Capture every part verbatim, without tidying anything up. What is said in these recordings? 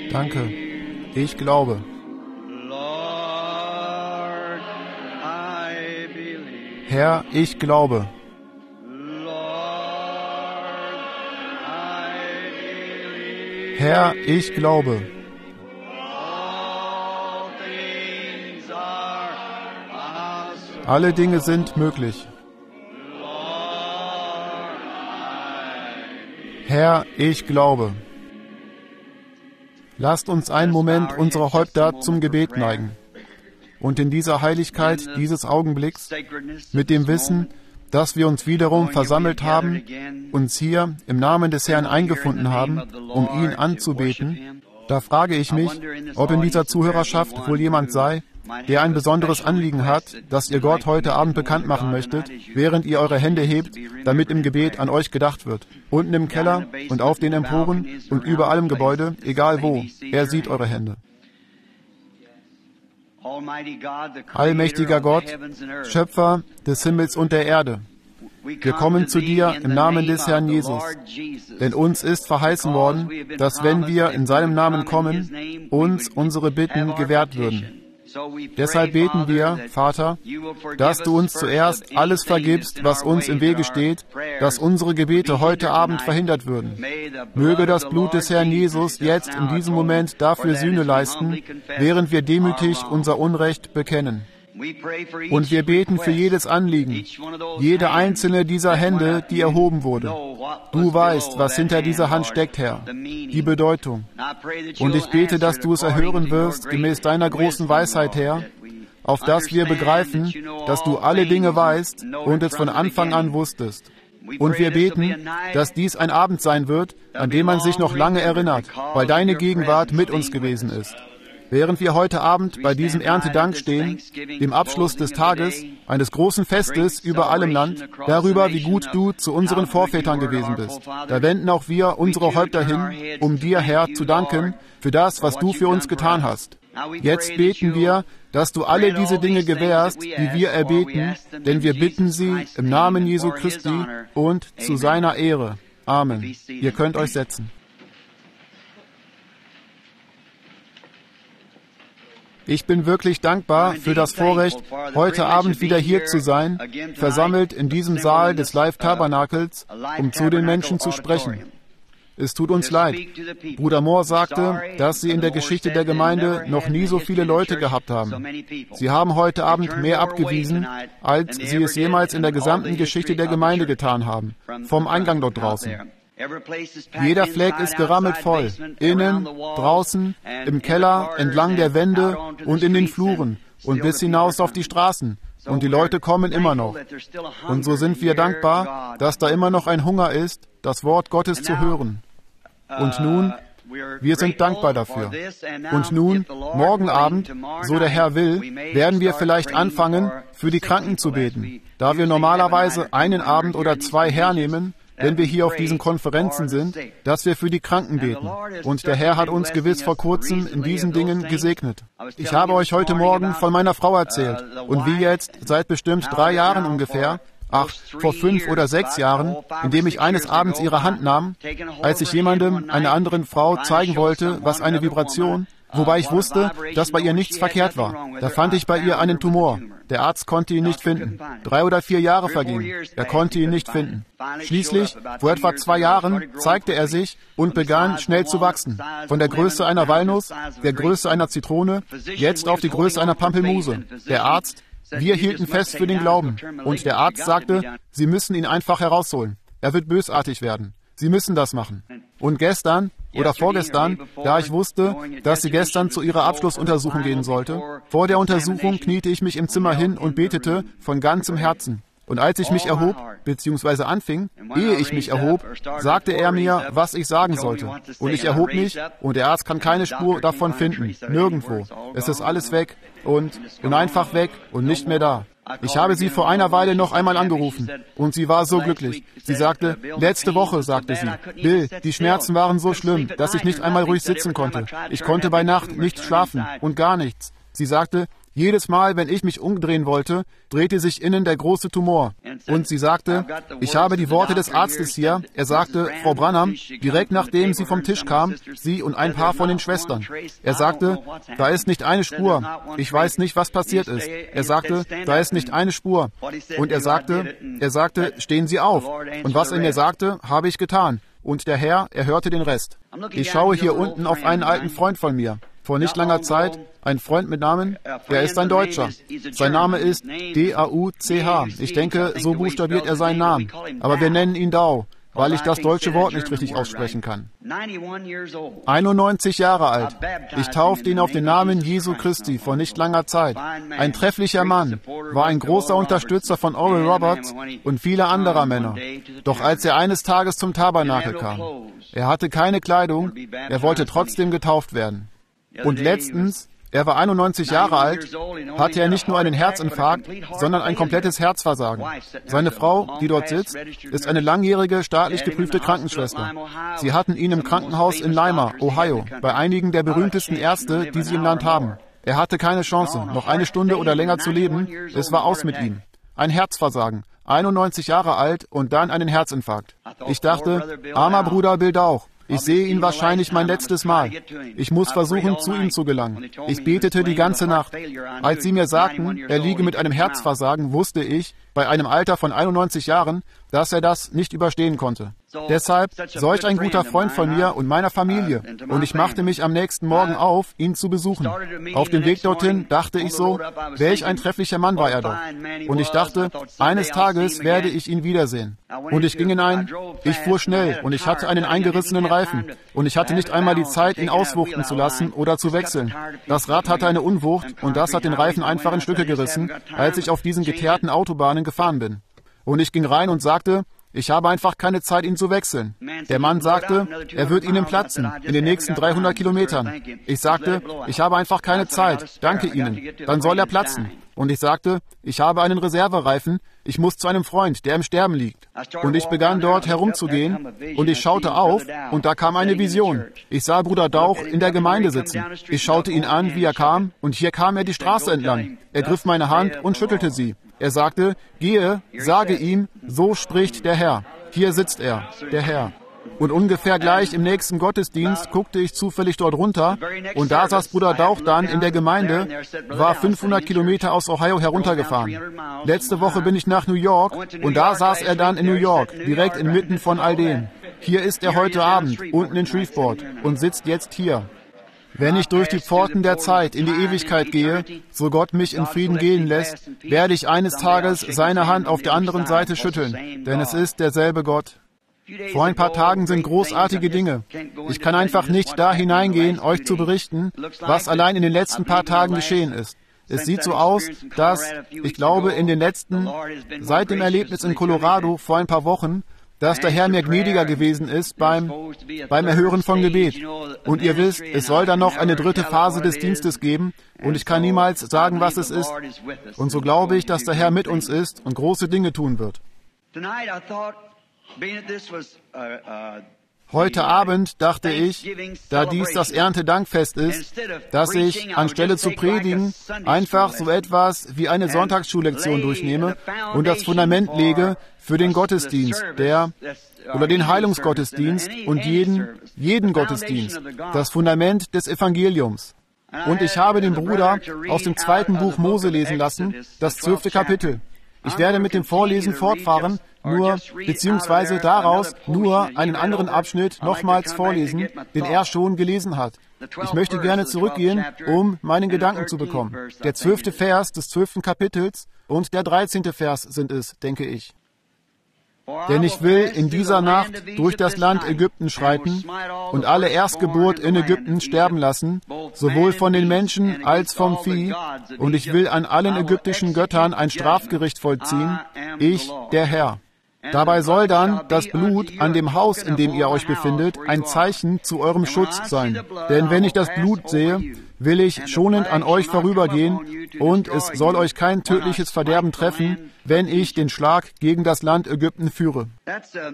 Danke. Ich glaube. Herr, ich glaube. Herr, ich glaube. Alle Dinge sind möglich. Herr, ich glaube. Lasst uns einen Moment unsere Häupter zum Gebet neigen. Und in dieser Heiligkeit dieses Augenblicks, mit dem Wissen, dass wir uns wiederum versammelt haben, uns hier im Namen des Herrn eingefunden haben, um ihn anzubeten, da frage ich mich, ob in dieser Zuhörerschaft wohl jemand sei, der ein besonderes Anliegen hat, das ihr Gott heute Abend bekannt machen möchtet, während ihr eure Hände hebt, damit im Gebet an euch gedacht wird. Unten im Keller und auf den Emporen und überall im Gebäude, egal wo, er sieht eure Hände. Allmächtiger Gott, Schöpfer des Himmels und der Erde, wir kommen zu dir im Namen des Herrn Jesus, denn uns ist verheißen worden, dass wenn wir in seinem Namen kommen, uns unsere Bitten gewährt würden. Deshalb beten wir, Vater, dass du uns zuerst alles vergibst, was uns im Wege steht, dass unsere Gebete heute Abend verhindert würden. Möge das Blut des Herrn Jesus jetzt in diesem Moment dafür Sühne leisten, während wir demütig unser Unrecht bekennen. Und wir beten für jedes Anliegen, jede einzelne dieser Hände, die erhoben wurde. Du weißt, was hinter dieser Hand steckt, Herr, die Bedeutung. Und ich bete, dass du es erhören wirst, gemäß deiner großen Weisheit, Herr, auf dass wir begreifen, dass du alle Dinge weißt und es von Anfang an wusstest. Und wir beten, dass dies ein Abend sein wird, an dem man sich noch lange erinnert, weil deine Gegenwart mit uns gewesen ist. Während wir heute Abend bei diesem Erntedank stehen, dem Abschluss des Tages, eines großen Festes über allem Land, darüber, wie gut du zu unseren Vorvätern gewesen bist, da wenden auch wir unsere Häupter hin, um dir, Herr, zu danken für das, was du für uns getan hast. Jetzt beten wir, dass du alle diese Dinge gewährst, die wir erbeten, denn wir bitten sie im Namen Jesu Christi und zu seiner Ehre. Amen. Ihr könnt euch setzen. Ich bin wirklich dankbar für das Vorrecht, heute Abend wieder hier zu sein, versammelt in diesem Saal des Live-Tabernakels, um zu den Menschen zu sprechen. Es tut uns leid. Bruder Moore sagte, dass sie in der Geschichte der Gemeinde noch nie so viele Leute gehabt haben. Sie haben heute Abend mehr abgewiesen, als sie es jemals in der gesamten Geschichte der Gemeinde getan haben, vom Eingang dort draußen. Jeder Fleck ist gerammelt voll, innen, draußen, im Keller, entlang der Wände und in den Fluren und bis hinaus auf die Straßen. Und die Leute kommen immer noch. Und so sind wir dankbar, dass da immer noch ein Hunger ist, das Wort Gottes zu hören. Und nun, wir sind dankbar dafür. Und nun, morgen Abend, so der Herr will, werden wir vielleicht anfangen, für die Kranken zu beten, da wir normalerweise einen Abend oder zwei hernehmen, wenn wir hier auf diesen Konferenzen sind, dass wir für die Kranken beten. Und der Herr hat uns gewiss vor kurzem in diesen Dingen gesegnet. Ich habe euch heute Morgen von meiner Frau erzählt und wie jetzt seit bestimmt drei Jahren ungefähr, ach, vor fünf oder sechs Jahren, indem ich eines Abends ihre Hand nahm, als ich jemandem, einer anderen Frau, zeigen wollte, was eine Vibration, wobei ich wusste, dass bei ihr nichts verkehrt war. Da fand ich bei ihr einen Tumor. Der Arzt konnte ihn nicht finden. Drei oder vier Jahre vergingen. Er konnte ihn nicht finden. Schließlich, vor etwa zwei Jahren, zeigte er sich und begann schnell zu wachsen. Von der Größe einer Walnuss, der Größe einer Zitrone, jetzt auf die Größe einer Pampelmuse. Der Arzt, wir hielten fest für den Glauben. Und der Arzt sagte, Sie müssen ihn einfach herausholen. Er wird bösartig werden. Sie müssen das machen. Und gestern oder vorgestern, da ich wusste, dass sie gestern zu ihrer Abschlussuntersuchung gehen sollte, vor der Untersuchung kniete ich mich im Zimmer hin und betete von ganzem Herzen. Und als ich mich erhob, beziehungsweise anfing, ehe ich mich erhob, sagte er mir, was ich sagen sollte. Und ich erhob mich und der Arzt kann keine Spur davon finden. Nirgendwo. Es ist alles weg und, und einfach weg und nicht mehr da. Ich habe sie vor einer Weile noch einmal angerufen und sie war so glücklich. Sie sagte, letzte Woche, sagte sie, Bill, die Schmerzen waren so schlimm, dass ich nicht einmal ruhig sitzen konnte. Ich konnte bei Nacht nicht schlafen und gar nichts. Sie sagte, Jedes Mal, wenn ich mich umdrehen wollte, drehte sich innen der große Tumor. Und sie sagte, ich habe die Worte des Arztes hier. Er sagte, Frau Branham, direkt nachdem sie vom Tisch kam, sie und ein paar von den Schwestern. Er sagte, da ist nicht eine Spur. Ich weiß nicht, was passiert ist. Er sagte, da ist nicht eine Spur. Und er sagte, er sagte, stehen Sie auf. Und was er mir sagte, habe ich getan. Und der Herr, er hörte den Rest. Ich schaue hier unten auf einen alten Freund von mir. Vor nicht langer Zeit, ein Freund mit Namen, er ist ein Deutscher. Sein Name ist D A U C H. Ich denke, so buchstabiert er seinen Namen. Aber wir nennen ihn Dau, weil ich das deutsche Wort nicht richtig aussprechen kann. einundneunzig Jahre alt. Ich taufte ihn auf den Namen Jesu Christi vor nicht langer Zeit. Ein trefflicher Mann, war ein großer Unterstützer von Oral Roberts und vieler anderer Männer. Doch als er eines Tages zum Tabernakel kam, er hatte keine Kleidung, er wollte trotzdem getauft werden. Und letztens, er war einundneunzig Jahre alt, hatte er nicht nur einen Herzinfarkt, sondern ein komplettes Herzversagen. Seine Frau, die dort sitzt, ist eine langjährige staatlich geprüfte Krankenschwester. Sie hatten ihn im Krankenhaus in Lima, Ohio, bei einigen der berühmtesten Ärzte, die sie im Land haben. Er hatte keine Chance, noch eine Stunde oder länger zu leben. Es war aus mit ihm. Ein Herzversagen. einundneunzig Jahre alt und dann einen Herzinfarkt. Ich dachte, armer Bruder Bill Dauch. Ich sehe ihn wahrscheinlich mein letztes Mal. Ich muss versuchen, zu ihm zu gelangen. Ich betete die ganze Nacht. Als sie mir sagten, er liege mit einem Herzversagen, wusste ich, bei einem Alter von einundneunzig Jahren, dass er das nicht überstehen konnte. Deshalb solch ein guter Freund von mir und meiner Familie. Und ich machte mich am nächsten Morgen auf, ihn zu besuchen. Auf dem Weg dorthin dachte ich so, welch ein trefflicher Mann war er doch. Und ich dachte, eines Tages werde ich ihn wiedersehen. Und ich ging hinein, ich fuhr schnell und ich hatte einen eingerissenen Reifen. Und ich hatte nicht einmal die Zeit, ihn auswuchten zu lassen oder zu wechseln. Das Rad hatte eine Unwucht und das hat den Reifen einfach in Stücke gerissen, als ich auf diesen geteerten Autobahnen gefahren bin. Und ich ging rein und sagte, ich habe einfach keine Zeit, ihn zu wechseln. Der Mann sagte, er wird Ihnen platzen, in den nächsten dreihundert Kilometern. Ich sagte, ich habe einfach keine Zeit, danke Ihnen. Dann soll er platzen. Und ich sagte, ich habe einen Reservereifen, ich muss zu einem Freund, der im Sterben liegt. Und ich begann dort herumzugehen und ich schaute auf und da kam eine Vision. Ich sah Bruder Dauch in der Gemeinde sitzen. Ich schaute ihn an, wie er kam, und hier kam er die Straße entlang. Er griff meine Hand und schüttelte sie. Er sagte, gehe, sage ihm, so spricht der Herr. Hier sitzt er, der Herr. Und ungefähr gleich im nächsten Gottesdienst guckte ich zufällig dort runter und da saß Bruder Dauch dann in der Gemeinde, war fünfhundert Kilometer aus Ohio heruntergefahren. Letzte Woche bin ich nach New York und da saß er dann in New York, direkt inmitten von all dem. Hier ist er heute Abend, unten in Shreveport und sitzt jetzt hier. Wenn ich durch die Pforten der Zeit in die Ewigkeit gehe, so Gott mich in Frieden gehen lässt, werde ich eines Tages seine Hand auf der anderen Seite schütteln, denn es ist derselbe Gott. Vor ein paar Tagen sind großartige Dinge. Ich kann einfach nicht da hineingehen, euch zu berichten, was allein in den letzten paar Tagen geschehen ist. Es sieht so aus, dass, ich glaube, in den letzten, seit dem Erlebnis in Colorado vor ein paar Wochen, dass der Herr mir gnädiger gewesen ist beim, beim Erhören von Gebet. Und ihr wisst, es soll dann noch eine dritte Phase des Dienstes geben und ich kann niemals sagen, was es ist. Und so glaube ich, dass der Herr mit uns ist und große Dinge tun wird. Heute Abend dachte ich, da dies das Erntedankfest ist, dass ich, anstelle zu predigen, einfach so etwas wie eine Sonntagsschullektion durchnehme und das Fundament lege für den Gottesdienst, der, oder den Heilungsgottesdienst und jeden, jeden Gottesdienst, das Fundament des Evangeliums. Und ich habe den Bruder aus dem zweiten Buch Mose lesen lassen, das zwölfte Kapitel. Ich werde mit dem Vorlesen fortfahren, nur, beziehungsweise daraus nur einen anderen Abschnitt nochmals vorlesen, den er schon gelesen hat. Ich möchte gerne zurückgehen, um meinen Gedanken zu bekommen. Der zwölfte Vers des zwölften Kapitels und der dreizehnte Vers sind es, denke ich. Denn ich will in dieser Nacht durch das Land Ägypten schreiten und alle Erstgeburt in Ägypten sterben lassen, sowohl von den Menschen als vom Vieh, und ich will an allen ägyptischen Göttern ein Strafgericht vollziehen, ich, der Herr. Dabei soll dann das Blut an dem Haus, in dem ihr euch befindet, ein Zeichen zu eurem Schutz sein. Denn wenn ich das Blut sehe, will ich schonend an euch vorübergehen, und es soll euch kein tödliches Verderben treffen, wenn ich den Schlag gegen das Land Ägypten führe.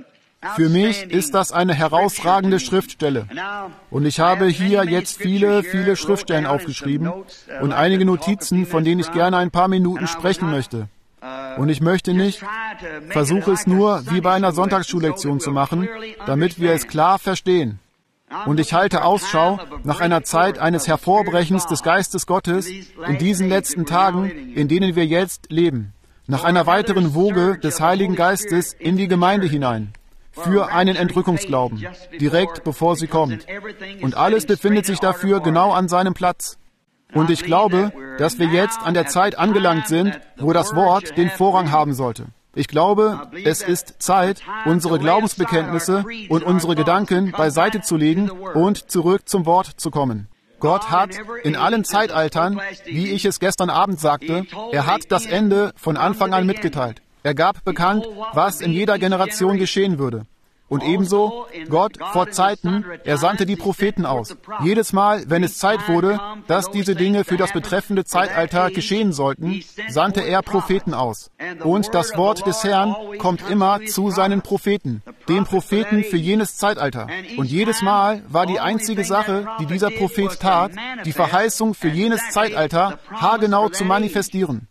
Für mich ist das eine herausragende Schriftstelle. Und ich habe hier jetzt viele, viele Schriftstellen aufgeschrieben und einige Notizen, von denen ich gerne ein paar Minuten sprechen möchte. Und ich möchte nicht, versuche es nur wie bei einer Sonntagsschullektion zu machen, damit wir es klar verstehen. Und ich halte Ausschau nach einer Zeit eines Hervorbrechens des Geistes Gottes in diesen letzten Tagen, in denen wir jetzt leben. Nach einer weiteren Woge des Heiligen Geistes in die Gemeinde hinein. Für einen Entrückungsglauben, direkt bevor sie kommt. Und alles befindet sich dafür genau an seinem Platz. Und ich glaube, dass wir jetzt an der Zeit angelangt sind, wo das Wort den Vorrang haben sollte. Ich glaube, es ist Zeit, unsere Glaubensbekenntnisse und unsere Gedanken beiseite zu legen und zurück zum Wort zu kommen. Gott hat in allen Zeitaltern, wie ich es gestern Abend sagte, er hat das Ende von Anfang an mitgeteilt. Er gab bekannt, was in jeder Generation geschehen würde. Und ebenso, Gott vor Zeiten, er sandte die Propheten aus. Jedes Mal, wenn es Zeit wurde, dass diese Dinge für das betreffende Zeitalter geschehen sollten, sandte er Propheten aus. Und das Wort des Herrn kommt immer zu seinen Propheten, dem Propheten für jenes Zeitalter. Und jedes Mal war die einzige Sache, die dieser Prophet tat, die Verheißung für jenes Zeitalter haargenau zu manifestieren.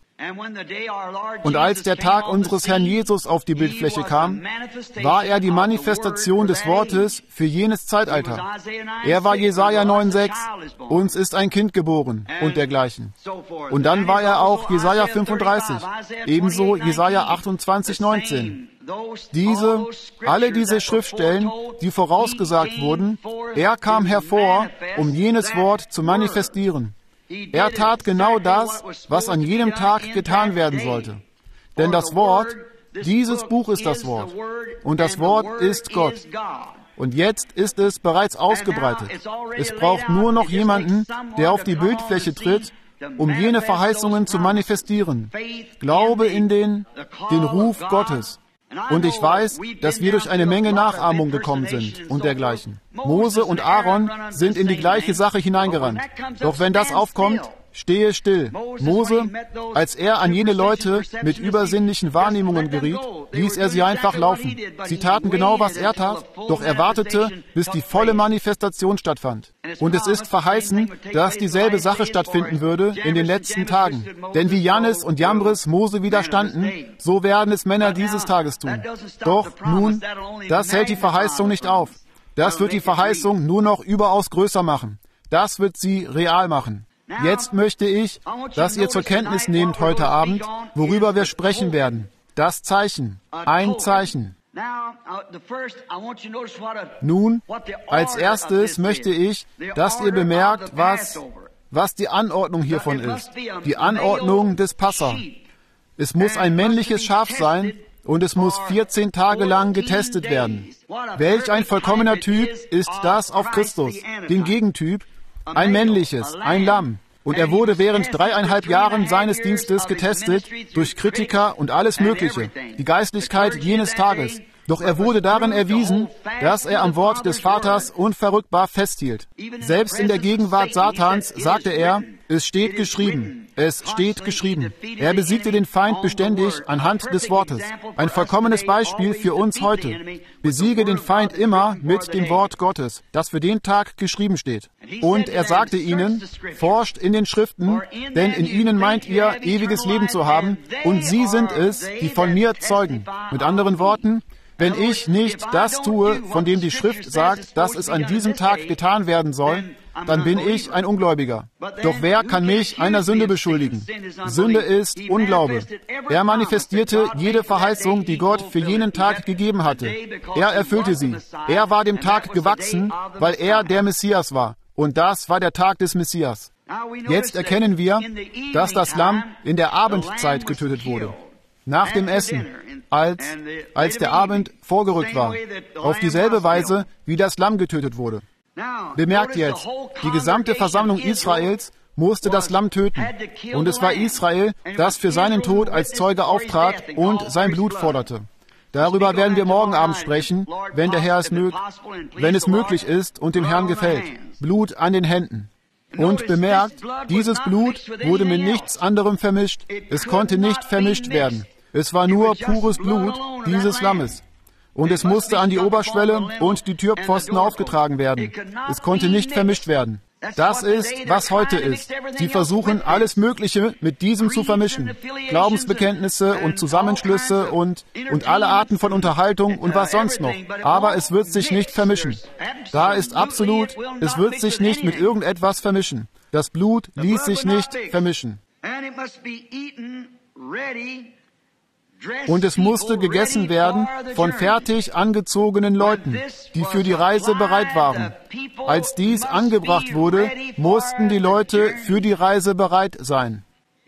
Und als der Tag unseres Herrn Jesus auf die Bildfläche kam, war er die Manifestation des Wortes für jenes Zeitalter. Er war Jesaja neun sechs, uns ist ein Kind geboren und dergleichen. Und dann war er auch Jesaja fünfunddreißig, ebenso Jesaja achtundzwanzig neunzehn. Diese, alle diese Schriftstellen, die vorausgesagt wurden, er kam hervor, um jenes Wort zu manifestieren. Er tat genau das, was an jedem Tag getan werden sollte. Denn das Wort, dieses Buch ist das Wort. Und das Wort ist Gott. Und jetzt ist es bereits ausgebreitet. Es braucht nur noch jemanden, der auf die Bildfläche tritt, um jene Verheißungen zu manifestieren. Glaube in den, den Ruf Gottes. Und ich weiß, dass wir durch eine Menge Nachahmung gekommen sind und dergleichen. Mose und Aaron sind in die gleiche Sache hineingerannt. Doch wenn das aufkommt, stehe still. Mose, als er an jene Leute mit übersinnlichen Wahrnehmungen geriet, ließ er sie einfach laufen. Sie taten genau, was er tat, doch er wartete, bis die volle Manifestation stattfand. Und es ist verheißen, dass dieselbe Sache stattfinden würde in den letzten Tagen. Denn wie Jannes und Jambres Mose widerstanden, so werden es Männer dieses Tages tun. Doch nun, das hält die Verheißung nicht auf. Das wird die Verheißung nur noch überaus größer machen. Das wird sie real machen. Jetzt möchte ich, dass ihr zur Kenntnis nehmt heute Abend, worüber wir sprechen werden. Das Zeichen. Ein Zeichen. Nun, als erstes möchte ich, dass ihr bemerkt, was, was die Anordnung hiervon ist. Die Anordnung des Passa. Es muss ein männliches Schaf sein und es muss vierzehn Tage lang getestet werden. Welch ein vollkommener Typ ist das auf Christus, den Gegentyp, ein männliches, ein Lamm. Und er wurde während dreieinhalb Jahren seines Dienstes getestet durch Kritiker und alles Mögliche, die Geistlichkeit jenes Tages. Doch er wurde darin erwiesen, dass er am Wort des Vaters unverrückbar festhielt. Selbst in der Gegenwart Satans sagte er, es steht geschrieben, es steht geschrieben. Er besiegte den Feind beständig anhand des Wortes. Ein vollkommenes Beispiel für uns heute. Besiege den Feind immer mit dem Wort Gottes, das für den Tag geschrieben steht. Und er sagte ihnen, forscht in den Schriften, denn in ihnen meint ihr, ewiges Leben zu haben, und sie sind es, die von mir zeugen. Mit anderen Worten, wenn ich nicht das tue, von dem die Schrift sagt, dass es an diesem Tag getan werden soll, dann bin ich ein Ungläubiger. Doch wer kann mich einer Sünde beschuldigen? Sünde ist Unglaube. Er manifestierte jede Verheißung, die Gott für jenen Tag gegeben hatte. Er erfüllte sie. Er war dem Tag gewachsen, weil er der Messias war. Und das war der Tag des Messias. Jetzt erkennen wir, dass das Lamm in der Abendzeit getötet wurde. Nach dem Essen, als, als der Abend vorgerückt war, auf dieselbe Weise, wie das Lamm getötet wurde. Bemerkt jetzt, die gesamte Versammlung Israels musste das Lamm töten. Und es war Israel, das für seinen Tod als Zeuge auftrat und sein Blut forderte. Darüber werden wir morgen Abend sprechen, wenn der Herr es mögt, wenn es möglich ist und dem Herrn gefällt. Blut an den Händen. Und bemerkt, dieses Blut wurde mit nichts anderem vermischt. Es konnte nicht vermischt werden. Es war nur pures Blut dieses Lammes. und es musste an die Oberschwelle und die Türpfosten aufgetragen werden. Es konnte nicht vermischt werden. Das ist, was heute ist. Sie versuchen, alles Mögliche mit diesem zu vermischen. Glaubensbekenntnisse und Zusammenschlüsse und, und alle Arten von Unterhaltung und was sonst noch. Aber es wird sich nicht vermischen. Da ist absolut, es wird sich nicht mit irgendetwas vermischen. Das Blut ließ sich nicht vermischen. Und es musste gegessen werden von fertig angezogenen Leuten, die für die Reise bereit waren. Als dies angebracht wurde, mussten die Leute für die Reise bereit sein.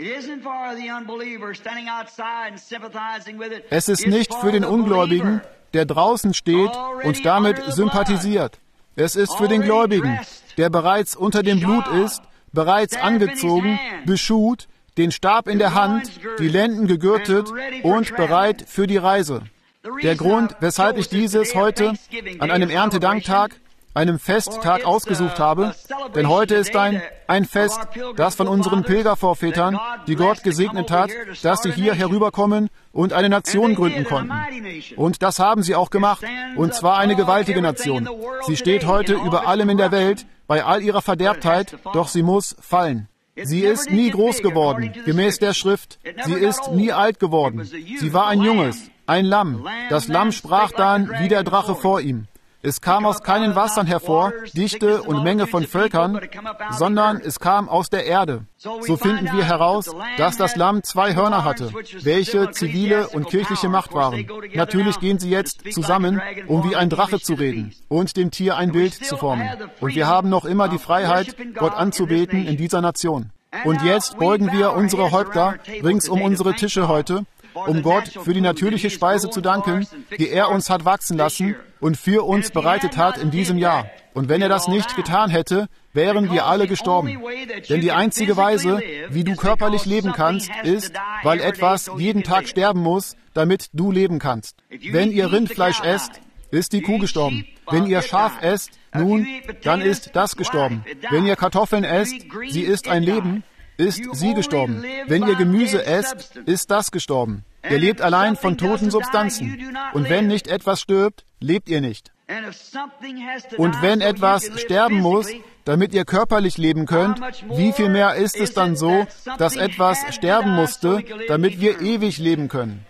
Es ist nicht für den Ungläubigen, der draußen steht und damit sympathisiert. Es ist für den Gläubigen, der bereits unter dem Blut ist, bereits angezogen, beschut, den Stab in der Hand, die Lenden gegürtet und bereit für die Reise. Der Grund, weshalb ich dieses heute an einem Erntedanktag, einem Festtag ausgesucht habe, denn heute ist ein, ein Fest, das von unseren Pilgervorvätern, die Gott gesegnet hat, dass sie hier herüberkommen und eine Nation gründen konnten. Und das haben sie auch gemacht, und zwar eine gewaltige Nation. Sie steht heute über allem in der Welt, bei all ihrer Verderbtheit, doch sie muss fallen. Sie ist nie groß geworden, gemäß der Schrift. Sie ist nie alt geworden. Sie war ein Junges, ein Lamm. Das Lamm sprach dann wie der Drache vor ihm. Es kam aus keinen Wassern hervor, Dichte und Menge von Völkern, sondern es kam aus der Erde. So finden wir heraus, dass das Lamm zwei Hörner hatte, welche zivile und kirchliche Macht waren. Natürlich gehen sie jetzt zusammen, um wie ein Drache zu reden und dem Tier ein Bild zu formen. Und wir haben noch immer die Freiheit, Gott anzubeten in dieser Nation. Und jetzt beugen wir unsere Häupter rings um unsere Tische heute, um Gott für die natürliche Speise zu danken, die er uns hat wachsen lassen und für uns bereitet hat in diesem Jahr. Und wenn er das nicht getan hätte, wären wir alle gestorben. Denn die einzige Weise, wie du körperlich leben kannst, ist, weil etwas jeden Tag sterben muss, damit du leben kannst. Wenn ihr Rindfleisch esst, ist die Kuh gestorben. Wenn ihr Schaf esst, nun, dann ist das gestorben. Wenn ihr Kartoffeln esst, sie ist ein Leben, ist sie gestorben. Wenn ihr Gemüse esst, ist das gestorben. Ihr lebt allein von toten Substanzen. Und wenn nicht etwas stirbt, lebt ihr nicht. Und wenn etwas sterben muss, damit ihr körperlich leben könnt, wie viel mehr ist es dann so, dass etwas sterben musste, damit wir ewig leben können?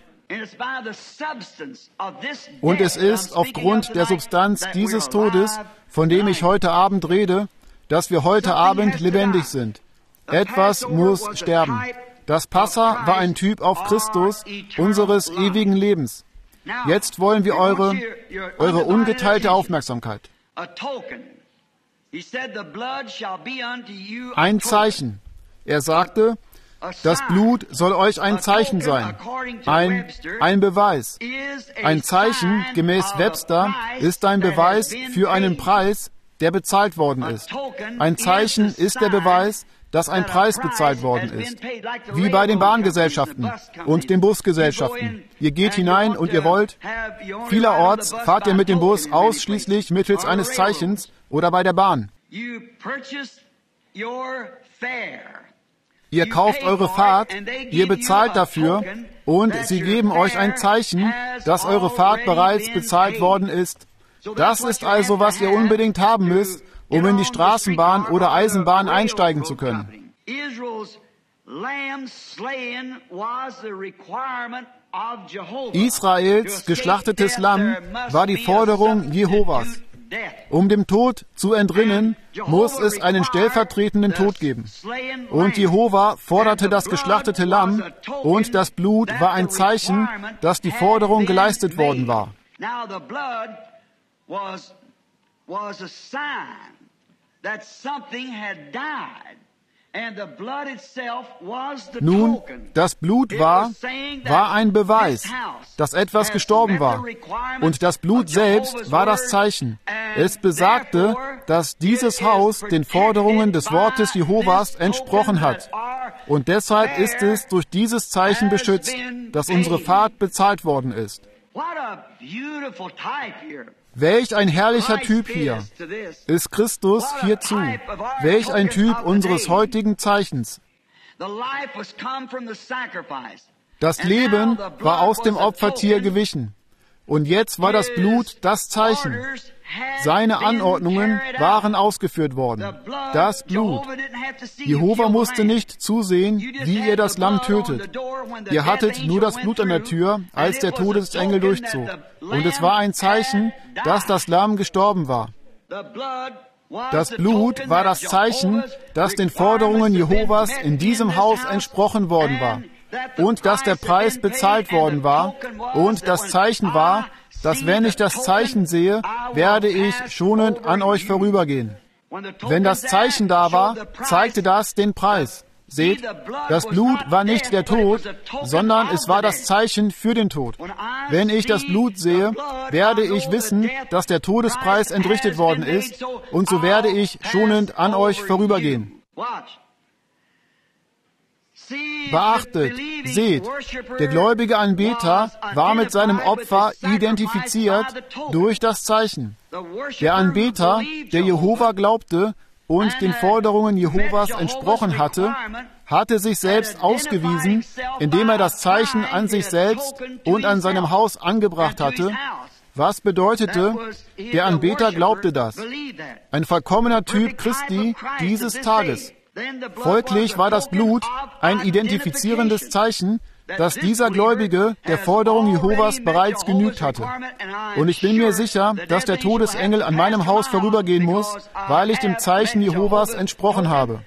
Und es ist aufgrund der Substanz dieses Todes, von dem ich heute Abend rede, dass wir heute Abend lebendig sind. Etwas muss sterben. Das Passa war ein Typ auf Christus, unseres ewigen Lebens. Jetzt wollen wir eure, eure ungeteilte Aufmerksamkeit. Ein Zeichen. Er sagte, das Blut soll euch ein Zeichen sein, ein, ein Beweis. Ein Zeichen, gemäß Webster, ist ein Beweis für einen Preis, der bezahlt worden ist. Ein Zeichen ist der Beweis, dass ein Preis bezahlt worden ist. Wie bei den Bahngesellschaften und den Busgesellschaften. Ihr geht hinein und ihr wollt, vielerorts fahrt ihr mit dem Bus ausschließlich mittels eines Zeichens oder bei der Bahn. Ihr kauft eure Fahrt, ihr bezahlt dafür und sie geben euch ein Zeichen, dass eure Fahrt bereits bezahlt worden ist. Das ist also, was ihr unbedingt haben müsst, um in die Straßenbahn oder Eisenbahn einsteigen zu können. Israels geschlachtetes Lamm war die Forderung Jehovas. Um dem Tod zu entrinnen, muss es einen stellvertretenden Tod geben. Und Jehova forderte das geschlachtete Lamm, und das Blut war ein Zeichen, dass die Forderung geleistet worden war. Nun, das Blut war, war ein Beweis, dass etwas gestorben war. Und das Blut selbst war das Zeichen. Es besagte, dass dieses Haus den Forderungen des Wortes Jehovas entsprochen hat. Und deshalb ist es durch dieses Zeichen beschützt, dass unsere Fahrt bezahlt worden ist. Welch ein herrlicher Typ hier ist Christus hierzu. Welch ein Typ unseres heutigen Zeichens. Das Leben war aus dem Opfertier gewichen. Und jetzt war das Blut das Zeichen. Seine Anordnungen waren ausgeführt worden. Das Blut. Jehova musste nicht zusehen, wie ihr das Lamm tötet. Ihr hattet nur das Blut an der Tür, als der Todesengel durchzog. Und es war ein Zeichen, dass das Lamm gestorben war. Das Blut war das Zeichen, dass den Forderungen Jehovas in diesem Haus entsprochen worden war. Und dass der Preis bezahlt worden war. Und das Zeichen war, dass wenn ich das Zeichen sehe, werde ich schonend an euch vorübergehen. Wenn das Zeichen da war, zeigte das den Preis. Seht, das Blut war nicht der Tod, sondern es war das Zeichen für den Tod. Wenn ich das Blut sehe, werde ich wissen, dass der Todespreis entrichtet worden ist, und so werde ich schonend an euch vorübergehen. Beachtet, seht, der gläubige Anbeter war mit seinem Opfer identifiziert durch das Zeichen. Der Anbeter, der Jehova glaubte und den Forderungen Jehovas entsprochen hatte, hatte sich selbst ausgewiesen, indem er das Zeichen an sich selbst und an seinem Haus angebracht hatte. Was bedeutete, der Anbeter glaubte das. Ein vollkommener Typ Christi dieses Tages. Folglich war das Blut ein identifizierendes Zeichen, dass dieser Gläubige der Forderung Jehovas bereits genügt hatte. Und ich bin mir sicher, dass der Todesengel an meinem Haus vorübergehen muss, weil ich dem Zeichen Jehovas entsprochen habe.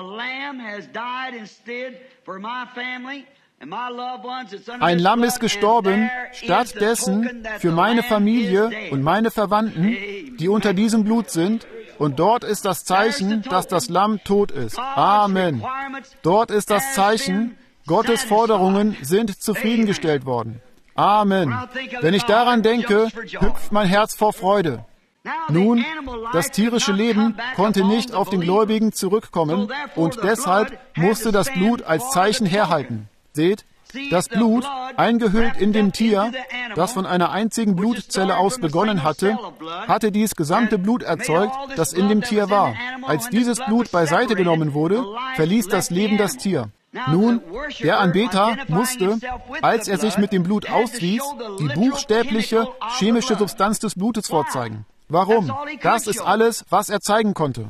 Ein Lamm ist gestorben, stattdessen für meine Familie und meine Verwandten, die unter diesem Blut sind. Und dort ist das Zeichen, dass das Lamm tot ist. Amen. Dort ist das Zeichen, Gottes Forderungen sind zufriedengestellt worden. Amen. Wenn ich daran denke, hüpft mein Herz vor Freude. Nun, das tierische Leben konnte nicht auf den Gläubigen zurückkommen und deshalb musste das Blut als Zeichen herhalten. Seht, das Blut, eingehüllt in dem Tier, das von einer einzigen Blutzelle aus begonnen hatte, hatte dies gesamte Blut erzeugt, das in dem Tier war. Als dieses Blut beiseite genommen wurde, verließ das Leben das Tier. Nun, der Anbeter musste, als er sich mit dem Blut auswies, die buchstäbliche, chemische Substanz des Blutes vorzeigen. Warum? Das ist alles, was er zeigen konnte.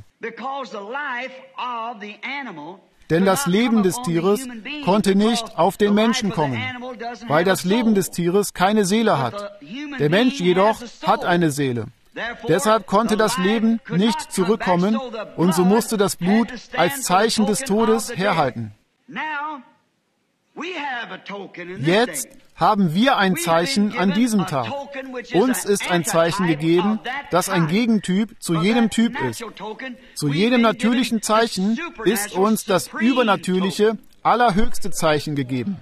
Denn das Leben des Tieres konnte nicht auf den Menschen kommen, weil das Leben des Tieres keine Seele hat. Der Mensch jedoch hat eine Seele. Deshalb konnte das Leben nicht zurückkommen und so musste das Blut als Zeichen des Todes herhalten. Jetzt haben wir ein Zeichen an diesem Tag. Uns ist ein Zeichen gegeben, das ein Gegentyp zu jedem Typ ist. Zu jedem natürlichen Zeichen ist uns das übernatürliche, allerhöchste Zeichen gegeben.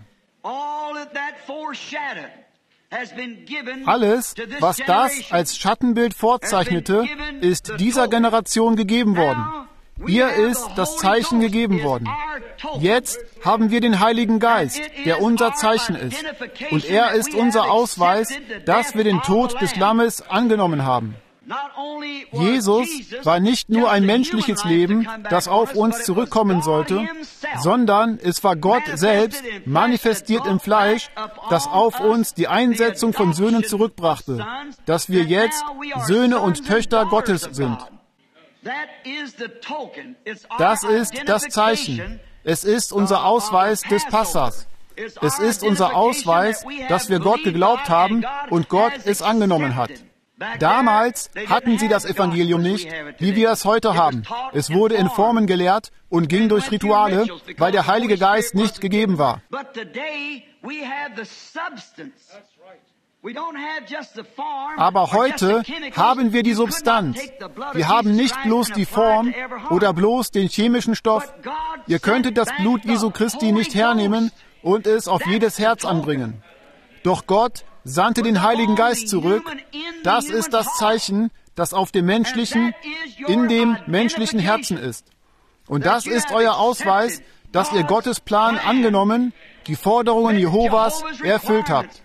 Alles, was das als Schattenbild vorzeichnete, ist dieser Generation gegeben worden. Ihr ist das Zeichen gegeben worden. Jetzt haben wir den Heiligen Geist, der unser Zeichen ist. Und er ist unser Ausweis, dass wir den Tod des Lammes angenommen haben. Jesus war nicht nur ein menschliches Leben, das auf uns zurückkommen sollte, sondern es war Gott selbst, manifestiert im Fleisch, das auf uns die Einsetzung von Söhnen zurückbrachte, dass wir jetzt Söhne und Töchter Gottes sind. Das ist das Zeichen. Es ist unser Ausweis des Passas. Es ist unser Ausweis, dass wir Gott geglaubt haben und Gott es angenommen hat. Damals hatten sie das Evangelium nicht, wie wir es heute haben. Es wurde in Formen gelehrt und ging durch Rituale, weil der Heilige Geist nicht gegeben war. Aber heute haben wir die Substanz. Wir haben nicht bloß die Form oder bloß den chemischen Stoff. Ihr könntet das Blut Jesu Christi nicht hernehmen und es auf jedes Herz anbringen. Doch Gott sandte den Heiligen Geist zurück. Das ist das Zeichen, das auf dem menschlichen, in dem menschlichen Herzen ist. Und das ist euer Ausweis, dass ihr Gottes Plan angenommen, die Forderungen Jehovas erfüllt habt.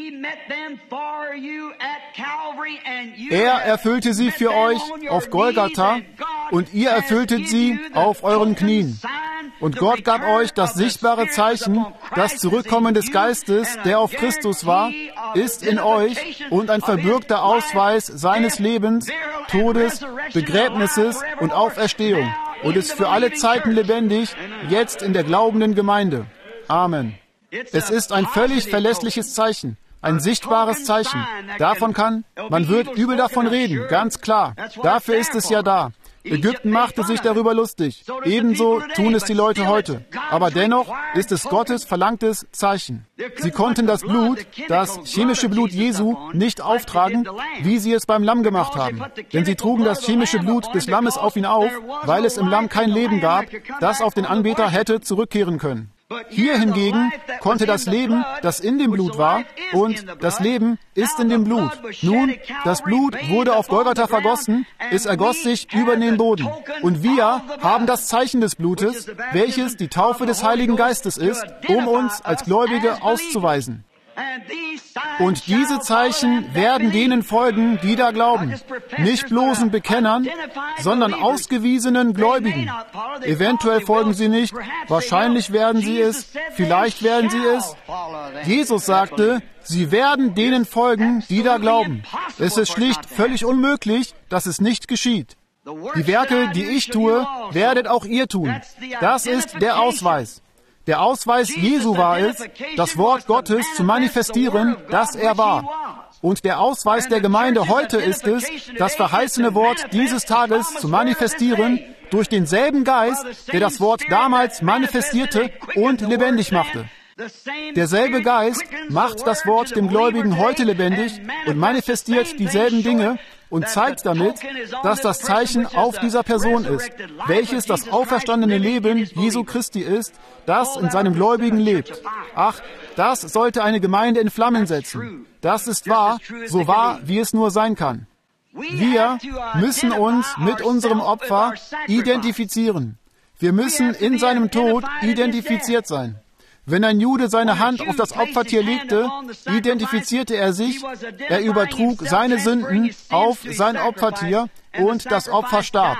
Er erfüllte sie für euch auf Golgatha und ihr erfülltet sie auf euren Knien. Und Gott gab euch das sichtbare Zeichen, das Zurückkommen des Geistes, der auf Christus war, ist in euch und ein verbürgter Ausweis seines Lebens, Todes, Begräbnisses und Auferstehung und ist für alle Zeiten lebendig, jetzt in der glaubenden Gemeinde. Amen. Es ist ein völlig verlässliches Zeichen, ein sichtbares Zeichen. Davon kann, man wird übel davon reden, ganz klar. Dafür ist es ja da. Ägypten machte sich darüber lustig. Ebenso tun es die Leute heute. Aber dennoch ist es Gottes verlangtes Zeichen. Sie konnten das Blut, das chemische Blut Jesu, nicht auftragen, wie sie es beim Lamm gemacht haben. Denn sie trugen das chemische Blut des Lammes auf ihn auf, weil es im Lamm kein Leben gab, das auf den Anbeter hätte zurückkehren können. Hier hingegen konnte das Leben, das in dem Blut war, und das Leben ist in dem Blut. Nun, das Blut wurde auf Golgatha vergossen, es ergoss sich über den Boden. Und wir haben das Zeichen des Blutes, welches die Taufe des Heiligen Geistes ist, um uns als Gläubige auszuweisen. Und diese Zeichen werden denen folgen, die da glauben. Nicht bloßen Bekennern, sondern ausgewiesenen Gläubigen. Eventuell folgen sie nicht, wahrscheinlich werden sie es, vielleicht werden sie es. Jesus sagte, sie werden denen folgen, die da glauben. Es ist schlicht völlig unmöglich, dass es nicht geschieht. Die Werke, die ich tue, werdet auch ihr tun. Das ist der Ausweis. Der Ausweis Jesu war es, das Wort Gottes zu manifestieren, das er war. Und der Ausweis der Gemeinde heute ist es, das verheißene Wort dieses Tages zu manifestieren durch denselben Geist, der das Wort damals manifestierte und lebendig machte. Derselbe Geist macht das Wort dem Gläubigen heute lebendig und manifestiert dieselben Dinge und zeigt damit, dass das Zeichen auf dieser Person ist, welches das auferstandene Leben Jesu Christi ist, das in seinem Gläubigen lebt. Ach, das sollte eine Gemeinde in Flammen setzen. Das ist wahr, so wahr, wie es nur sein kann. Wir müssen uns mit unserem Opfer identifizieren. Wir müssen in seinem Tod identifiziert sein. Wenn ein Jude seine Hand auf das Opfertier legte, identifizierte er sich, er übertrug seine Sünden auf sein Opfertier und das Opfer starb.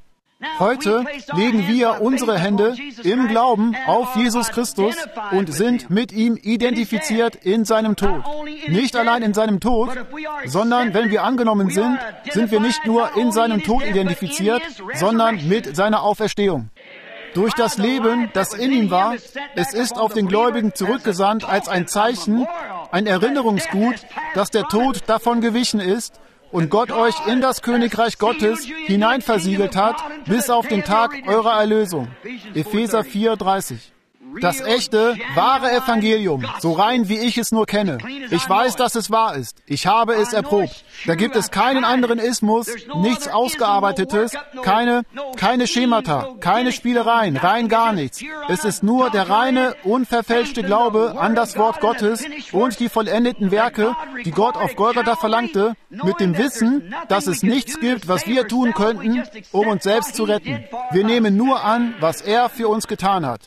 Heute legen wir unsere Hände im Glauben auf Jesus Christus und sind mit ihm identifiziert in seinem Tod. Nicht allein in seinem Tod, sondern wenn wir angenommen sind, sind wir nicht nur in seinem Tod identifiziert, sondern mit seiner Auferstehung. Durch das Leben, das in ihm war, es ist auf den Gläubigen zurückgesandt als ein Zeichen, ein Erinnerungsgut, dass der Tod davon gewichen ist und Gott euch in das Königreich Gottes hineinversiegelt hat, bis auf den Tag eurer Erlösung. Epheser vier, dreißig. Das echte, wahre Evangelium, so rein wie ich es nur kenne. Ich weiß, dass es wahr ist. Ich habe es erprobt. Da gibt es keinen anderen Ismus, nichts Ausgearbeitetes, keine, keine Schemata, keine Spielereien, rein gar nichts. Es ist nur der reine, unverfälschte Glaube an das Wort Gottes und die vollendeten Werke, die Gott auf Golgatha verlangte, mit dem Wissen, dass es nichts gibt, was wir tun könnten, um uns selbst zu retten. Wir nehmen nur an, was er für uns getan hat.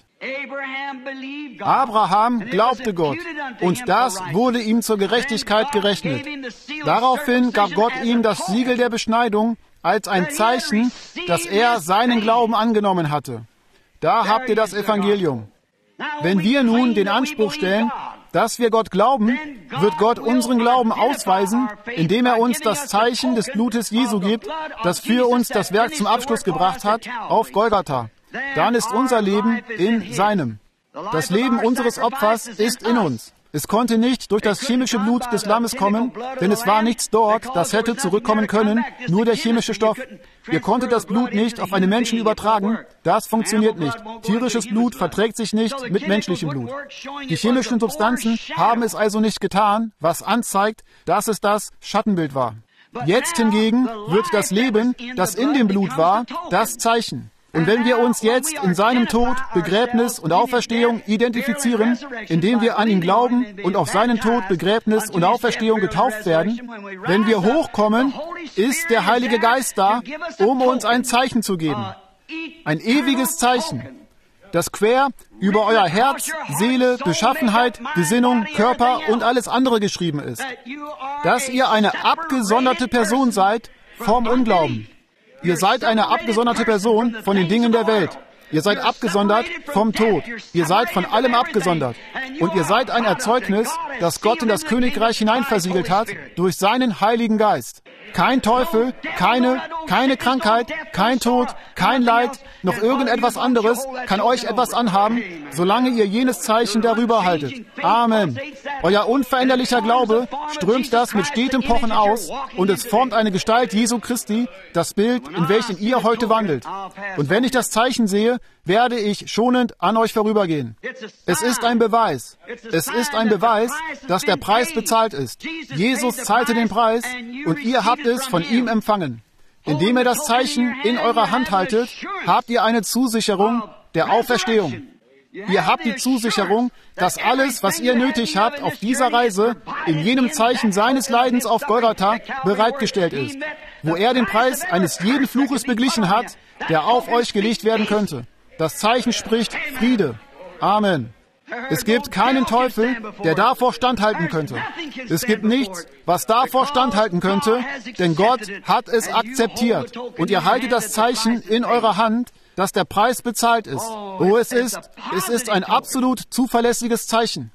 Abraham glaubte Gott, und das wurde ihm zur Gerechtigkeit gerechnet. Daraufhin gab Gott ihm das Siegel der Beschneidung als ein Zeichen, dass er seinen Glauben angenommen hatte. Da habt ihr das Evangelium. Wenn wir nun den Anspruch stellen, dass wir Gott glauben, wird Gott unseren Glauben ausweisen, indem er uns das Zeichen des Blutes Jesu gibt, das für uns das Werk zum Abschluss gebracht hat, auf Golgatha. Dann ist unser Leben in seinem. Das Leben unseres Opfers ist in uns. Es konnte nicht durch das chemische Blut des Lammes kommen, denn es war nichts dort, das hätte zurückkommen können, nur der chemische Stoff. Ihr konntet das Blut nicht auf einen Menschen übertragen, das funktioniert nicht. Tierisches Blut verträgt sich nicht mit menschlichem Blut. Die chemischen Substanzen haben es also nicht getan, was anzeigt, dass es das Schattenbild war. Jetzt hingegen wird das Leben, das in dem Blut war, das Zeichen. Und wenn wir uns jetzt in seinem Tod, Begräbnis und Auferstehung identifizieren, indem wir an ihn glauben und auf seinen Tod, Begräbnis und Auferstehung getauft werden, wenn wir hochkommen, ist der Heilige Geist da, um uns ein Zeichen zu geben. Ein ewiges Zeichen, das quer über euer Herz, Seele, Beschaffenheit, Gesinnung, Körper und alles andere geschrieben ist. Dass ihr eine abgesonderte Person seid vom Unglauben. Ihr seid eine abgesonderte Person von den Dingen der Welt. Ihr seid abgesondert vom Tod. Ihr seid von allem abgesondert. Und ihr seid ein Erzeugnis, das Gott in das Königreich hineinversiegelt hat durch seinen Heiligen Geist. Kein Teufel, keine, keine Krankheit, kein Tod, kein Leid, noch irgendetwas anderes kann euch etwas anhaben, solange ihr jenes Zeichen darüber haltet. Amen. Euer unveränderlicher Glaube strömt das mit stetem Pochen aus und es formt eine Gestalt Jesu Christi, das Bild, in welchem ihr heute wandelt. Und wenn ich das Zeichen sehe, werde ich schonend an euch vorübergehen. Es ist ein Beweis. Es ist ein Beweis, dass der Preis bezahlt ist. Jesus zahlte den Preis und ihr habt es von ihm empfangen. Indem ihr das Zeichen in eurer Hand haltet, habt ihr eine Zusicherung der Auferstehung. Ihr habt die Zusicherung, dass alles, was ihr nötig habt, auf dieser Reise, in jenem Zeichen seines Leidens auf Golgatha bereitgestellt ist, wo er den Preis eines jeden Fluches beglichen hat, der auf euch gelegt werden könnte. Das Zeichen spricht Friede. Amen. Es gibt keinen Teufel, der davor standhalten könnte. Es gibt nichts, was davor standhalten könnte, denn Gott hat es akzeptiert. Und ihr haltet das Zeichen in eurer Hand, dass der Preis bezahlt ist. Oh, es ist, es ist ein absolut zuverlässiges Zeichen.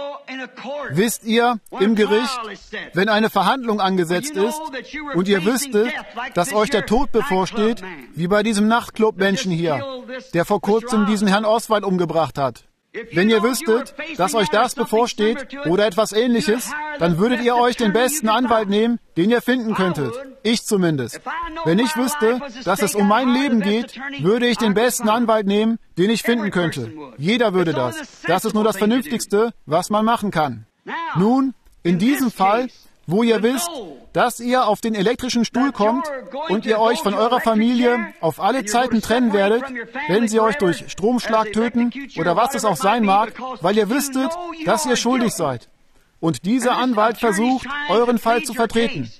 Wisst ihr, im Gericht, wenn eine Verhandlung angesetzt ist und ihr wüsstet, dass euch der Tod bevorsteht, wie bei diesem Nachtclub-Menschen hier, der vor kurzem diesen Herrn Oswald umgebracht hat. Wenn ihr wüsstet, dass euch das bevorsteht oder etwas Ähnliches, dann würdet ihr euch den besten Anwalt nehmen, den ihr finden könntet. Ich zumindest. Wenn ich wüsste, dass es um mein Leben geht, würde ich den besten Anwalt nehmen, den ich finden könnte. Jeder würde das. Das ist nur das Vernünftigste, was man machen kann. Nun, in diesem Fall, wo ihr wisst, dass ihr auf den elektrischen Stuhl kommt und ihr euch von eurer Familie auf alle Zeiten trennen werdet, wenn sie euch durch Stromschlag töten oder was es auch sein mag, weil ihr wüsstet, dass ihr schuldig seid. Und dieser Anwalt versucht, euren Fall zu vertreten.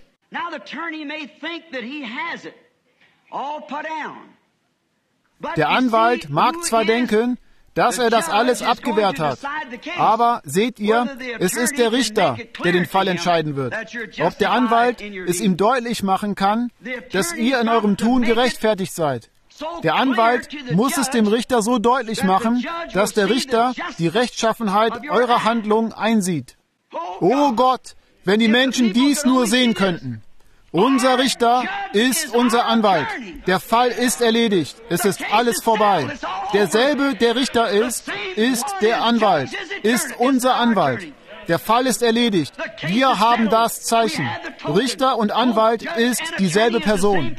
Der Anwalt mag zwar denken, dass er das alles abgewehrt hat. Aber seht ihr, es ist der Richter, der den Fall entscheiden wird. Ob der Anwalt es ihm deutlich machen kann, dass ihr in eurem Tun gerechtfertigt seid. Der Anwalt muss es dem Richter so deutlich machen, dass der Richter die Rechtschaffenheit eurer Handlung einsieht. Oh Gott, wenn die Menschen dies nur sehen könnten. Unser Richter ist unser Anwalt. Der Fall ist erledigt. Es ist alles vorbei. Derselbe, der Richter ist, ist der Anwalt, ist unser Anwalt. Der Fall ist erledigt. Wir haben das Zeichen. Richter und Anwalt ist dieselbe Person.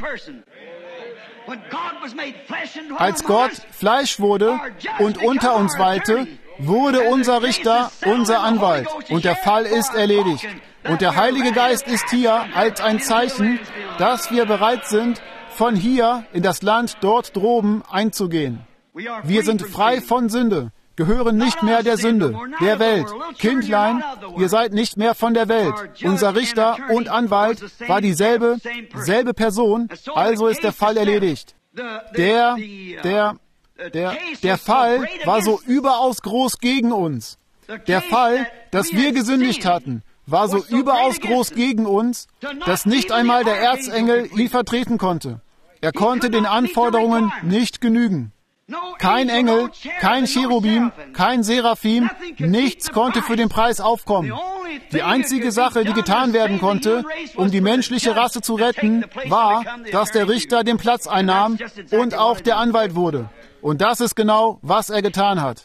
Als Gott Fleisch wurde und unter uns weilte, wurde unser Richter unser Anwalt. Und der Fall ist erledigt. Und der Heilige Geist ist hier als ein Zeichen, dass wir bereit sind, von hier in das Land dort droben einzugehen. Wir sind frei von Sünde, gehören nicht mehr der Sünde, der Welt. Kindlein, ihr seid nicht mehr von der Welt. Unser Richter und Anwalt war dieselbe, selbe Person, also ist der Fall erledigt. Der, der, der, der Fall war so überaus groß gegen uns. Der Fall, dass wir gesündigt hatten, war so überaus groß gegen uns, dass nicht einmal der Erzengel ihn vertreten konnte. Er konnte den Anforderungen nicht genügen. Kein Engel, kein Cherubim, kein Seraphim, nichts konnte für den Preis aufkommen. Die einzige Sache, die getan werden konnte, um die menschliche Rasse zu retten, war, dass der Richter den Platz einnahm und auch der Anwalt wurde. Und das ist genau, was er getan hat.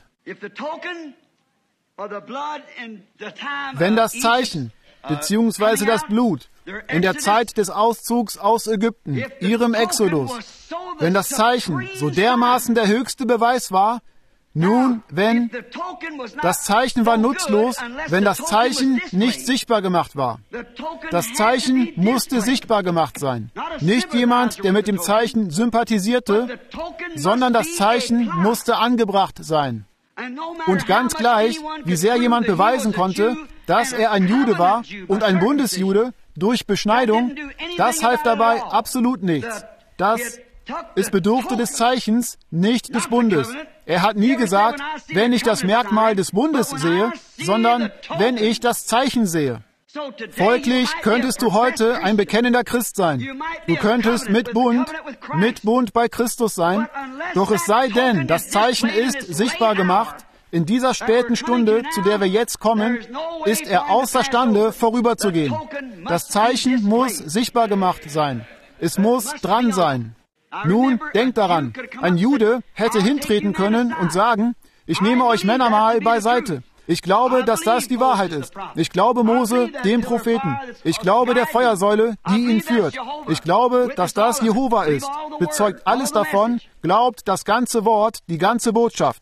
Wenn das Zeichen beziehungsweise das Blut in der Zeit des Auszugs aus Ägypten, ihrem Exodus, wenn das Zeichen so dermaßen der höchste Beweis war, nun, wenn das Zeichen war nutzlos, wenn das Zeichen nicht sichtbar gemacht war. Das Zeichen musste sichtbar gemacht sein. Nicht jemand, der mit dem Zeichen sympathisierte, sondern das Zeichen musste angebracht sein. Und ganz gleich, wie sehr jemand beweisen konnte, dass er ein Jude war und ein Bundesjude durch Beschneidung, das half dabei absolut nichts. Das, es bedurfte des Zeichens, nicht des Bundes. Er hat nie gesagt, wenn ich das Merkmal des Bundes sehe, sondern wenn ich das Zeichen sehe. Folglich könntest du heute ein bekennender Christ sein. Du könntest mit Bund, mit Bund bei Christus sein. Doch es sei denn, das Zeichen ist sichtbar gemacht. In dieser späten Stunde, zu der wir jetzt kommen, ist er außerstande, vorüberzugehen. Das Zeichen muss sichtbar gemacht sein. Es muss dran sein. Nun, denkt daran, ein Jude hätte hintreten können und sagen, ich nehme euch Männer mal beiseite. Ich glaube, dass das die Wahrheit ist. Ich glaube Mose, dem Propheten. Ich glaube der Feuersäule, die ihn führt. Ich glaube, dass das Jehova ist. Bezeugt alles davon, glaubt das ganze Wort, die ganze Botschaft.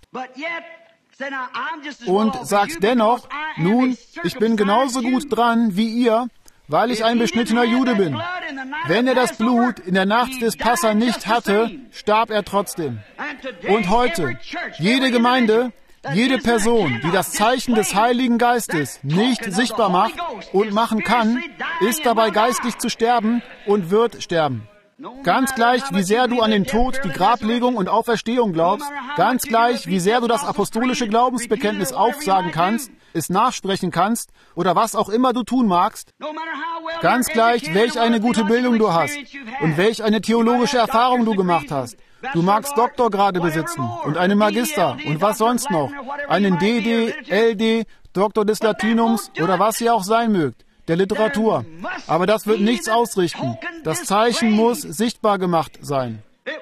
Und sagt dennoch, nun, ich bin genauso gut dran wie ihr, weil ich ein beschnittener Jude bin. Wenn er das Blut in der Nacht des Passa nicht hatte, starb er trotzdem. Und heute, jede Gemeinde, jede Person, die das Zeichen des Heiligen Geistes nicht sichtbar macht und machen kann, ist dabei geistlich zu sterben und wird sterben. Ganz gleich, wie sehr du an den Tod, die Grablegung und Auferstehung glaubst, ganz gleich, wie sehr du das apostolische Glaubensbekenntnis aufsagen kannst, es nachsprechen kannst oder was auch immer du tun magst, ganz gleich, welch eine gute Bildung du hast und welch eine theologische Erfahrung du gemacht hast. Du magst Doktorgrade besitzen und einen Magister und was sonst noch, einen D D, L D, Doktor des Latinums oder was ihr auch sein mögt, der Literatur. Aber das wird nichts ausrichten. Das Zeichen muss sichtbar gemacht sein.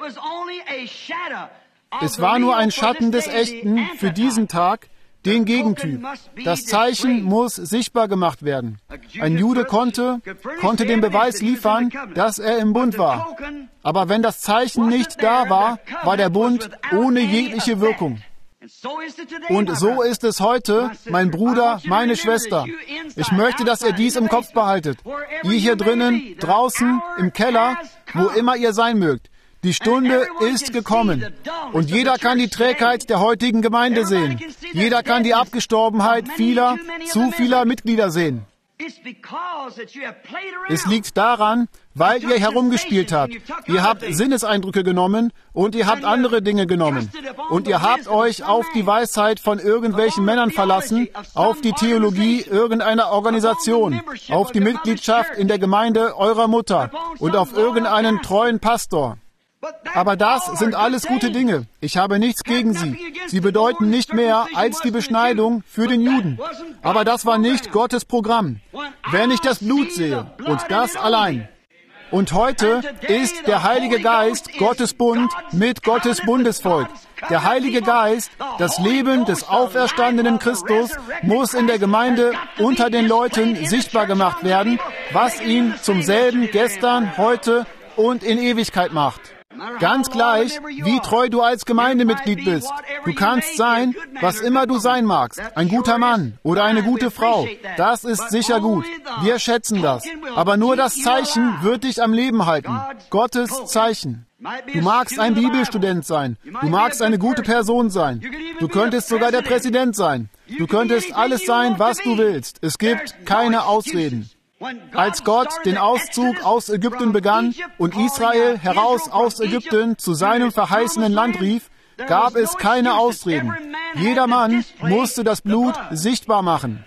Es war nur ein Schatten des Echten für diesen Tag, den Gegentyp. Das Zeichen muss sichtbar gemacht werden. Ein Jude konnte, konnte den Beweis liefern, dass er im Bund war. Aber wenn das Zeichen nicht da war, war der Bund ohne jegliche Wirkung. Und so ist es heute, mein Bruder, meine Schwester. Ich möchte, dass ihr dies im Kopf behaltet. Ihr hier drinnen, draußen, im Keller, wo immer ihr sein mögt. Die Stunde ist gekommen. Und jeder kann die Trägheit der heutigen Gemeinde sehen. Jeder kann die Abgestorbenheit vieler, zu vieler Mitglieder sehen. Es liegt daran, weil ihr herumgespielt habt. Ihr habt Sinneseindrücke genommen und ihr habt andere Dinge genommen. Und ihr habt euch auf die Weisheit von irgendwelchen Männern verlassen, auf die Theologie irgendeiner Organisation, auf die Mitgliedschaft in der Gemeinde eurer Mutter und auf irgendeinen treuen Pastor. Aber das sind alles gute Dinge. Ich habe nichts gegen sie. Sie bedeuten nicht mehr als die Beschneidung für den Juden. Aber das war nicht Gottes Programm. Wenn ich das Blut sehe, und das allein. Und heute ist der Heilige Geist Gottes Bund mit Gottes Bundesvolk. Der Heilige Geist, das Leben des auferstandenen Christus, muss in der Gemeinde unter den Leuten sichtbar gemacht werden, was ihn zum selben gestern, heute und in Ewigkeit macht. Ganz gleich, wie treu du als Gemeindemitglied bist. Du kannst sein, was immer du sein magst. Ein guter Mann oder eine gute Frau. Das ist sicher gut. Wir schätzen das. Aber nur das Zeichen wird dich am Leben halten. Gottes Zeichen. Du magst ein Bibelstudent sein. Du magst eine gute Person sein. Du könntest sogar der Präsident sein. Du könntest alles sein, was du willst. Es gibt keine Ausreden. Als Gott den Auszug aus Ägypten begann und Israel heraus aus Ägypten zu seinem verheißenen Land rief, gab es keine Ausreden. Jeder Mann musste das Blut sichtbar machen.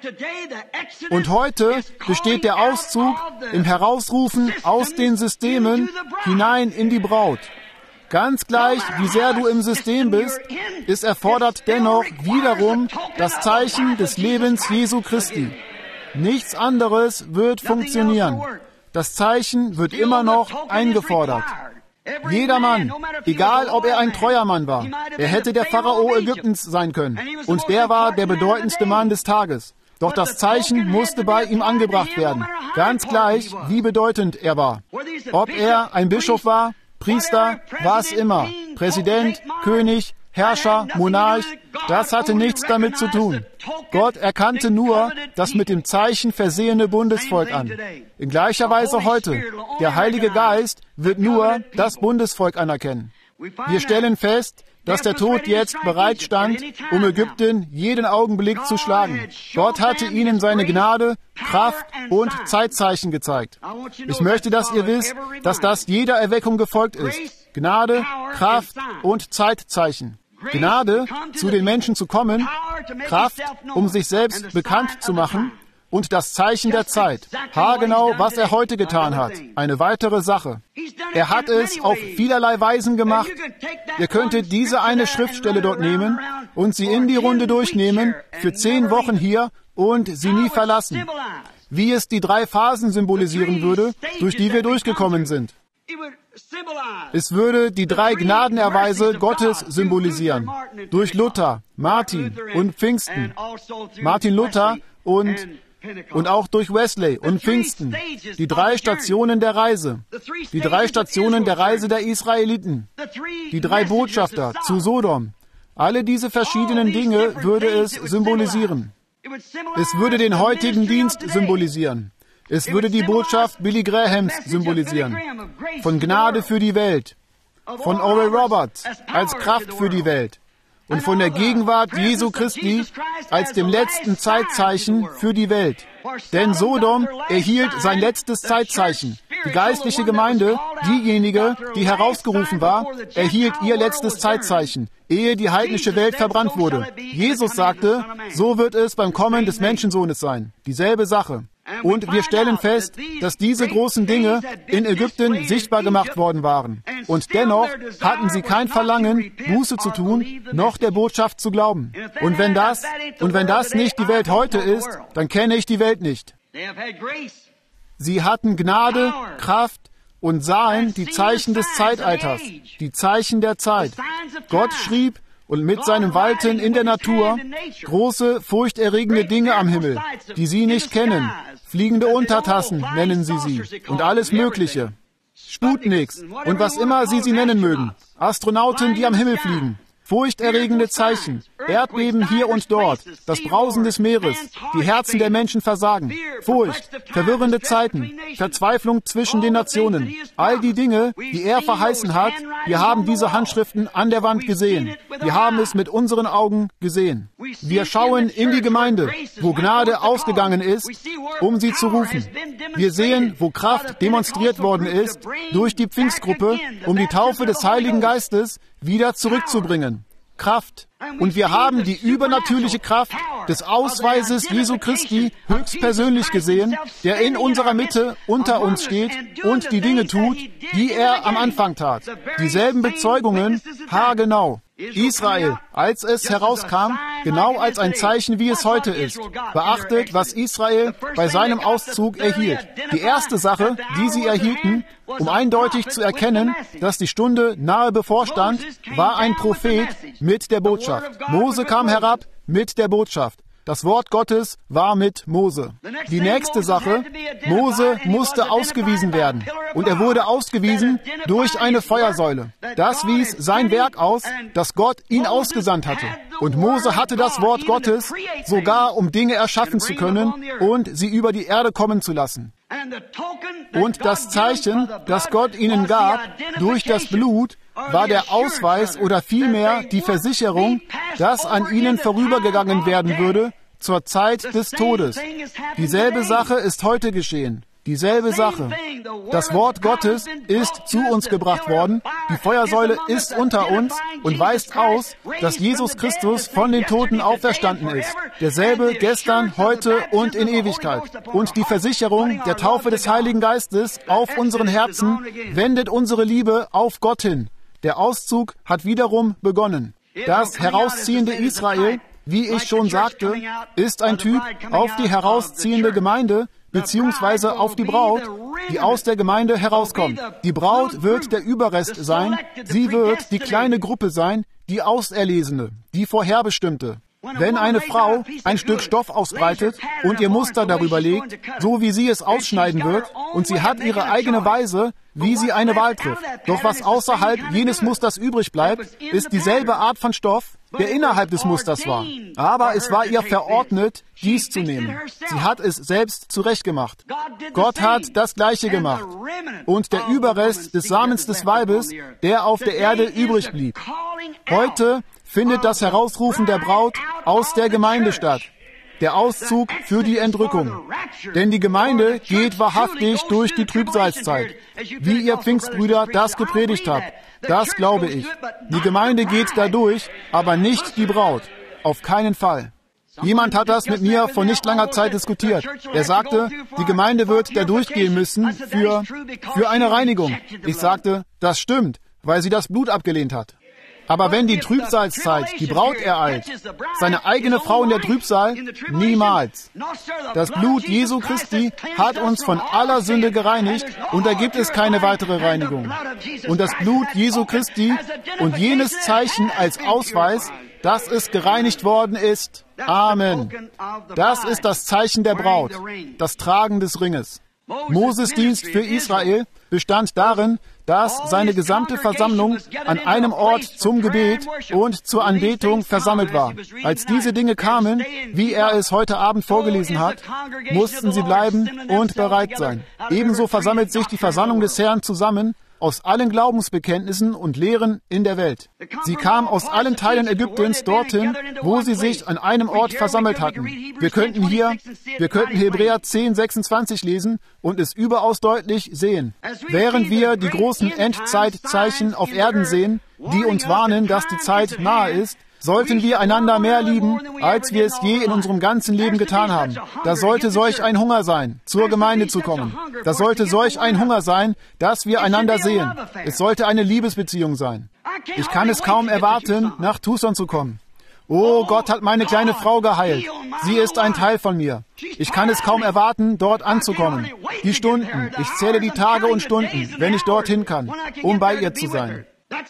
Und heute besteht der Auszug im Herausrufen aus den Systemen hinein in die Braut. Ganz gleich, wie sehr du im System bist, es erfordert dennoch wiederum das Zeichen des Lebens Jesu Christi. Nichts anderes wird funktionieren. Das Zeichen wird immer noch eingefordert. Jeder Mann, egal ob er ein treuer Mann war, er hätte der Pharao Ägyptens sein können. Und der war der bedeutendste Mann des Tages. Doch das Zeichen musste bei ihm angebracht werden. Ganz gleich, wie bedeutend er war. Ob er ein Bischof war, Priester, was immer, Präsident, König, Herrscher, Monarch, das hatte nichts damit zu tun. Gott erkannte nur das mit dem Zeichen versehene Bundesvolk an. In gleicher Weise heute. Der Heilige Geist wird nur das Bundesvolk anerkennen. Wir stellen fest, dass der Tod jetzt bereit stand, um Ägypten jeden Augenblick zu schlagen. Gott hatte ihnen seine Gnade, Kraft und Zeitzeichen gezeigt. Ich möchte, dass ihr wisst, dass das jeder Erweckung gefolgt ist. Gnade, Kraft und Zeitzeichen. Gnade, zu den Menschen zu kommen, Kraft, um sich selbst bekannt zu machen, und das Zeichen der Zeit. Haargenau, was er heute getan hat. Eine weitere Sache. Er hat es auf vielerlei Weisen gemacht. Ihr könntet diese eine Schriftstelle dort nehmen und sie in die Runde durchnehmen, für zehn Wochen hier und sie nie verlassen. Wie es die drei Phasen symbolisieren würde, durch die wir durchgekommen sind. Es würde die drei Gnadenerweise Gottes symbolisieren. Durch Luther, Martin und Pfingsten. Martin Luther und, und auch durch Wesley und Pfingsten. Die drei Stationen der Reise. Die drei Stationen der Reise der Israeliten. Die drei Botschafter zu Sodom. Alle diese verschiedenen Dinge würde es symbolisieren. Es würde den heutigen Dienst symbolisieren. Es würde die Botschaft Billy Grahams symbolisieren. Von Gnade für die Welt. Von Oral Roberts als Kraft für die Welt. Und von der Gegenwart Jesu Christi als dem letzten Zeitzeichen für die Welt. Denn Sodom erhielt sein letztes Zeitzeichen. Die geistliche Gemeinde, diejenige, die herausgerufen war, erhielt ihr letztes Zeitzeichen, ehe die heidnische Welt verbrannt wurde. Jesus sagte, so wird es beim Kommen des Menschensohnes sein. Dieselbe Sache. Und wir stellen fest, dass diese großen Dinge in Ägypten sichtbar gemacht worden waren. Und dennoch hatten sie kein Verlangen, Buße zu tun, noch der Botschaft zu glauben. Und wenn das, und wenn das nicht die Welt heute ist, dann kenne ich die Welt nicht. Sie hatten Gnade, Kraft und sahen die Zeichen des Zeitalters, die Zeichen der Zeit. Gott schrieb, und mit seinem Walten in der Natur große, furchterregende Dinge am Himmel, die Sie nicht kennen. Fliegende Untertassen nennen Sie sie und alles Mögliche. Sputniks und was immer Sie sie nennen mögen. Astronauten, die am Himmel fliegen. Furchterregende Zeichen, Erdbeben hier und dort, das Brausen des Meeres, die Herzen der Menschen versagen, Furcht, verwirrende Zeiten, Verzweiflung zwischen den Nationen. All die Dinge, die er verheißen hat, wir haben diese Handschriften an der Wand gesehen. Wir haben es mit unseren Augen gesehen. Wir schauen in die Gemeinde, wo Gnade ausgegangen ist, um sie zu rufen. Wir sehen, wo Kraft demonstriert worden ist durch die Pfingstgruppe, um die Taufe des Heiligen Geistes wieder zurückzubringen. Kraft. Und wir haben die übernatürliche Kraft des Ausweises Jesu Christi höchstpersönlich gesehen, der in unserer Mitte unter uns steht und die Dinge tut, die er am Anfang tat. Dieselben Bezeugungen, haargenau. Israel, als es herauskam, genau als ein Zeichen, wie es heute ist. Beachtet, was Israel bei seinem Auszug erhielt. Die erste Sache, die sie erhielten, um eindeutig zu erkennen, dass die Stunde nahe bevorstand, war ein Prophet mit der Botschaft. Mose kam herab mit der Botschaft. Das Wort Gottes war mit Mose. Die nächste Sache, Mose musste ausgewiesen werden. Und er wurde ausgewiesen durch eine Feuersäule. Das wies sein Werk aus, dass Gott ihn ausgesandt hatte. Und Mose hatte das Wort Gottes, sogar um Dinge erschaffen zu können und sie über die Erde kommen zu lassen. Und das Zeichen, das Gott ihnen gab, durch das Blut, war der Ausweis oder vielmehr die Versicherung, dass an ihnen vorübergegangen werden würde zur Zeit des Todes. Dieselbe Sache ist heute geschehen. Dieselbe Sache. Das Wort Gottes ist zu uns gebracht worden. Die Feuersäule ist unter uns und weist aus, dass Jesus Christus von den Toten auferstanden ist. Derselbe gestern, heute und in Ewigkeit. Und die Versicherung der Taufe des Heiligen Geistes auf unseren Herzen wendet unsere Liebe auf Gott hin. Der Auszug hat wiederum begonnen. Das herausziehende Israel, wie ich schon sagte, ist ein Typ auf die herausziehende Gemeinde, beziehungsweise auf die Braut, die aus der Gemeinde herauskommt. Die Braut wird der Überrest sein, sie wird die kleine Gruppe sein, die Auserlesene, die Vorherbestimmte. Wenn eine Frau ein Stück Stoff ausbreitet und ihr Muster darüber legt, so wie sie es ausschneiden wird, und sie hat ihre eigene Weise, wie sie eine Wahl trifft. Doch was außerhalb jenes Musters übrig bleibt, ist dieselbe Art von Stoff, der innerhalb des Musters war. Aber es war ihr verordnet, dies zu nehmen. Sie hat es selbst zurechtgemacht. Gott hat das Gleiche gemacht. Und der Überrest des Samens des Weibes, der auf der Erde übrig blieb. Heute findet das Herausrufen der Braut aus der Gemeinde statt. Der Auszug für die Entrückung. Denn die Gemeinde geht wahrhaftig durch die Trübsalzeit, wie ihr Pfingstbrüder das gepredigt habt. Das glaube ich. Die Gemeinde geht dadurch, aber nicht die Braut. Auf keinen Fall. Jemand hat das mit mir vor nicht langer Zeit diskutiert. Er sagte, die Gemeinde wird da durchgehen müssen für, für eine Reinigung. Ich sagte, das stimmt, weil sie das Blut abgelehnt hat. Aber wenn die Trübsalzeit die Braut ereilt, seine eigene Frau in der Trübsal, niemals. Das Blut Jesu Christi hat uns von aller Sünde gereinigt und da gibt es keine weitere Reinigung. Und das Blut Jesu Christi und jenes Zeichen als Ausweis, dass es gereinigt worden ist. Amen. Das ist das Zeichen der Braut, das Tragen des Ringes. Moses' Dienst für Israel bestand darin, dass seine gesamte Versammlung an einem Ort zum Gebet und zur Anbetung versammelt war. Als diese Dinge kamen, wie er es heute Abend vorgelesen hat, mussten sie bleiben und bereit sein. Ebenso versammelt sich die Versammlung des Herrn zusammen aus allen Glaubensbekenntnissen und Lehren in der Welt. Sie kamen aus allen Teilen Ägyptens dorthin, wo sie sich an einem Ort versammelt hatten. Wir könnten hier, wir könnten Hebräer zehn, sechsundzwanzig lesen und es überaus deutlich sehen. Während wir die großen Endzeitzeichen auf Erden sehen, die uns warnen, dass die Zeit nahe ist, sollten wir einander mehr lieben, als wir es je in unserem ganzen Leben getan haben. Da sollte solch ein Hunger sein, zur Gemeinde zu kommen. Da sollte solch ein Hunger sein, dass wir einander sehen. Es sollte eine Liebesbeziehung sein. Ich kann es kaum erwarten, nach Tucson zu kommen. Oh, Gott hat meine kleine Frau geheilt. Sie ist ein Teil von mir. Ich kann es kaum erwarten, dort anzukommen. Die Stunden, ich zähle die Tage und Stunden, wenn ich dorthin kann, um bei ihr zu sein.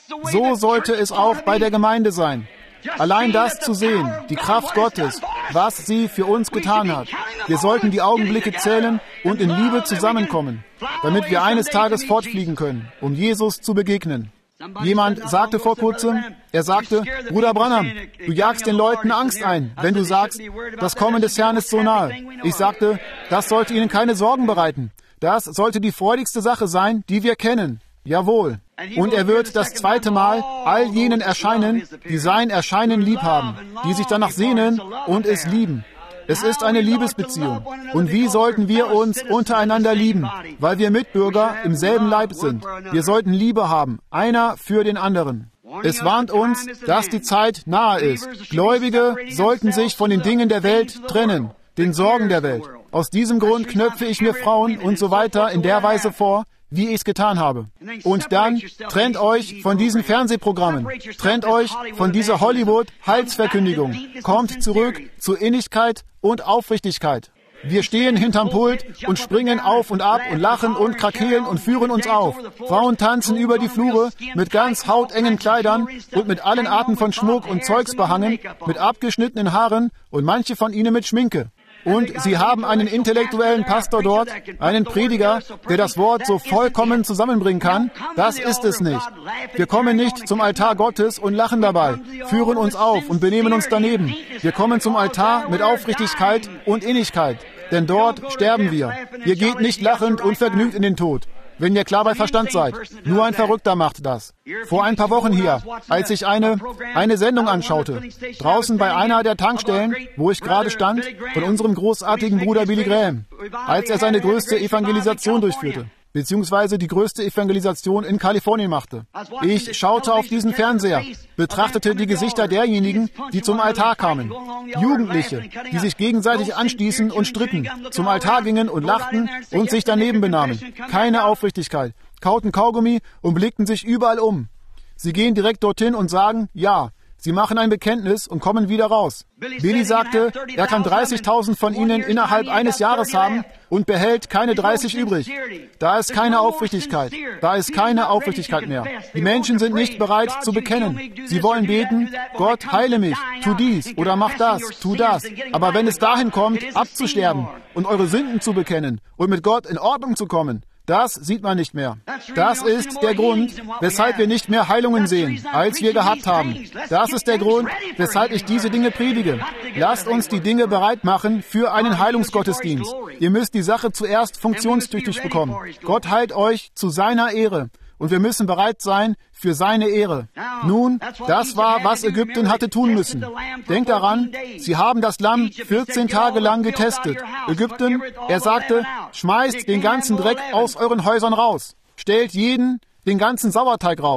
So sollte es auch bei der Gemeinde sein. Allein das zu sehen, die Kraft Gottes, was sie für uns getan hat. Wir sollten die Augenblicke zählen und in Liebe zusammenkommen, damit wir eines Tages fortfliegen können, um Jesus zu begegnen. Jemand sagte vor kurzem, er sagte, Bruder Branham, du jagst den Leuten Angst ein, wenn du sagst, das Kommen des Herrn ist so nahe. Ich sagte, das sollte ihnen keine Sorgen bereiten. Das sollte die freudigste Sache sein, die wir kennen. Jawohl. Und er wird das zweite Mal all jenen erscheinen, die sein Erscheinen lieb haben, die sich danach sehnen und es lieben. Es ist eine Liebesbeziehung. Und wie sollten wir uns untereinander lieben? Weil wir Mitbürger im selben Leib sind. Wir sollten Liebe haben, einer für den anderen. Es warnt uns, dass die Zeit nahe ist. Gläubige sollten sich von den Dingen der Welt trennen, den Sorgen der Welt. Aus diesem Grund knöpfe ich mir Frauen und so weiter in der Weise vor, wie ich es getan habe. Und dann trennt euch von diesen Fernsehprogrammen, trennt euch von dieser Hollywood-Heilsverkündigung, kommt zurück zu Innigkeit und Aufrichtigkeit. Wir stehen hinterm Pult und springen auf und ab und lachen und krakeelen und führen uns auf. Frauen tanzen über die Flure mit ganz hautengen Kleidern und mit allen Arten von Schmuck und Zeugs behangen, mit abgeschnittenen Haaren und manche von ihnen mit Schminke. Und sie haben einen intellektuellen Pastor dort, einen Prediger, der das Wort so vollkommen zusammenbringen kann. Das ist es nicht. Wir kommen nicht zum Altar Gottes und lachen dabei, führen uns auf und benehmen uns daneben. Wir kommen zum Altar mit Aufrichtigkeit und Innigkeit, denn dort sterben wir. Ihr geht nicht lachend und vergnügt in den Tod, wenn ihr klar bei Verstand seid. Nur ein Verrückter macht das. Vor ein paar Wochen hier, als ich eine, eine Sendung anschaute, draußen bei einer der Tankstellen, wo ich gerade stand, von unserem großartigen Bruder Billy Graham, als er seine größte Evangelisation durchführte, beziehungsweise die größte Evangelisation in Kalifornien machte. Ich schaute auf diesen Fernseher, betrachtete die Gesichter derjenigen, die zum Altar kamen. Jugendliche, die sich gegenseitig anstießen und stritten, zum Altar gingen und lachten und sich daneben benahmen. Keine Aufrichtigkeit, kauten Kaugummi und blickten sich überall um. Sie gehen direkt dorthin und sagen, ja. Sie machen ein Bekenntnis und kommen wieder raus. Billy sagte, er kann dreißigtausend von ihnen innerhalb eines Jahres haben und behält keine dreißig übrig. Da ist keine Aufrichtigkeit. Da ist keine Aufrichtigkeit mehr. Die Menschen sind nicht bereit zu bekennen. Sie wollen beten, Gott, heile mich, tu dies oder mach das, tu das. Aber wenn es dahin kommt, abzusterben und eure Sünden zu bekennen und mit Gott in Ordnung zu kommen, das sieht man nicht mehr. Das ist der Grund, weshalb wir nicht mehr Heilungen sehen, als wir gehabt haben. Das ist der Grund, weshalb ich diese Dinge predige. Lasst uns die Dinge bereit machen für einen Heilungsgottesdienst. Ihr müsst die Sache zuerst funktionstüchtig bekommen. Gott heilt euch zu seiner Ehre. Und wir müssen bereit sein für seine Ehre. Nun, das war, was Ägypten hatte tun müssen. Denkt daran, sie haben das Lamm vierzehn Tage lang getestet. Ägypten, er sagte, schmeißt den ganzen Dreck aus euren Häusern raus. Stellt jeden, den ganzen Sauerteig raus.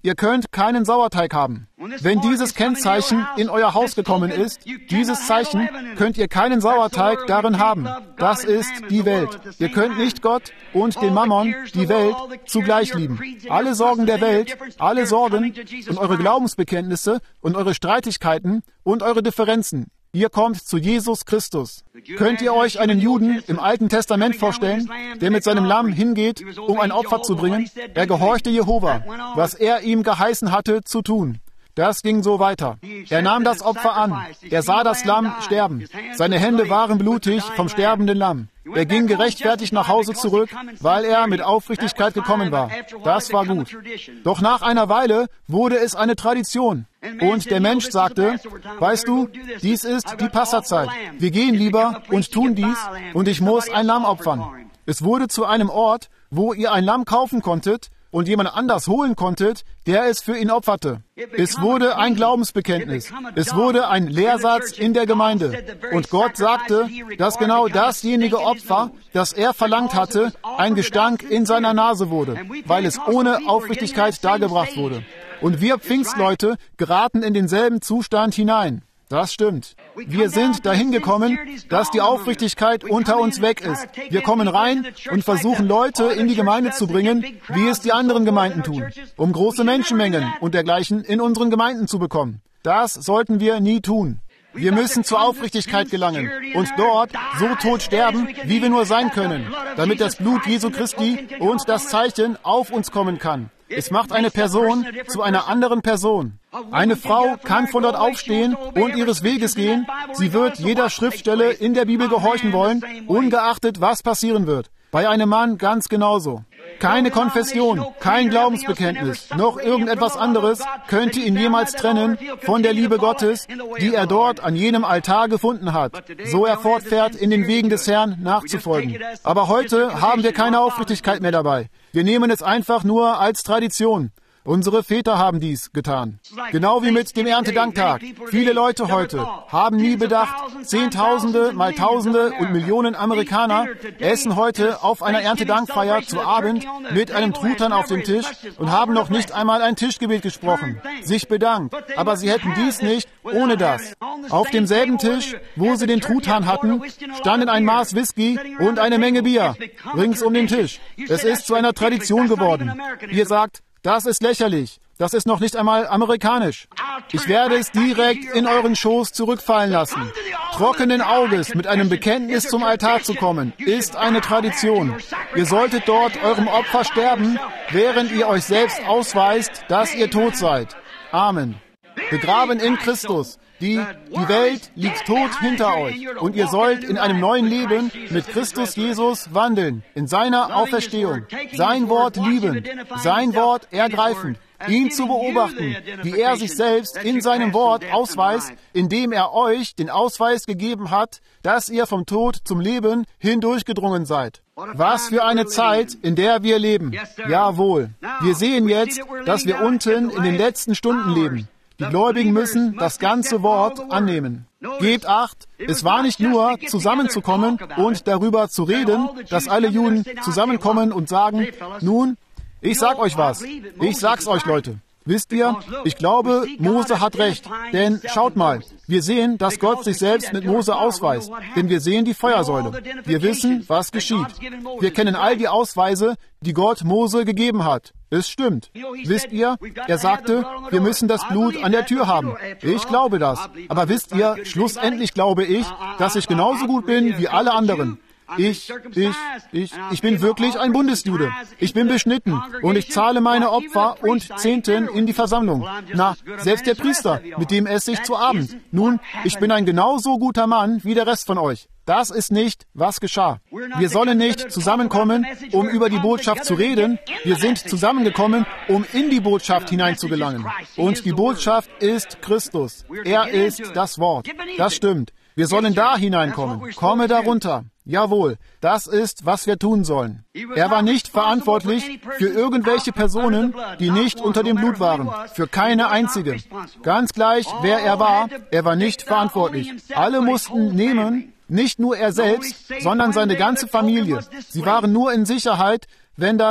Ihr könnt keinen Sauerteig haben. Wenn dieses Kennzeichen in euer Haus gekommen ist, dieses Zeichen, könnt ihr keinen Sauerteig darin haben. Das ist die Welt. Ihr könnt nicht Gott und den Mammon, die Welt, zugleich lieben. Alle Sorgen der Welt, alle Sorgen und eure Glaubensbekenntnisse und eure Streitigkeiten und eure Differenzen. Ihr kommt zu Jesus Christus. Könnt ihr euch einen Juden im Alten Testament vorstellen, der mit seinem Lamm hingeht, um ein Opfer zu bringen? Er gehorchte Jehova, was er ihm geheißen hatte zu tun. Das ging so weiter. Er nahm das Opfer an. Er sah das Lamm sterben. Seine Hände waren blutig vom sterbenden Lamm. Er ging gerechtfertigt nach Hause zurück, weil er mit Aufrichtigkeit gekommen war. Das war gut. Doch nach einer Weile wurde es eine Tradition. Und der Mensch sagte, weißt du, dies ist die Passazeit. Wir gehen lieber und tun dies, und ich muss ein Lamm opfern. Es wurde zu einem Ort, wo ihr ein Lamm kaufen konntet und jemand anders holen konntet, der es für ihn opferte. Es wurde ein Glaubensbekenntnis. Es wurde ein Lehrsatz in der Gemeinde. Und Gott sagte, dass genau dasjenige Opfer, das er verlangt hatte, ein Gestank in seiner Nase wurde, weil es ohne Aufrichtigkeit dargebracht wurde. Und wir Pfingstleute geraten in denselben Zustand hinein. Das stimmt. Wir sind dahin gekommen, dass die Aufrichtigkeit unter uns weg ist. Wir kommen rein und versuchen Leute in die Gemeinde zu bringen, wie es die anderen Gemeinden tun, um große Menschenmengen und dergleichen in unseren Gemeinden zu bekommen. Das sollten wir nie tun. Wir müssen zur Aufrichtigkeit gelangen und dort so tot sterben, wie wir nur sein können, damit das Blut Jesu Christi und das Zeichen auf uns kommen kann. Es macht eine Person zu einer anderen Person. Eine Frau kann von dort aufstehen und ihres Weges gehen. Sie wird jeder Schriftstelle in der Bibel gehorchen wollen, ungeachtet, was passieren wird. Bei einem Mann ganz genauso. Keine Konfession, kein Glaubensbekenntnis, noch irgendetwas anderes könnte ihn jemals trennen von der Liebe Gottes, die er dort an jenem Altar gefunden hat, so er fortfährt, in den Wegen des Herrn nachzufolgen. Aber heute haben wir keine Aufrichtigkeit mehr dabei. Wir nehmen es einfach nur als Tradition. Unsere Väter haben dies getan. Genau wie mit dem Erntedanktag. Viele Leute heute haben nie bedacht, Zehntausende mal Tausende und Millionen Amerikaner essen heute auf einer Erntedankfeier zu Abend mit einem Truthahn auf dem Tisch und haben noch nicht einmal ein Tischgebet gesprochen, sich bedankt. Aber sie hätten dies nicht ohne das. Auf demselben Tisch, wo sie den Truthahn hatten, standen ein Maß Whisky und eine Menge Bier rings um den Tisch. Es ist zu einer Tradition geworden. Ihr sagt, das ist lächerlich. Das ist noch nicht einmal amerikanisch. Ich werde es direkt in euren Schoß zurückfallen lassen. Trockenen Auges mit einem Bekenntnis zum Altar zu kommen, ist eine Tradition. Ihr solltet dort eurem Opfer sterben, während ihr euch selbst ausweist, dass ihr tot seid. Amen. Begraben in Christus. Die, die Welt liegt tot hinter euch und ihr sollt in einem neuen Leben mit Christus Jesus wandeln, in seiner Auferstehung, sein Wort lieben, sein Wort ergreifen, ihn zu beobachten, wie er sich selbst in seinem Wort ausweist, indem er euch den Ausweis gegeben hat, dass ihr vom Tod zum Leben hindurchgedrungen seid. Was für eine Zeit, in der wir leben. Jawohl. Wir sehen jetzt, dass wir unten in den letzten Stunden leben. Die Gläubigen müssen das ganze Wort annehmen. Gebt acht, es war nicht nur zusammenzukommen und darüber zu reden, dass alle Juden zusammenkommen und sagen, nun, ich sag euch was, ich sag's euch, Leute. Wisst ihr, ich glaube, Mose hat recht, denn schaut mal, wir sehen, dass Gott sich selbst mit Mose ausweist, denn wir sehen die Feuersäule. Wir wissen, was geschieht. Wir kennen all die Ausweise, die Gott Mose gegeben hat. Es stimmt. Wisst ihr, er sagte, wir müssen das Blut an der Tür haben. Ich glaube das. Aber wisst ihr, schlussendlich glaube ich, dass ich genauso gut bin wie alle anderen. Ich, ich, ich, ich bin wirklich ein Bundesjude. Ich bin beschnitten und ich zahle meine Opfer und Zehnten in die Versammlung. Na, selbst der Priester, mit dem esse ich zu Abend. Nun, ich bin ein genauso guter Mann wie der Rest von euch. Das ist nicht, was geschah. Wir sollen nicht zusammenkommen, um über die Botschaft zu reden. Wir sind zusammengekommen, um in die Botschaft hineinzugelangen. Und die Botschaft ist Christus. Er ist das Wort. Das stimmt. Wir sollen da hineinkommen. Komme darunter. Jawohl, das ist, was wir tun sollen. Er war nicht verantwortlich für irgendwelche Personen, die nicht unter dem Blut waren. Für keine einzige. Ganz gleich, wer er war, er war nicht verantwortlich. Alle mussten nehmen, nicht nur er selbst, sondern seine ganze Familie. Sie waren nur in Sicherheit, wenn das,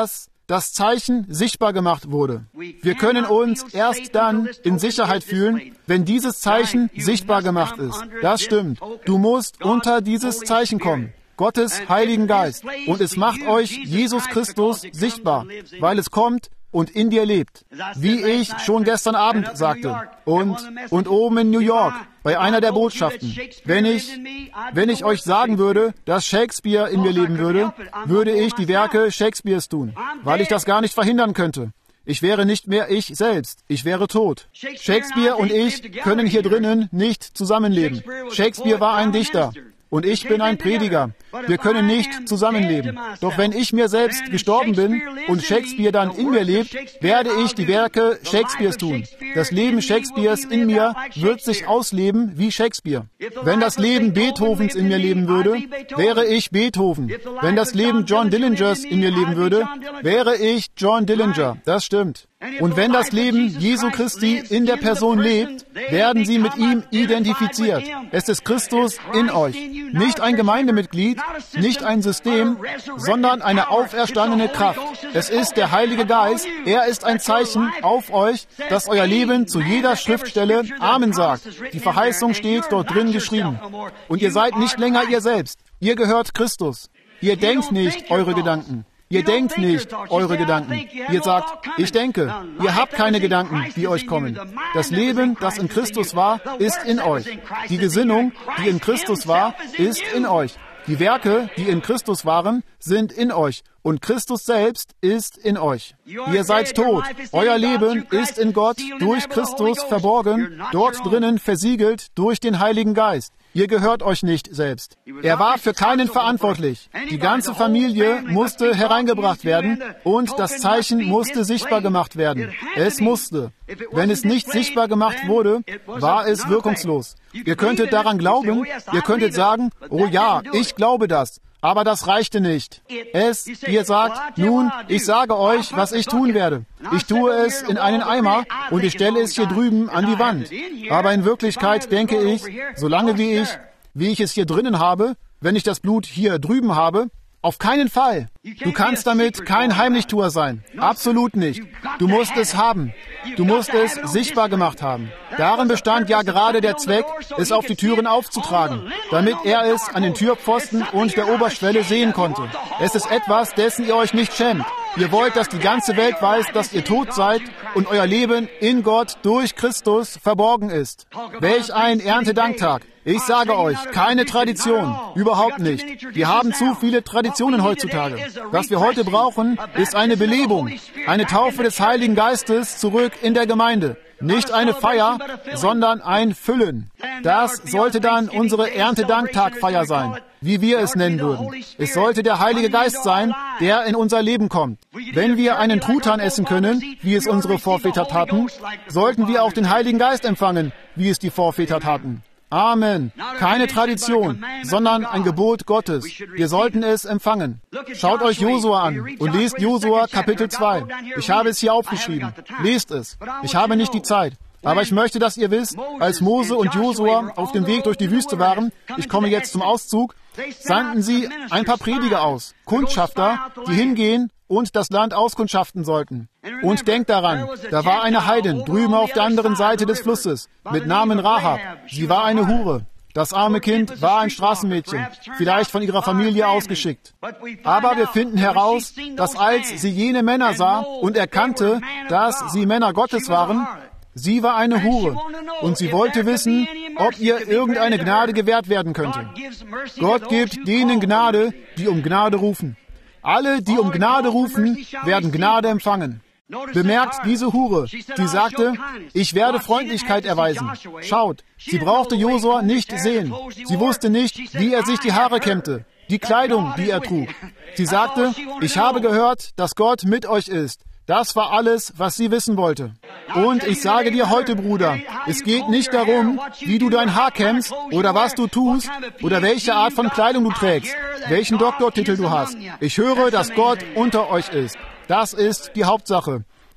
das Zeichen sichtbar gemacht wurde. Wir können uns erst dann in Sicherheit fühlen, wenn dieses Zeichen sichtbar gemacht ist. Das stimmt. Du musst unter dieses Zeichen kommen. Gottes Heiligen Geist. Und es macht euch Jesus Christus sichtbar, weil es kommt und in dir lebt. Wie ich schon gestern Abend sagte. Und, und oben in New York, bei einer der Botschaften. Wenn ich, wenn ich euch sagen würde, dass Shakespeare in mir leben würde, würde ich die Werke Shakespeares tun, weil ich das gar nicht verhindern könnte. Ich wäre nicht mehr ich selbst. Ich wäre tot. Shakespeare und ich können hier drinnen nicht zusammenleben. Shakespeare war ein Dichter. Und ich bin ein Prediger. Wir können nicht zusammenleben. Doch wenn ich mir selbst gestorben bin und Shakespeare dann in mir lebt, werde ich die Werke Shakespeares tun. Das Leben Shakespeares in mir wird sich ausleben wie Shakespeare. Wenn das Leben Beethovens in mir leben würde, wäre ich Beethoven. Wenn das Leben John Dillingers in mir leben würde, wäre ich John Dillinger. Das stimmt. Und wenn das Leben Jesu Christi in der Person lebt, werden sie mit ihm identifiziert. Es ist Christus in euch. Nicht ein Gemeindemitglied, nicht ein System, sondern eine auferstandene Kraft. Es ist der Heilige Geist. Er ist ein Zeichen auf euch, dass euer Leben zu jeder Schriftstelle Amen sagt. Die Verheißung steht dort drin geschrieben. Und ihr seid nicht länger ihr selbst. Ihr gehört Christus. Ihr denkt nicht eure Gedanken. Ihr denkt nicht eure Gedanken. Ihr sagt, ich denke. Ihr habt keine Gedanken, die euch kommen. Das Leben, das in Christus war, ist in euch. Die Gesinnung, die in Christus war, ist in euch. Die Werke, die in Christus waren, sind in euch. Und Christus selbst ist in euch. Ihr seid tot. Euer Leben ist in Gott durch Christus verborgen, dort drinnen versiegelt durch den Heiligen Geist. Ihr gehört euch nicht selbst. Er war für keinen verantwortlich. Die ganze Familie musste hereingebracht werden und das Zeichen musste sichtbar gemacht werden. Es musste. Wenn es nicht sichtbar gemacht wurde, war es wirkungslos. Ihr könntet daran glauben, ihr könntet sagen, oh ja, ich glaube das. Aber das reichte nicht. Es, ihr sagt, nun, ich sage euch, was ich tun werde. Ich tue es in einen Eimer und ich stelle es hier drüben an die Wand. Aber in Wirklichkeit denke ich, solange wie ich, wie ich es hier drinnen habe, wenn ich das Blut hier drüben habe, auf keinen Fall. Du kannst damit kein Heimlichtuer sein. Absolut nicht. Du musst es haben. Du musst es sichtbar gemacht haben. Darin bestand ja gerade der Zweck, es auf die Türen aufzutragen, damit er es an den Türpfosten und der Oberschwelle sehen konnte. Es ist etwas, dessen ihr euch nicht schämt. Ihr wollt, dass die ganze Welt weiß, dass ihr tot seid und euer Leben in Gott durch Christus verborgen ist. Welch ein Erntedanktag. Ich sage euch, keine Tradition. Überhaupt nicht. Wir haben zu viele Traditionen heutzutage. Was wir heute brauchen, ist eine Belebung, eine Taufe des Heiligen Geistes zurück in der Gemeinde. Nicht eine Feier, sondern ein Füllen. Das sollte dann unsere Erntedanktagfeier sein, wie wir es nennen würden. Es sollte der Heilige Geist sein, der in unser Leben kommt. Wenn wir einen Truthahn essen können, wie es unsere Vorväter taten, sollten wir auch den Heiligen Geist empfangen, wie es die Vorväter taten. Amen. Keine Tradition, sondern ein Gebot Gottes. Wir sollten es empfangen. Schaut euch Josua an und lest Josua Kapitel zwei. Ich habe es hier aufgeschrieben. Lest es. Ich habe nicht die Zeit. Aber ich möchte, dass ihr wisst, als Mose und Josua auf dem Weg durch die Wüste waren, ich komme jetzt zum Auszug, sandten sie ein paar Prediger aus, Kundschafter, die hingehen und das Land auskundschaften sollten. Und denkt daran, da war eine Heidin drüben auf der anderen Seite des Flusses mit Namen Rahab. Sie war eine Hure. Das arme Kind war ein Straßenmädchen, vielleicht von ihrer Familie ausgeschickt. Aber wir finden heraus, dass als sie jene Männer sah und erkannte, dass sie Männer Gottes waren, sie war eine Hure und sie wollte wissen, ob ihr irgendeine Gnade gewährt werden könnte. Gott gibt denen Gnade, die um Gnade rufen. Alle, die um Gnade rufen, werden Gnade empfangen. Bemerkt diese Hure. Sie sagte, ich werde Freundlichkeit erweisen. Schaut, sie brauchte Josua nicht sehen. Sie wusste nicht, wie er sich die Haare kämmte, die Kleidung, die er trug. Sie sagte, ich habe gehört, dass Gott mit euch ist. Das war alles, was sie wissen wollte. Und ich sage dir heute, Bruder, es geht nicht darum, wie du dein Haar kämmst oder was du tust oder welche Art von Kleidung du trägst, welchen Doktortitel du hast. Ich höre, dass Gott unter euch ist. Das ist die Hauptsache.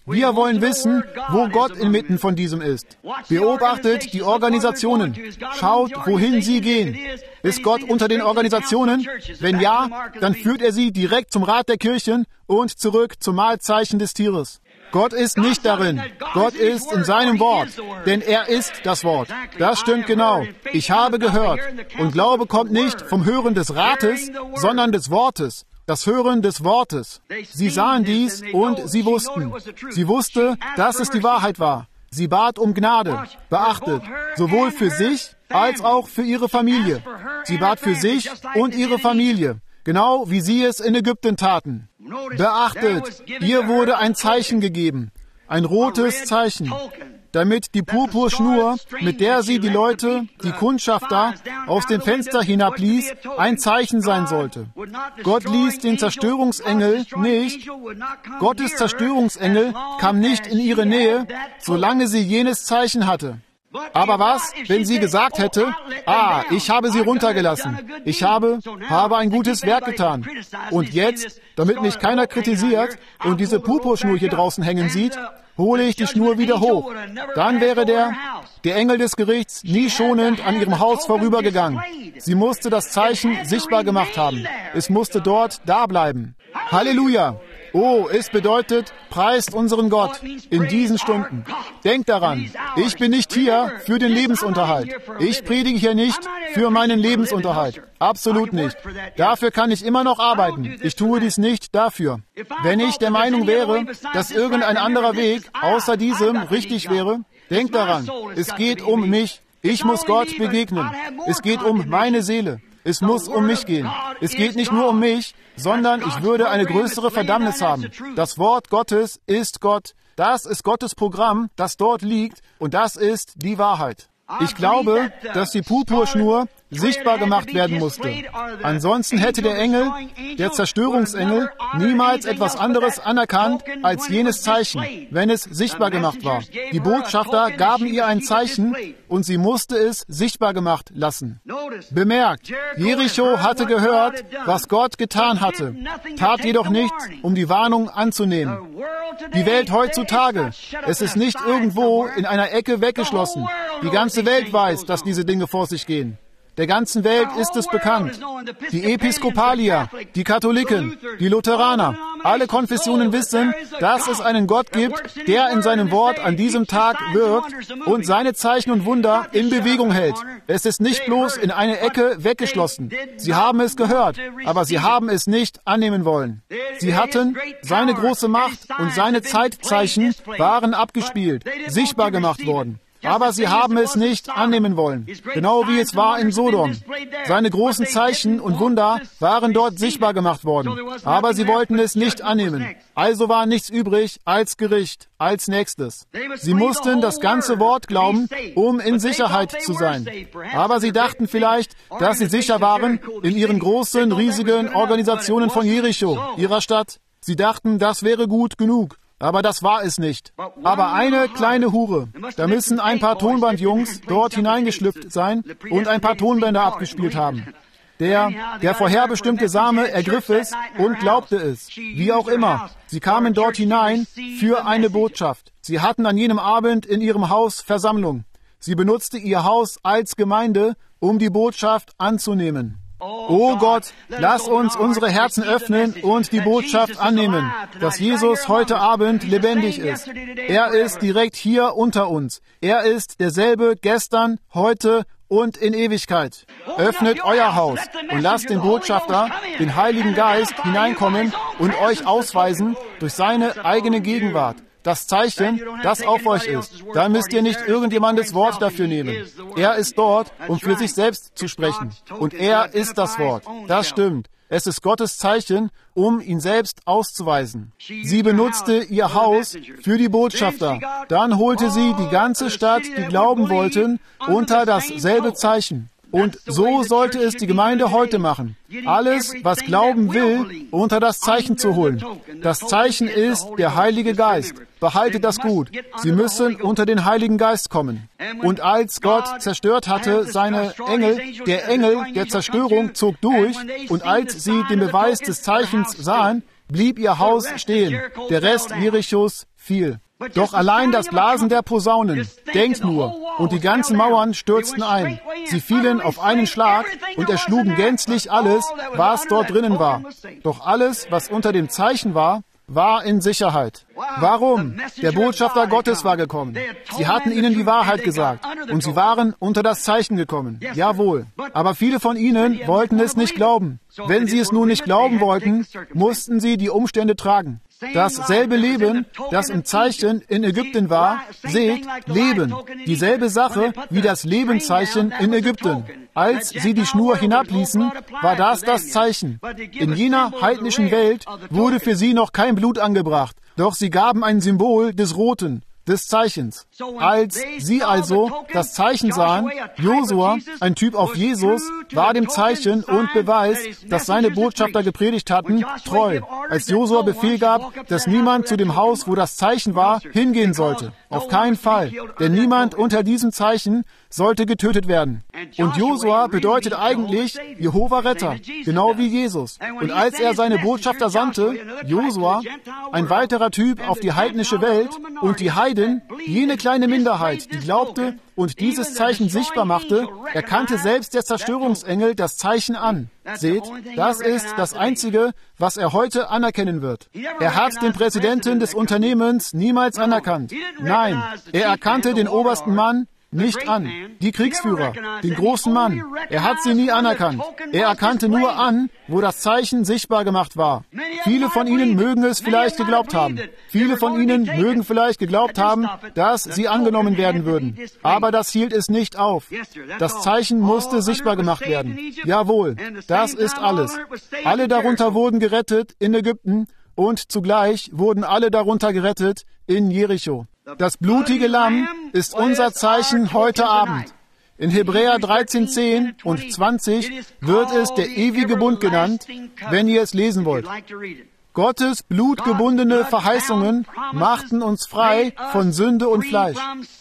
Wir wollen wissen, wo Gott inmitten von diesem ist. Beobachtet die Organisationen. Schaut, wohin sie gehen. Ist Gott unter den Organisationen? Wenn ja, dann führt er sie direkt zum Rat der Kirchen und zurück zum Mahlzeichen des Tieres. Gott ist nicht darin. Gott ist in seinem Wort, denn er ist das Wort. Das stimmt genau. Ich habe gehört. Und Glaube kommt nicht vom Hören des Rates, sondern des Wortes. Das Hören des Wortes. Sie sahen dies und sie wussten. Sie wusste, dass es die Wahrheit war. Sie bat um Gnade. Beachtet, sowohl für sich als auch für ihre Familie. Sie bat für sich und ihre Familie. Genau wie sie es in Ägypten taten. Beachtet, ihr wurde ein Zeichen gegeben, ein rotes Zeichen, damit die Purpurschnur, mit der sie die Leute, die Kundschafter, aus dem Fenster hinabließ, ein Zeichen sein sollte. Gott ließ den Zerstörungsengel nicht, Gottes Zerstörungsengel kam nicht in ihre Nähe, solange sie jenes Zeichen hatte. Aber was, wenn sie gesagt hätte, ah, ich habe sie runtergelassen, ich habe, habe ein gutes Werk getan. Und jetzt, damit mich keiner kritisiert und diese Purpurschnur hier draußen hängen sieht, hole ich die Schnur wieder hoch. Dann wäre der, der Engel des Gerichts nie schonend an ihrem Haus vorübergegangen. Sie musste das Zeichen sichtbar gemacht haben. Es musste dort da bleiben. Halleluja! Oh, es bedeutet, preist unseren Gott in diesen Stunden. Denkt daran, ich bin nicht hier für den Lebensunterhalt. Ich predige hier nicht für meinen Lebensunterhalt. Absolut nicht. Dafür kann ich immer noch arbeiten. Ich tue dies nicht dafür. Wenn ich der Meinung wäre, dass irgendein anderer Weg außer diesem richtig wäre, denkt daran, es geht um mich. Ich muss Gott begegnen. Es geht um meine Seele. Es muss um mich gehen. Es geht nicht nur um mich, sondern ich würde eine größere Verdammnis haben. Das Wort Gottes ist Gott. Das ist Gottes Programm, das dort liegt, und das ist die Wahrheit. Ich glaube, dass die Purpurschnur sichtbar gemacht werden musste. Ansonsten hätte der Engel, der Zerstörungsengel, niemals etwas anderes anerkannt als jenes Zeichen, wenn es sichtbar gemacht war. Die Botschafter gaben ihr ein Zeichen und sie musste es sichtbar gemacht lassen. Bemerkt, Jericho hatte gehört, was Gott getan hatte, tat jedoch nichts, um die Warnung anzunehmen. Die Welt heutzutage, es ist nicht irgendwo in einer Ecke weggeschlossen. Die ganze Welt weiß, dass diese Dinge vor sich gehen. Der ganzen Welt ist es bekannt. Die Episkopalier, die Katholiken, die Lutheraner, alle Konfessionen wissen, dass es einen Gott gibt, der in seinem Wort an diesem Tag wirkt und seine Zeichen und Wunder in Bewegung hält. Es ist nicht bloß in eine Ecke weggeschlossen. Sie haben es gehört, aber sie haben es nicht annehmen wollen. Sie hatten seine große Macht und seine Zeitzeichen waren abgespielt, sichtbar gemacht worden. Aber sie haben es nicht annehmen wollen, genau wie es war in Sodom. Seine großen Zeichen und Wunder waren dort sichtbar gemacht worden, aber sie wollten es nicht annehmen. Also war nichts übrig als Gericht, als Nächstes. Sie mussten das ganze Wort glauben, um in Sicherheit zu sein. Aber sie dachten vielleicht, dass sie sicher waren in ihren großen, riesigen Organisationen von Jericho, ihrer Stadt. Sie dachten, das wäre gut genug. Aber das war es nicht. Aber eine kleine Hure, da müssen ein paar Tonbandjungs dort hineingeschlüpft sein und ein paar Tonbänder abgespielt haben. Der, der vorherbestimmte Same ergriff es und glaubte es. Wie auch immer. Sie kamen dort hinein für eine Botschaft. Sie hatten an jenem Abend in ihrem Haus Versammlung. Sie benutzte ihr Haus als Gemeinde, um die Botschaft anzunehmen. Oh Gott, lass uns unsere Herzen öffnen und die Botschaft annehmen, dass Jesus heute Abend lebendig ist. Er ist direkt hier unter uns. Er ist derselbe gestern, heute und in Ewigkeit. Öffnet euer Haus und lasst den Botschafter, den Heiligen Geist, hineinkommen und euch ausweisen durch seine eigene Gegenwart. Das Zeichen, das auf euch ist. Da müsst ihr nicht irgendjemandes Wort dafür nehmen. Er ist dort, um für sich selbst zu sprechen. Und er ist das Wort. Das stimmt. Es ist Gottes Zeichen, um ihn selbst auszuweisen. Sie benutzte ihr Haus für die Botschafter. Dann holte sie die ganze Stadt, die glauben wollten, unter dasselbe Zeichen. Und so sollte es die Gemeinde heute machen. Alles, was glauben will, unter das Zeichen zu holen. Das Zeichen ist der Heilige Geist. Behaltet das gut. Sie müssen unter den Heiligen Geist kommen. Und als Gott zerstört hatte, seine Engel, der Engel der Zerstörung zog durch, und als sie den Beweis des Zeichens sahen, blieb ihr Haus stehen. Der Rest Jerichos fiel. Doch allein das Blasen der Posaunen, denkt nur, und die ganzen Mauern stürzten ein. Sie fielen auf einen Schlag und erschlugen gänzlich alles, was dort drinnen war. Doch alles, was unter dem Zeichen war, war in Sicherheit. Warum? Der Botschafter Gottes war gekommen. Sie hatten ihnen die Wahrheit gesagt und sie waren unter das Zeichen gekommen. Jawohl. Aber viele von ihnen wollten es nicht glauben. Wenn sie es nun nicht glauben wollten, mussten sie die Umstände tragen. Dasselbe Leben, das im Zeichen in Ägypten war, seht, Leben, dieselbe Sache wie das Lebenszeichen in Ägypten. Als sie die Schnur hinabließen, war das das Zeichen. In jener heidnischen Welt wurde für sie noch kein Blut angebracht, doch sie gaben ein Symbol des Roten, des Zeichens. Als sie also das Zeichen sahen, Josua, ein Typ auf Jesus, war dem Zeichen und Beweis, dass seine Botschafter gepredigt hatten, treu. Als Josua Befehl gab, dass niemand zu dem Haus, wo das Zeichen war, hingehen sollte. Auf keinen Fall. Denn niemand unter diesem Zeichen sollte getötet werden. Und Josua bedeutet eigentlich Jehova Retter, genau wie Jesus. Und als er seine Botschafter sandte, Josua, ein weiterer Typ auf die heidnische Welt und die Heiden, jene kleine Minderheit, die glaubte und dieses Zeichen sichtbar machte, erkannte selbst der Zerstörungsengel das Zeichen an. Seht, das ist das Einzige, was er heute anerkennen wird. Er hat den Präsidenten des Unternehmens niemals anerkannt. Nein, er erkannte den obersten Mann nicht an, die Kriegsführer, den großen Mann. Er hat sie nie anerkannt. Er erkannte nur an, wo das Zeichen sichtbar gemacht war. Viele von ihnen mögen es vielleicht geglaubt haben. Viele von ihnen mögen vielleicht geglaubt haben, dass sie angenommen werden würden. Aber das hielt es nicht auf. Das Zeichen musste sichtbar gemacht werden. Jawohl, das ist alles. Alle darunter wurden gerettet in Ägypten und zugleich wurden alle darunter gerettet in Jericho. Das blutige Lamm ist unser Zeichen heute Abend. In Hebräer dreizehn, zehn und zwanzig wird es der ewige Bund genannt, wenn ihr es lesen wollt. Gottes blutgebundene Verheißungen machten uns frei von Sünde und Fleisch.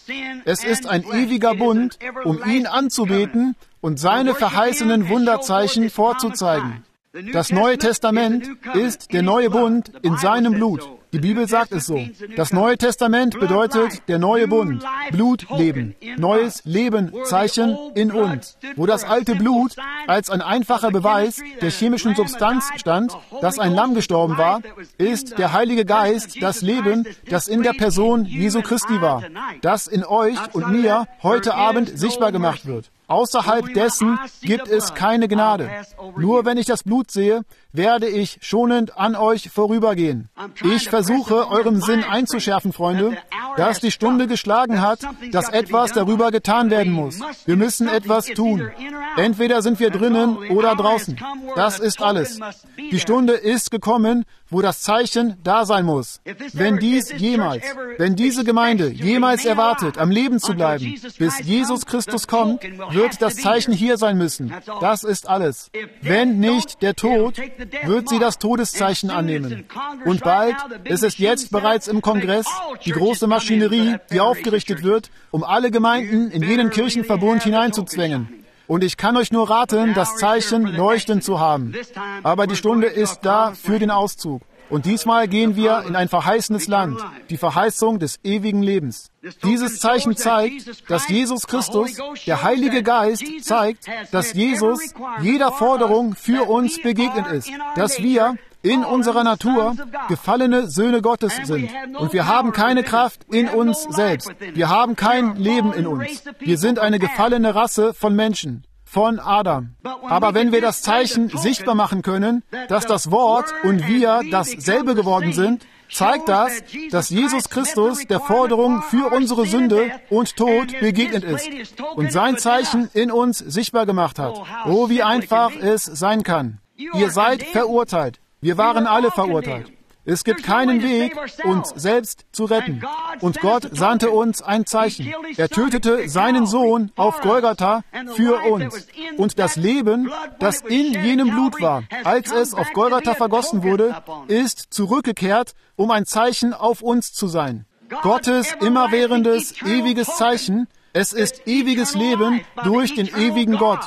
Es ist ein ewiger Bund, um ihn anzubeten und seine verheißenen Wunderzeichen vorzuzeigen. Das Neue Testament ist der neue Bund in seinem Blut. Die Bibel sagt es so. Das Neue Testament bedeutet der neue Bund, Blutleben, neues Lebenzeichen in uns. Wo das alte Blut als ein einfacher Beweis der chemischen Substanz stand, dass ein Lamm gestorben war, ist der Heilige Geist das Leben, das in der Person Jesu Christi war, das in euch und mir heute Abend sichtbar gemacht wird. Außerhalb dessen gibt es keine Gnade. Nur wenn ich das Blut sehe, werde ich schonend an euch vorübergehen. Ich versuche, eurem Sinn einzuschärfen, Freunde, dass die Stunde geschlagen hat, dass etwas darüber getan werden muss. Wir müssen etwas tun. Entweder sind wir drinnen oder draußen. Das ist alles. Die Stunde ist gekommen, wo das Zeichen da sein muss. Wenn dies jemals, wenn diese Gemeinde jemals erwartet, am Leben zu bleiben, bis Jesus Christus kommt, wird das Zeichen hier sein müssen. Das ist alles. Wenn nicht der Tod, wird sie das Todeszeichen annehmen. Und bald, es ist jetzt bereits im Kongress, die große Maschinerie, die aufgerichtet wird, um alle Gemeinden in jenen Kirchenverbund hineinzuzwängen. Und ich kann euch nur raten, das Zeichen leuchtend zu haben. Aber die Stunde ist da für den Auszug. Und diesmal gehen wir in ein verheißenes Land, die Verheißung des ewigen Lebens. Dieses Zeichen zeigt, dass Jesus Christus, der Heilige Geist, zeigt, dass Jesus jeder Forderung für uns begegnet ist, dass wir in unserer Natur gefallene Söhne Gottes sind. Und wir haben keine Kraft in uns selbst. Wir haben kein Leben in uns. Wir sind eine gefallene Rasse von Menschen, von Adam. Aber wenn wir das Zeichen sichtbar machen können, dass das Wort und wir dasselbe geworden sind, zeigt das, dass Jesus Christus der Forderung für unsere Sünde und Tod begegnet ist und sein Zeichen in uns sichtbar gemacht hat. Oh, wie einfach es sein kann. Ihr seid verurteilt. Wir waren alle verurteilt. Es gibt keinen Weg, uns selbst zu retten. Und Gott sandte uns ein Zeichen. Er tötete seinen Sohn auf Golgatha für uns. Und das Leben, das in jenem Blut war, als es auf Golgatha vergossen wurde, ist zurückgekehrt, um ein Zeichen auf uns zu sein. Gottes immerwährendes, ewiges Zeichen, es ist ewiges Leben durch den ewigen Gott.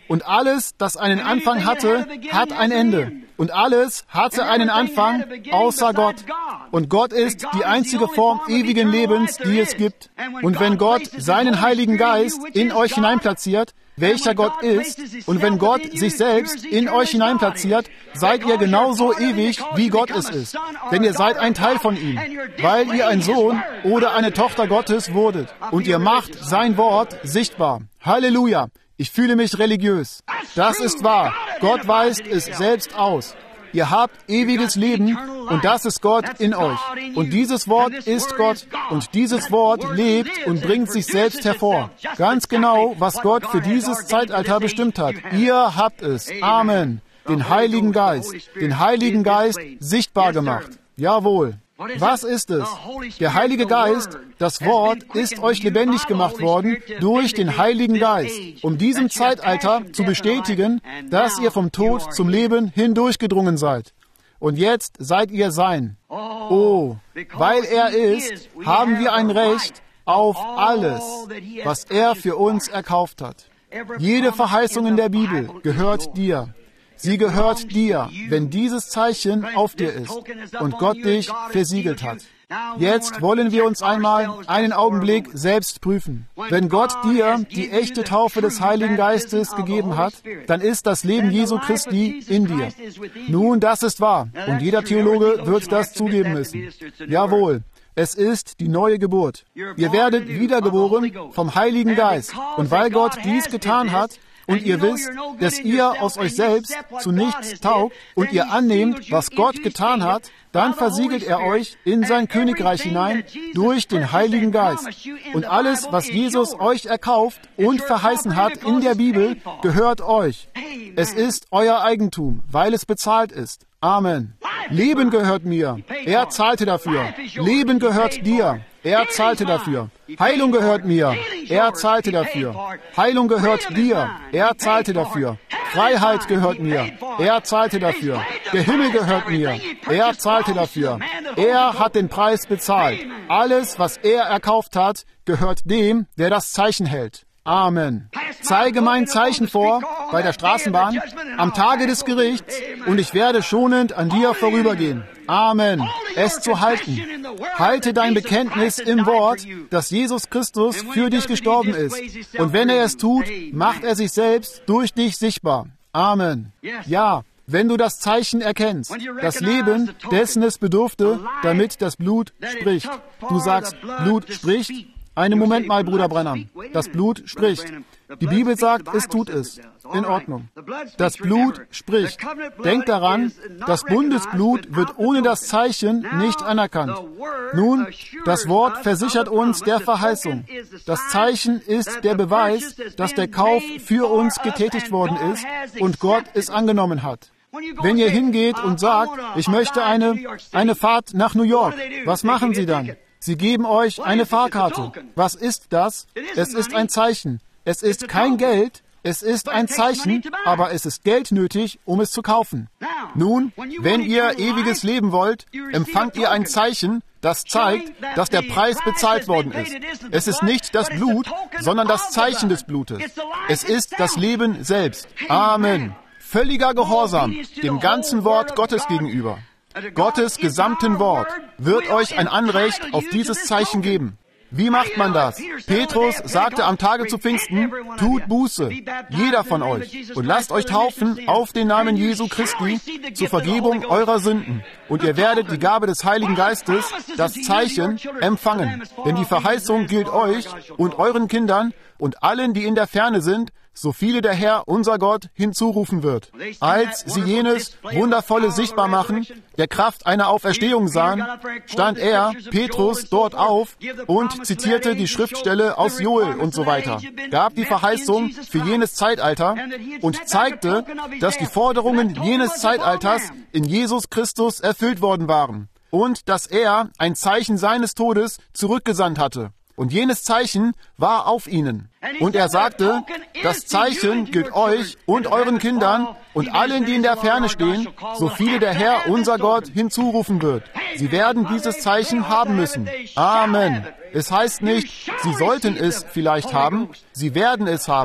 Und alles, das einen Anfang hatte, hat ein Ende. Und alles hatte einen Anfang außer Gott. Und Gott ist die einzige Form ewigen Lebens, die es gibt. Und wenn Gott seinen Heiligen Geist in euch hineinplatziert, welcher Gott ist, und wenn Gott sich selbst in euch hineinplatziert, seid ihr genauso ewig, wie Gott es ist. Denn ihr seid ein Teil von ihm, weil ihr ein Sohn oder eine Tochter Gottes wurdet. Und ihr macht sein Wort sichtbar. Halleluja! Ich fühle mich religiös. Das ist wahr. Gott weist es selbst aus. Ihr habt ewiges Leben und das ist Gott in euch. Und dieses Wort ist Gott und dieses Wort lebt und bringt sich selbst hervor. Ganz genau, was Gott für dieses Zeitalter bestimmt hat. Ihr habt es. Amen. Den Heiligen Geist, den Heiligen Geist sichtbar gemacht. Jawohl. Was ist es? Der Heilige Geist, das Wort, ist euch lebendig gemacht worden durch den Heiligen Geist, um diesem Zeitalter zu bestätigen, dass ihr vom Tod zum Leben hindurchgedrungen seid. Und jetzt seid ihr sein. Oh, weil er ist, haben wir ein Recht auf alles, was er für uns erkauft hat. Jede Verheißung in der Bibel gehört dir. Sie gehört dir, wenn dieses Zeichen auf dir ist und Gott dich versiegelt hat. Jetzt wollen wir uns einmal einen Augenblick selbst prüfen. Wenn Gott dir die echte Taufe des Heiligen Geistes gegeben hat, dann ist das Leben Jesu Christi in dir. Nun, das ist wahr und jeder Theologe wird das zugeben müssen. Jawohl. Es ist die neue Geburt. Ihr werdet wiedergeboren vom Heiligen Geist. Und weil Gott dies getan hat, und ihr wisst, dass ihr aus euch selbst zu nichts taugt und ihr annehmt, was Gott getan hat, dann versiegelt er euch in sein Königreich hinein durch den Heiligen Geist. Und alles, was Jesus euch erkauft und verheißen hat in der Bibel, gehört euch. Es ist euer Eigentum, weil es bezahlt ist. Amen. Leben gehört mir. Er zahlte dafür. Leben gehört dir. Er zahlte dafür. Heilung gehört mir. Er zahlte dafür. Heilung gehört dir. Er zahlte dafür. Freiheit gehört mir. Er zahlte dafür. Der Himmel gehört mir. Er zahlte dafür. Er hat den Preis bezahlt. Alles, was er erkauft hat, gehört dem, der das Zeichen hält. Amen. Zeige mein Zeichen vor bei der Straßenbahn am Tage des Gerichts und ich werde schonend an dir vorübergehen. Amen. Es zu halten. Halte dein Bekenntnis im Wort, dass Jesus Christus für dich gestorben ist. Und wenn er es tut, macht er sich selbst durch dich sichtbar. Amen. Ja, wenn du das Zeichen erkennst, das Leben, dessen es bedurfte, damit das Blut spricht. Du sagst, Blut spricht. Einen Moment mal, Bruder Branham. Das Blut spricht. Die Bibel sagt, es tut es. In Ordnung. Das Blut spricht. Denkt daran, das Bundesblut wird ohne das Zeichen nicht anerkannt. Nun, das Wort versichert uns der Verheißung. Das Zeichen ist der Beweis, dass der Kauf für uns getätigt worden ist und Gott es angenommen hat. Wenn ihr hingeht und sagt, ich möchte eine, eine Fahrt nach New York, was machen Sie dann? Sie geben euch eine Fahrkarte. Was ist das? Es ist ein Zeichen. Es ist kein Geld, es ist ein Zeichen, aber es ist Geld nötig, um es zu kaufen. Nun, wenn ihr ewiges Leben wollt, empfangt ihr ein Zeichen, das zeigt, dass der Preis bezahlt worden ist. Es ist nicht das Blut, sondern das Zeichen des Blutes. Es ist das Leben selbst. Amen. Völliger Gehorsam dem ganzen Wort Gottes gegenüber. Gottes gesamten Wort wird euch ein Anrecht auf dieses Zeichen geben. Wie macht man das? Petrus sagte am Tage zu Pfingsten, tut Buße, jeder von euch, und lasst euch taufen auf den Namen Jesu Christi zur Vergebung eurer Sünden. Und ihr werdet die Gabe des Heiligen Geistes, das Zeichen, empfangen. Denn die Verheißung gilt euch und euren Kindern und allen, die in der Ferne sind, so viele der Herr, unser Gott, hinzurufen wird. Als sie jenes wundervolle Sichtbarmachen der Kraft einer Auferstehung sahen, stand er, Petrus, dort auf und zitierte die Schriftstelle aus Joel und so weiter, gab die Verheißung für jenes Zeitalter und zeigte, dass die Forderungen jenes Zeitalters in Jesus Christus erfüllt worden waren und dass er ein Zeichen seines Todes zurückgesandt hatte. Und jenes Zeichen war auf ihnen. Und er sagte, das Zeichen gilt euch und euren Kindern und allen, die in der Ferne stehen, so viele der Herr, unser Gott, hinzurufen wird. Sie werden dieses Zeichen haben müssen. Amen. Es heißt nicht, sie sollten es vielleicht haben, sie werden es haben.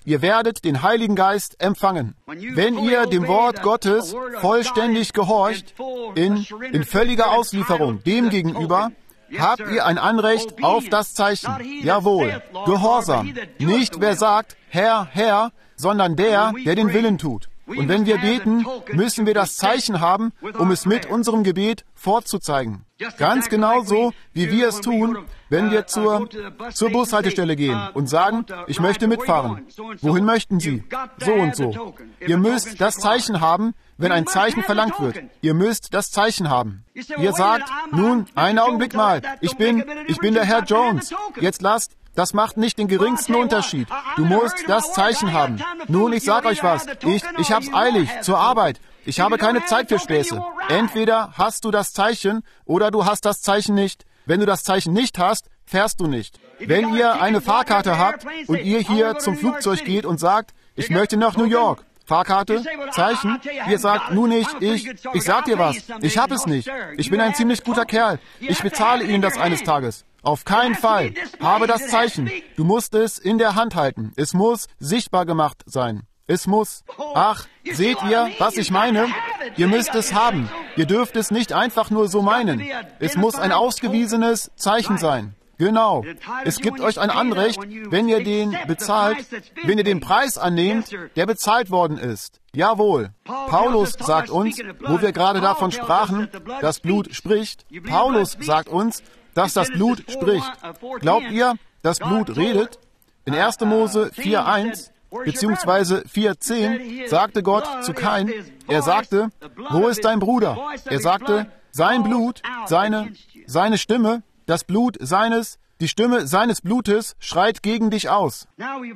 ihr werdet den Heiligen Geist empfangen. Wenn ihr dem Wort Gottes vollständig gehorcht, in, in völliger Auslieferung dem gegenüber, habt ihr ein Anrecht auf das Zeichen. Jawohl, Gehorsam. Nicht wer sagt, Herr, Herr, sondern der, der den Willen tut. Und wenn wir beten, müssen wir das Zeichen haben, um es mit unserem Gebet vorzuzeigen. Ganz genauso, wie wir es tun, wenn wir zur, zur Bushaltestelle gehen und sagen, ich möchte mitfahren. Wohin möchten Sie? So und so. Ihr müsst das Zeichen haben, wenn ein Zeichen verlangt wird. Ihr müsst das Zeichen haben. Ihr sagt, nun, einen Augenblick mal, ich bin, ich bin der Herr Jones. Jetzt lasst, das macht nicht den geringsten Unterschied. Du musst das Zeichen haben. Nun, ich sag euch was, ich, ich hab's eilig, zur Arbeit. Ich habe keine Zeit für Späße. Entweder hast du das Zeichen oder du hast das Zeichen nicht. Wenn du das Zeichen nicht hast, fährst du nicht. Wenn ihr eine Fahrkarte habt und ihr hier zum Flugzeug geht und sagt, ich möchte nach New York, Fahrkarte, Zeichen, ihr sagt, nun nicht, ich, ich sag dir was, ich hab es nicht. Ich bin ein ziemlich guter Kerl. Ich bezahle Ihnen das eines Tages. Auf keinen Fall. Habe das Zeichen. Du musst es in der Hand halten. Es muss sichtbar gemacht sein. Es muss. Ach, seht ihr, was ich meine? Ihr müsst es haben. Ihr dürft es nicht einfach nur so meinen. Es muss ein ausgewiesenes Zeichen sein. Genau. Es gibt euch ein Anrecht, wenn ihr den bezahlt, wenn ihr den Preis annehmt, der bezahlt worden ist. Jawohl. Paulus sagt uns, wo wir gerade davon sprachen, das Blut spricht. Paulus sagt uns, dass das Blut spricht. Glaubt ihr, das Blut redet? In erster Mose vier eins beziehungsweise vier zehn sagte Gott zu Kain, er sagte, wo ist dein Bruder? Er sagte, sein Blut, seine, seine Stimme, das Blut seines, die Stimme seines Blutes schreit gegen dich aus.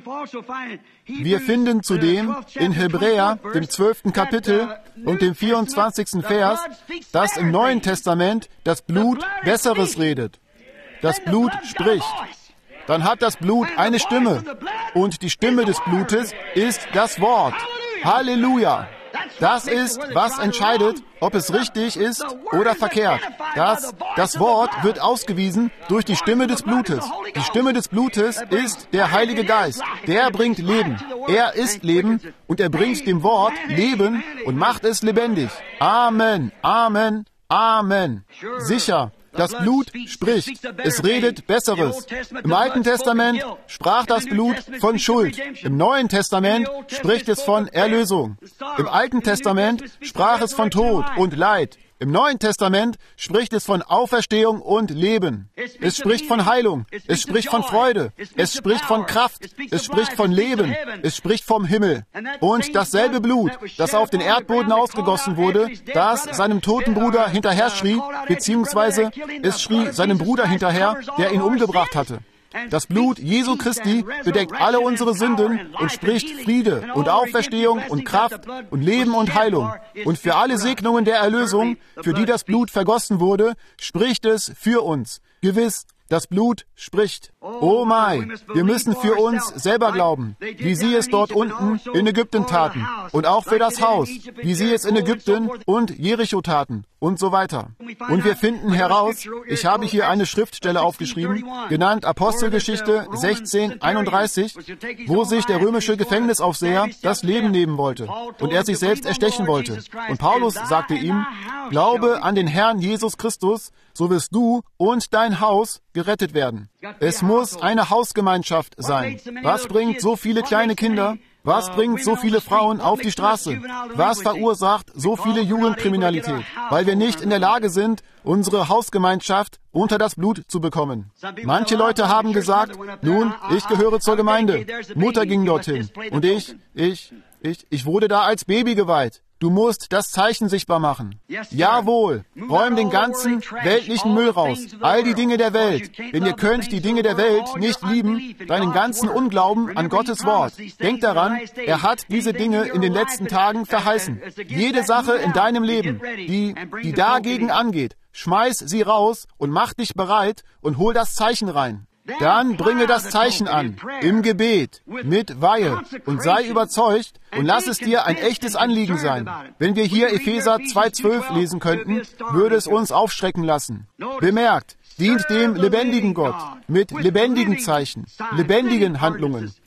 Wir finden zudem in Hebräer, dem zwölften Kapitel und dem vierundzwanzigsten Vers, dass im Neuen Testament das Blut Besseres redet. Das Blut spricht. Dann hat das Blut eine Stimme. Und die Stimme des Blutes ist das Wort. Halleluja! Das ist, was entscheidet, ob es richtig ist oder verkehrt. Das, das Wort wird ausgewiesen durch die Stimme des Blutes. Die Stimme des Blutes ist der Heilige Geist. Der bringt Leben. Er ist Leben und er bringt dem Wort Leben und macht es lebendig. Amen, Amen, Amen. Sicher. Das Blut spricht. Es redet Besseres. Im Alten Testament sprach das Blut von Schuld. Im Neuen Testament spricht es von Erlösung. Im Alten Testament sprach es von Tod und Leid. Im Neuen Testament spricht es von Auferstehung und Leben. Es spricht von Heilung. Es spricht von Freude. Es spricht von Kraft. Es spricht von Leben. Es spricht vom Himmel. Und dasselbe Blut, das auf den Erdboden ausgegossen wurde, das seinem toten Bruder hinterher schrie, beziehungsweise es schrie seinem Bruder hinterher, der ihn umgebracht hatte. Das Blut Jesu Christi bedeckt alle unsere Sünden und spricht Friede und Auferstehung und Kraft und Leben und Heilung. Und für alle Segnungen der Erlösung, für die das Blut vergossen wurde, spricht es für uns. Gewiss, das Blut spricht. Oh mein, wir müssen für uns selber glauben, wie sie es dort unten in Ägypten taten. Und auch für das Haus, wie sie es in Ägypten und Jericho taten. Und so weiter. Und wir finden heraus, ich habe hier eine Schriftstelle aufgeschrieben, genannt Apostelgeschichte sechzehn einunddreißig, wo sich der römische Gefängnisaufseher das Leben nehmen wollte und er sich selbst erstechen wollte. Und Paulus sagte ihm, glaube an den Herrn Jesus Christus, so wirst du und dein Haus gerettet werden. Es muss eine Hausgemeinschaft sein. Was bringt so viele kleine Kinder? Was bringt so viele Frauen auf die Straße? Was verursacht so viele Jugendkriminalität? Weil wir nicht in der Lage sind, unsere Hausgemeinschaft unter das Blut zu bekommen. Manche Leute haben gesagt, nun, ich gehöre zur Gemeinde. Mutter ging dorthin. Und ich, ich, ich, ich wurde da als Baby geweiht. Du musst das Zeichen sichtbar machen. Jawohl, räum den ganzen weltlichen Müll raus, all die Dinge der Welt. Denn ihr könnt die Dinge der Welt nicht lieben, deinen ganzen Unglauben an Gottes Wort. Denk daran, er hat diese Dinge in den letzten Tagen verheißen. Jede Sache in deinem Leben, die, die dagegen angeht, schmeiß sie raus und mach dich bereit und hol das Zeichen rein. Dann bringe das Zeichen an, im Gebet, mit Weihe und sei überzeugt und lass es dir ein echtes Anliegen sein. Wenn wir hier Epheser zwei zwölf lesen könnten, würde es uns aufschrecken lassen. Bemerkt, dient dem lebendigen Gott mit lebendigen Zeichen, lebendigen Handlungen.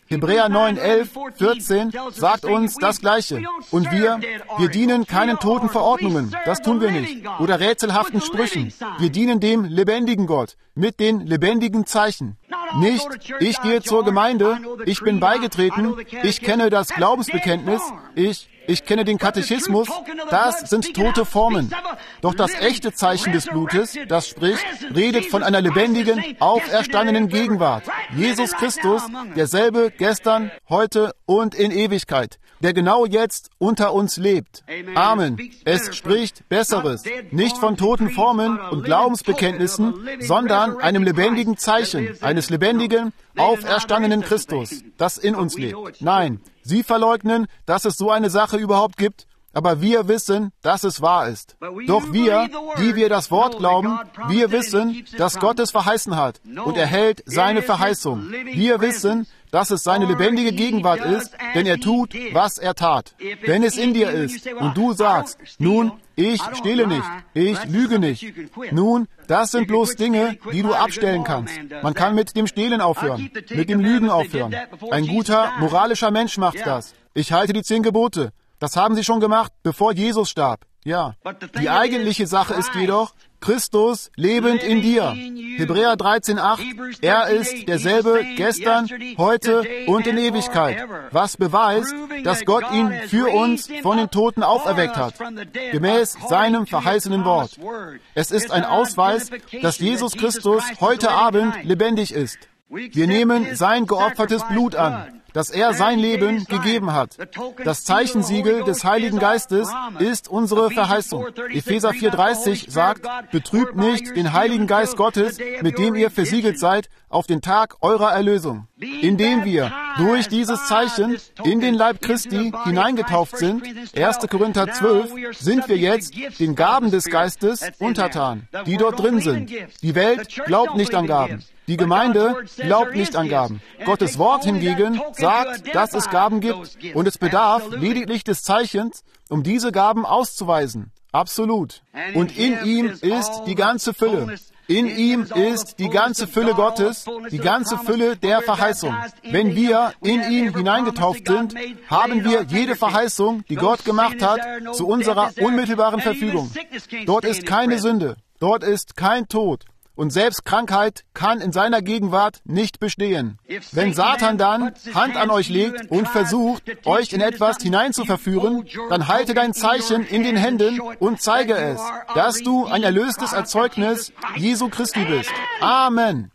Hebräer neun, elf, vierzehn sagt uns das Gleiche. Und wir, wir dienen keinen toten Verordnungen, das tun wir nicht, oder rätselhaften Sprüchen. Wir dienen dem lebendigen Gott mit den lebendigen Zeichen. Nicht, ich gehe zur Gemeinde, ich bin beigetreten, ich kenne das Glaubensbekenntnis, ich, ich kenne den Katechismus, das sind tote Formen. Doch das echte Zeichen des Blutes, das spricht, redet von einer lebendigen, auferstandenen Gegenwart. Jesus Christus, derselbe gestern, heute und in Ewigkeit, der genau jetzt unter uns lebt. Amen. Es spricht Besseres, nicht von toten Formen und Glaubensbekenntnissen, sondern einem lebendigen Zeichen, eines lebendigen, auferstandenen Christus, das in uns lebt. Nein, sie verleugnen, dass es so eine Sache überhaupt gibt, aber wir wissen, dass es wahr ist. Doch wir, die wir das Wort glauben, wir wissen, dass Gott es verheißen hat und er hält seine Verheißung. Wir wissen, dass es seine lebendige Gegenwart ist, denn er tut, was er tat. Wenn es in dir ist und du sagst, nun, ich stehle nicht, ich lüge nicht. Nun, das sind bloß Dinge, die du abstellen kannst. Man kann mit dem Stehlen aufhören, mit dem Lügen aufhören. Ein guter, moralischer Mensch macht das. Ich halte die zehn Gebote. Das haben sie schon gemacht, bevor Jesus starb. Ja. Die eigentliche Sache ist jedoch, Christus lebend in dir. Hebräer dreizehn, acht. Er ist derselbe gestern, heute und in Ewigkeit. Was beweist, dass Gott ihn für uns von den Toten auferweckt hat. Gemäß seinem verheißenen Wort. Es ist ein Ausweis, dass Jesus Christus heute Abend lebendig ist. Wir nehmen sein geopfertes Blut an, dass er sein Leben gegeben hat. Das Zeichensiegel des Heiligen Geistes ist unsere Verheißung. Epheser vier, dreißig sagt, betrübt nicht den Heiligen Geist Gottes, mit dem ihr versiegelt seid, auf den Tag eurer Erlösung. Indem wir durch dieses Zeichen in den Leib Christi hineingetauft sind, erster Korinther zwölf, sind wir jetzt den Gaben des Geistes untertan, die dort drin sind. Die Welt glaubt nicht an Gaben. Die Gemeinde glaubt nicht an Gaben. Gottes Wort hingegen sagt, dass es Gaben gibt und es bedarf lediglich des Zeichens, um diese Gaben auszuweisen. Absolut. Und in ihm ist die ganze Fülle. In ihm ist die ganze Fülle Gottes, die ganze Fülle der Verheißung. Wenn wir in ihn hineingetauft sind, haben wir jede Verheißung, die Gott gemacht hat, zu unserer unmittelbaren Verfügung. Dort ist keine Sünde, dort ist kein Tod. Und selbst Krankheit kann in seiner Gegenwart nicht bestehen. Wenn Satan dann Hand an euch legt und versucht, euch in etwas hineinzuverführen, dann halte dein Zeichen in den Händen und zeige es, dass du ein erlöstes Erzeugnis Jesu Christi bist. Amen.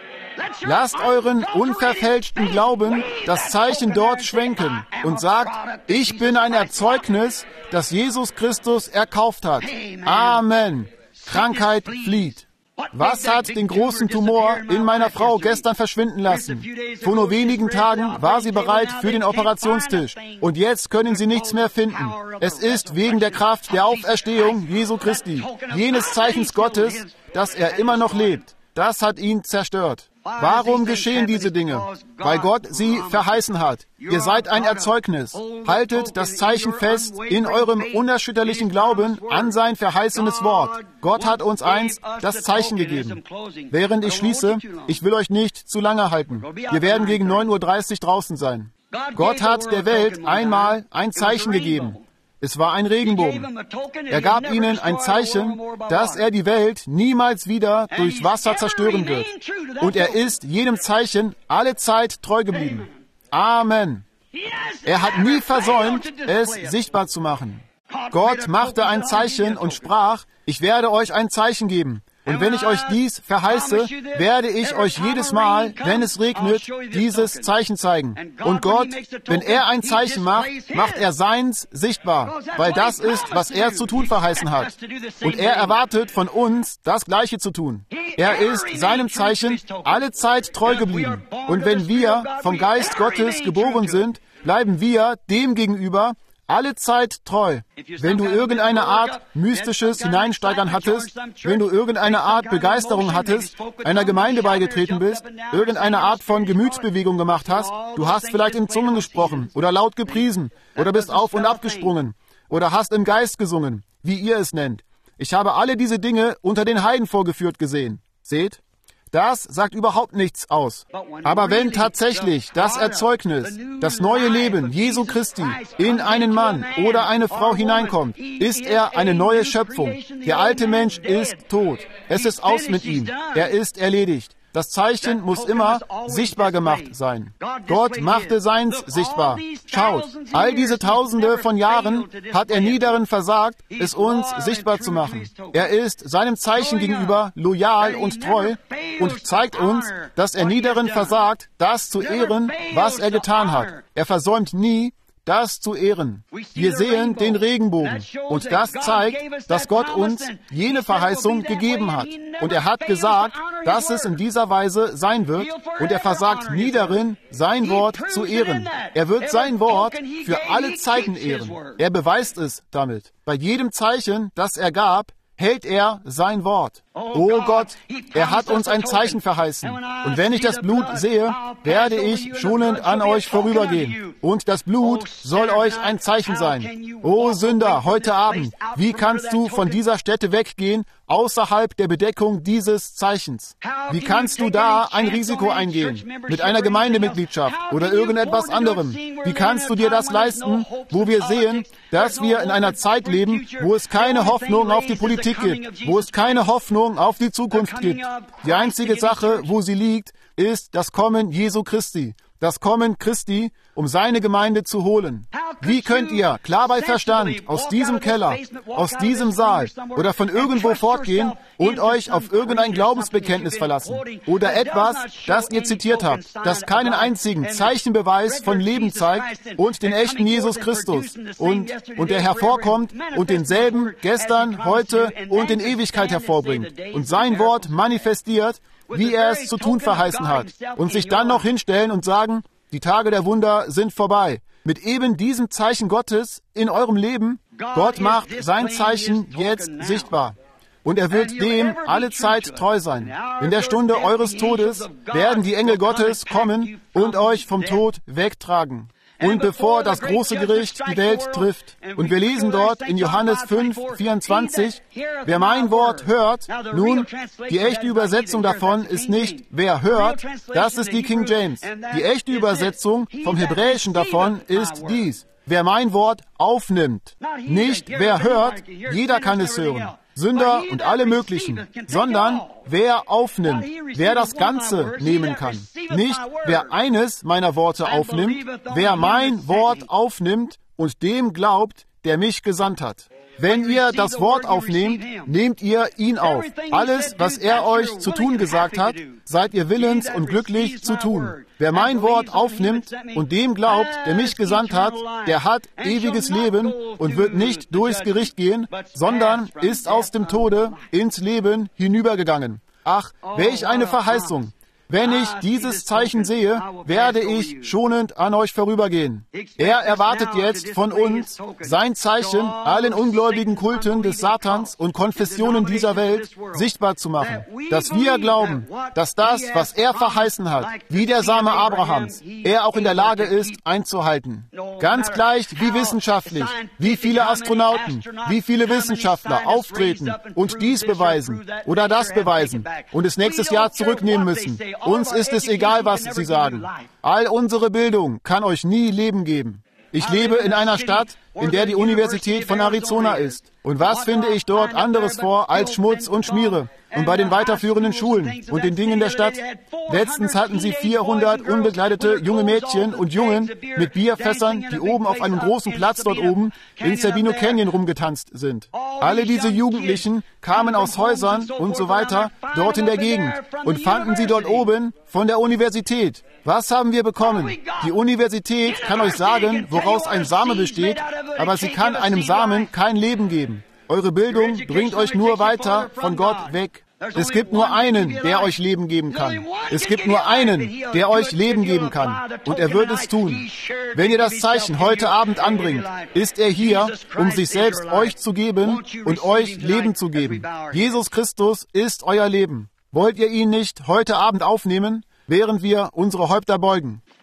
Lasst euren unverfälschten Glauben das Zeichen dort schwenken und sagt, ich bin ein Erzeugnis, das Jesus Christus erkauft hat. Amen. Krankheit flieht. Was hat den großen Tumor in meiner Frau gestern verschwinden lassen? Vor nur wenigen Tagen war sie bereit für den Operationstisch. Und jetzt können sie nichts mehr finden. Es ist wegen der Kraft der Auferstehung Jesu Christi, jenes Zeichens Gottes, dass er immer noch lebt. Das hat ihn zerstört. Warum geschehen diese Dinge? Weil Gott sie verheißen hat. Ihr seid ein Erzeugnis. Haltet das Zeichen fest in eurem unerschütterlichen Glauben an sein verheißenes Wort. Gott hat uns einst das Zeichen gegeben. Während ich schließe, ich will euch nicht zu lange halten. Wir werden gegen neun Uhr dreißig draußen sein. Gott hat der Welt einmal ein Zeichen gegeben. Es war ein Regenbogen. Er gab ihnen ein Zeichen, dass er die Welt niemals wieder durch Wasser zerstören wird. Und er ist jedem Zeichen alle Zeit treu geblieben. Amen. Er hat nie versäumt, es sichtbar zu machen. Gott machte ein Zeichen und sprach, ich werde euch ein Zeichen geben. Und wenn ich euch dies verheiße, werde ich euch jedes Mal, wenn es regnet, dieses Zeichen zeigen. Und Gott, wenn er ein Zeichen macht, macht er seins sichtbar, weil das ist, was er zu tun verheißen hat. Und er erwartet von uns, das Gleiche zu tun. Er ist seinem Zeichen alle Zeit treu geblieben. Und wenn wir vom Geist Gottes geboren sind, bleiben wir dem gegenüber alle Zeit treu. Wenn du irgendeine Art mystisches Hineinsteigern hattest, wenn du irgendeine Art Begeisterung hattest, einer Gemeinde beigetreten bist, irgendeine Art von Gemütsbewegung gemacht hast, du hast vielleicht in Zungen gesprochen oder laut gepriesen oder bist auf und ab gesprungen oder hast im Geist gesungen, wie ihr es nennt. Ich habe alle diese Dinge unter den Heiden vorgeführt gesehen. Seht? Das sagt überhaupt nichts aus. Aber wenn tatsächlich das Erzeugnis, das neue Leben Jesu Christi in einen Mann oder eine Frau hineinkommt, ist er eine neue Schöpfung. Der alte Mensch ist tot. Es ist aus mit ihm. Er ist erledigt. Das Zeichen muss immer sichtbar gemacht sein. Gott machte seins sichtbar. Schaut, all diese Tausende von Jahren hat er nie darin versagt, es uns sichtbar zu machen. Er ist seinem Zeichen gegenüber loyal und treu und zeigt uns, dass er nie darin versagt, das zu ehren, was er getan hat. Er versäumt nie, das zu ehren. Wir sehen den Regenbogen und das zeigt, dass Gott uns jene Verheißung gegeben hat. Und er hat gesagt, dass es in dieser Weise sein wird und er versagt nie darin, sein Wort zu ehren. Er wird sein Wort für alle Zeiten ehren. Er beweist es damit. Bei jedem Zeichen, das er gab, hält er sein Wort. Oh Gott, er hat uns ein Zeichen verheißen. Und wenn ich das Blut sehe, werde ich schonend an euch vorübergehen. Und das Blut soll euch ein Zeichen sein. O Sünder, heute Abend, wie kannst du von dieser Stätte weggehen, außerhalb der Bedeckung dieses Zeichens? Wie kannst du da ein Risiko eingehen, mit einer Gemeindemitgliedschaft oder irgendetwas anderem? Wie kannst du dir das leisten, wo wir sehen, dass wir in einer Zeit leben, wo es keine Hoffnung auf die Politik gibt, wo es keine Hoffnung auf die Zukunft gibt? Die einzige Sache, wo sie liegt, ist das Kommen Jesu Christi. Das Kommen Christi, um seine Gemeinde zu holen. Wie könnt ihr, klar bei Verstand, aus diesem Keller, aus diesem Saal oder von irgendwo fortgehen und euch auf irgendein Glaubensbekenntnis verlassen oder etwas, das ihr zitiert habt, das keinen einzigen Zeichenbeweis von Leben zeigt und den echten Jesus Christus und, und der hervorkommt und denselben gestern, heute und in Ewigkeit hervorbringt und sein Wort manifestiert, wie er es zu tun verheißen hat, und sich dann noch hinstellen und sagen, die Tage der Wunder sind vorbei. Mit eben diesem Zeichen Gottes in eurem Leben, Gott macht sein Zeichen jetzt sichtbar. Und er wird dem alle Zeit treu sein. In der Stunde eures Todes werden die Engel Gottes kommen und euch vom Tod wegtragen. Und bevor das große Gericht die Welt trifft. Und wir lesen dort in Johannes fünf, vierundzwanzig, wer mein Wort hört, nun, die echte Übersetzung davon ist nicht, wer hört, das ist die King James. Die echte Übersetzung vom Hebräischen davon ist dies, wer mein Wort aufnimmt. Nicht, wer hört, jeder kann es hören. Sünder und alle möglichen, sondern wer aufnimmt, wer das Ganze nehmen kann. Nicht, wer eines meiner Worte aufnimmt, wer mein Wort aufnimmt und dem glaubt, der mich gesandt hat. Wenn ihr das Wort aufnehmt, nehmt ihr ihn auf. Alles, was er euch zu tun gesagt hat, seid ihr willens und glücklich zu tun. Wer mein Wort aufnimmt und dem glaubt, der mich gesandt hat, der hat ewiges Leben und wird nicht durchs Gericht gehen, sondern ist aus dem Tode ins Leben hinübergegangen. Ach, welch eine Verheißung! Wenn ich dieses Zeichen sehe, werde ich schonend an euch vorübergehen. Er erwartet jetzt von uns sein Zeichen, allen ungläubigen Kulten des Satans und Konfessionen dieser Welt sichtbar zu machen. Dass wir glauben, dass das, was er verheißen hat, wie der Same Abrahams, er auch in der Lage ist, einzuhalten. Ganz gleich, wie wissenschaftlich, wie viele Astronauten, wie viele Wissenschaftler auftreten und dies beweisen oder das beweisen und es nächstes Jahr zurücknehmen müssen. Uns ist es egal, was sie sagen. All unsere Bildung kann euch nie Leben geben. Ich lebe in einer Stadt, in der die Universität von Arizona ist. Und was finde ich dort anderes vor als Schmutz und Schmiere? Und bei den weiterführenden Schulen und den Dingen der Stadt. Letztens hatten sie vierhundert unbegleitete junge Mädchen und Jungen mit Bierfässern, die oben auf einem großen Platz dort oben in Sabino Canyon rumgetanzt sind. Alle diese Jugendlichen kamen aus Häusern und so weiter dort in der Gegend und fanden sie dort oben von der Universität. Was haben wir bekommen? Die Universität kann euch sagen, woraus ein Same besteht, aber sie kann einem Samen kein Leben geben. Eure Bildung bringt euch nur weiter von Gott weg. Es gibt nur einen, der euch Leben geben kann. Es gibt nur einen, der euch Leben geben kann. Und er wird es tun. Wenn ihr das Zeichen heute Abend anbringt, ist er hier, um sich selbst euch zu geben und euch Leben zu geben. Jesus Christus ist euer Leben. Wollt ihr ihn nicht heute Abend aufnehmen, während wir unsere Häupter beugen?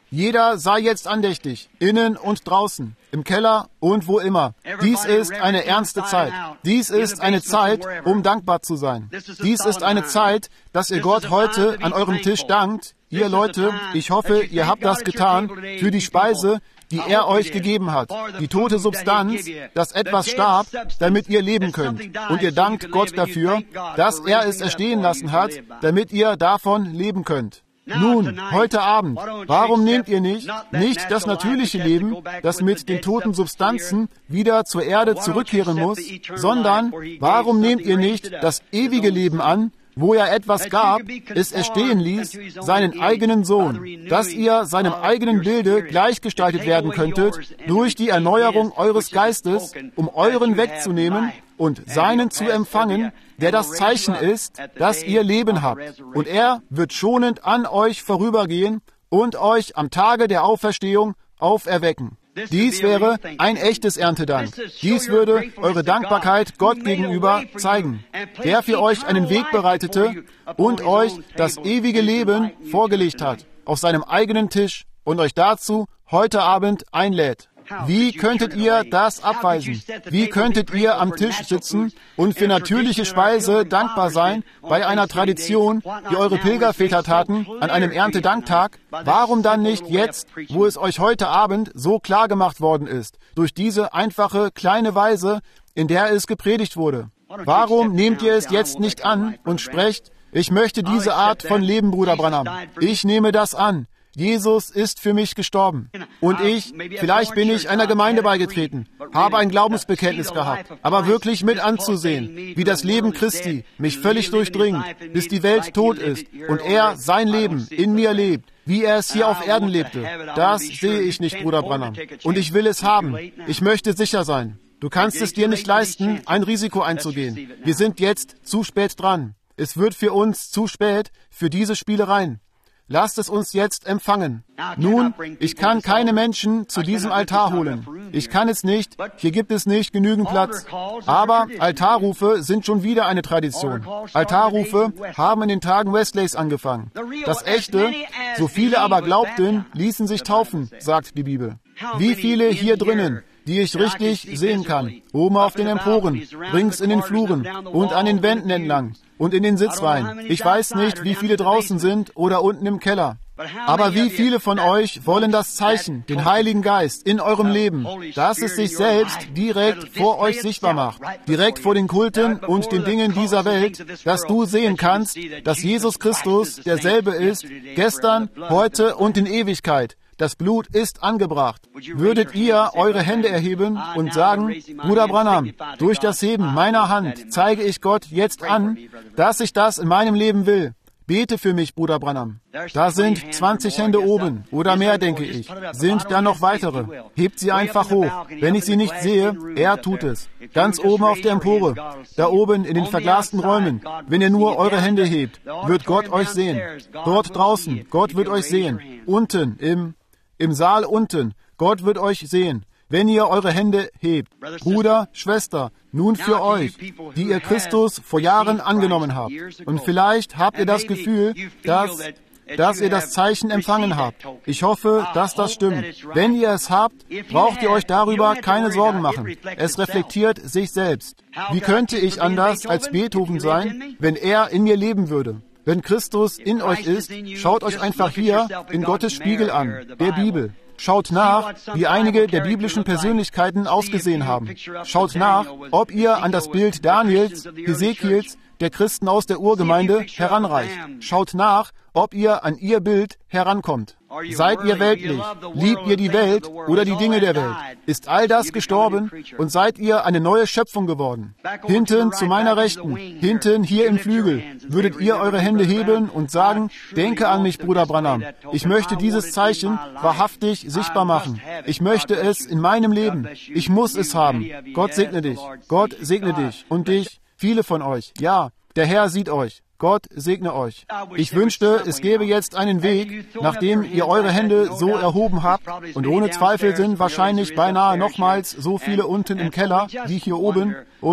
Jeder sei jetzt andächtig, innen und draußen, im Keller und wo immer. Dies ist eine ernste Zeit. Dies ist eine Zeit, um dankbar zu sein. Dies ist eine Zeit, dass ihr Gott heute an eurem Tisch dankt. Ihr Leute, ich hoffe, ihr habt das getan für die Speise, die er euch gegeben hat, die tote Substanz, dass etwas starb, damit ihr leben könnt. Und ihr dankt Gott dafür, dass er es erstehen lassen hat, damit ihr davon leben könnt. Nun, heute Abend, warum nehmt ihr nicht, nicht das natürliche Leben, das mit den toten Substanzen wieder zur Erde zurückkehren muss, sondern warum nehmt ihr nicht das ewige Leben an, wo er etwas gab, es erstehen ließ, seinen eigenen Sohn, dass ihr seinem eigenen Bilde gleichgestaltet werden könntet durch die Erneuerung eures Geistes, um euren wegzunehmen und seinen zu empfangen, der das Zeichen ist, dass ihr Leben habt. Und er wird schonend an euch vorübergehen und euch am Tage der Auferstehung auferwecken. Dies wäre ein echtes Erntedank. Dies würde eure Dankbarkeit Gott gegenüber zeigen, der für euch einen Weg bereitete und euch das ewige Leben vorgelegt hat, auf seinem eigenen Tisch und euch dazu heute Abend einlädt. Wie könntet ihr das abweisen? Wie könntet ihr am Tisch sitzen und für natürliche Speise dankbar sein bei einer Tradition, die eure Pilgerväter taten, an einem Erntedanktag? Warum dann nicht jetzt, wo es euch heute Abend so klar gemacht worden ist, durch diese einfache, kleine Weise, in der es gepredigt wurde? Warum nehmt ihr es jetzt nicht an und sprecht, ich möchte diese Art von Leben, Bruder Branham. Ich nehme das an. Jesus ist für mich gestorben. Und ich, vielleicht bin ich einer Gemeinde beigetreten, habe ein Glaubensbekenntnis gehabt, aber wirklich mit anzusehen, wie das Leben Christi mich völlig durchdringt, bis die Welt tot ist und er sein Leben in mir lebt, wie er es hier auf Erden lebte, das sehe ich nicht, Bruder Branham. Und ich will es haben. Ich möchte sicher sein. Du kannst es dir nicht leisten, ein Risiko einzugehen. Wir sind jetzt zu spät dran. Es wird für uns zu spät für diese Spielereien. Lasst es uns jetzt empfangen. Nun, ich kann keine Menschen zu diesem Altar holen. Ich kann es nicht. Hier gibt es nicht genügend Platz. Aber Altarrufe sind schon wieder eine Tradition. Altarrufe haben in den Tagen Wesleys angefangen. Das Echte, so viele aber glaubten, ließen sich taufen, sagt die Bibel. Wie viele hier drinnen, die ich richtig sehen kann, oben auf den Emporen, rings in den Fluren und an den Wänden entlang und in den Sitzreihen. Ich weiß nicht, wie viele draußen sind oder unten im Keller. Aber wie viele von euch wollen das Zeichen, den Heiligen Geist in eurem Leben, dass es sich selbst direkt vor euch sichtbar macht, direkt vor den Kulten und den Dingen dieser Welt, dass du sehen kannst, dass Jesus Christus derselbe ist, gestern, heute und in Ewigkeit. Das Blut ist angebracht. Würdet ihr eure Hände erheben und sagen, Bruder Branham, durch das Heben meiner Hand zeige ich Gott jetzt an, dass ich das in meinem Leben will. Bete für mich, Bruder Branham. Da sind zwanzig Hände oben oder mehr, denke ich. Sind da noch weitere? Hebt sie einfach hoch. Wenn ich sie nicht sehe, er tut es. Ganz oben auf der Empore, da oben in den verglasten Räumen. Wenn ihr nur eure Hände hebt, wird Gott euch sehen. Dort draußen, Gott wird euch sehen. Unten, im Im Saal unten. Gott wird euch sehen, wenn ihr eure Hände hebt. Bruder, Schwester, nun für euch, die ihr Christus vor Jahren angenommen habt. Und vielleicht habt ihr das Gefühl, dass, dass ihr das Zeichen empfangen habt. Ich hoffe, dass das stimmt. Wenn ihr es habt, braucht ihr euch darüber keine Sorgen machen. Es reflektiert sich selbst. Wie könnte ich anders als Beethoven sein, wenn er in mir leben würde? Wenn Christus in euch ist, schaut euch einfach hier in Gottes Spiegel an, der Bibel. Schaut nach, wie einige der biblischen Persönlichkeiten ausgesehen haben. Schaut nach, ob ihr an das Bild Daniels, Hesekiels, der Christen aus der Urgemeinde heranreicht. Schaut nach, ob ihr an ihr Bild herankommt. Seid ihr weltlich? Liebt ihr die Welt oder die Dinge der Welt? Ist all das gestorben und seid ihr eine neue Schöpfung geworden? Hinten zu meiner Rechten, hinten hier im Flügel, würdet ihr eure Hände heben und sagen, denke an mich, Bruder Branham. Ich möchte dieses Zeichen wahrhaftig sichtbar machen. Ich möchte es in meinem Leben. Ich muss es haben. Gott segne dich. Gott segne dich und dich. Viele von euch. Ja, der Herr sieht euch. Gott segne euch. Ich wünschte, es gäbe jetzt einen Weg, nachdem ihr eure Hände so erhoben habt, und ohne Zweifel sind wahrscheinlich beinahe nochmals so viele unten im Keller wie hier oben, und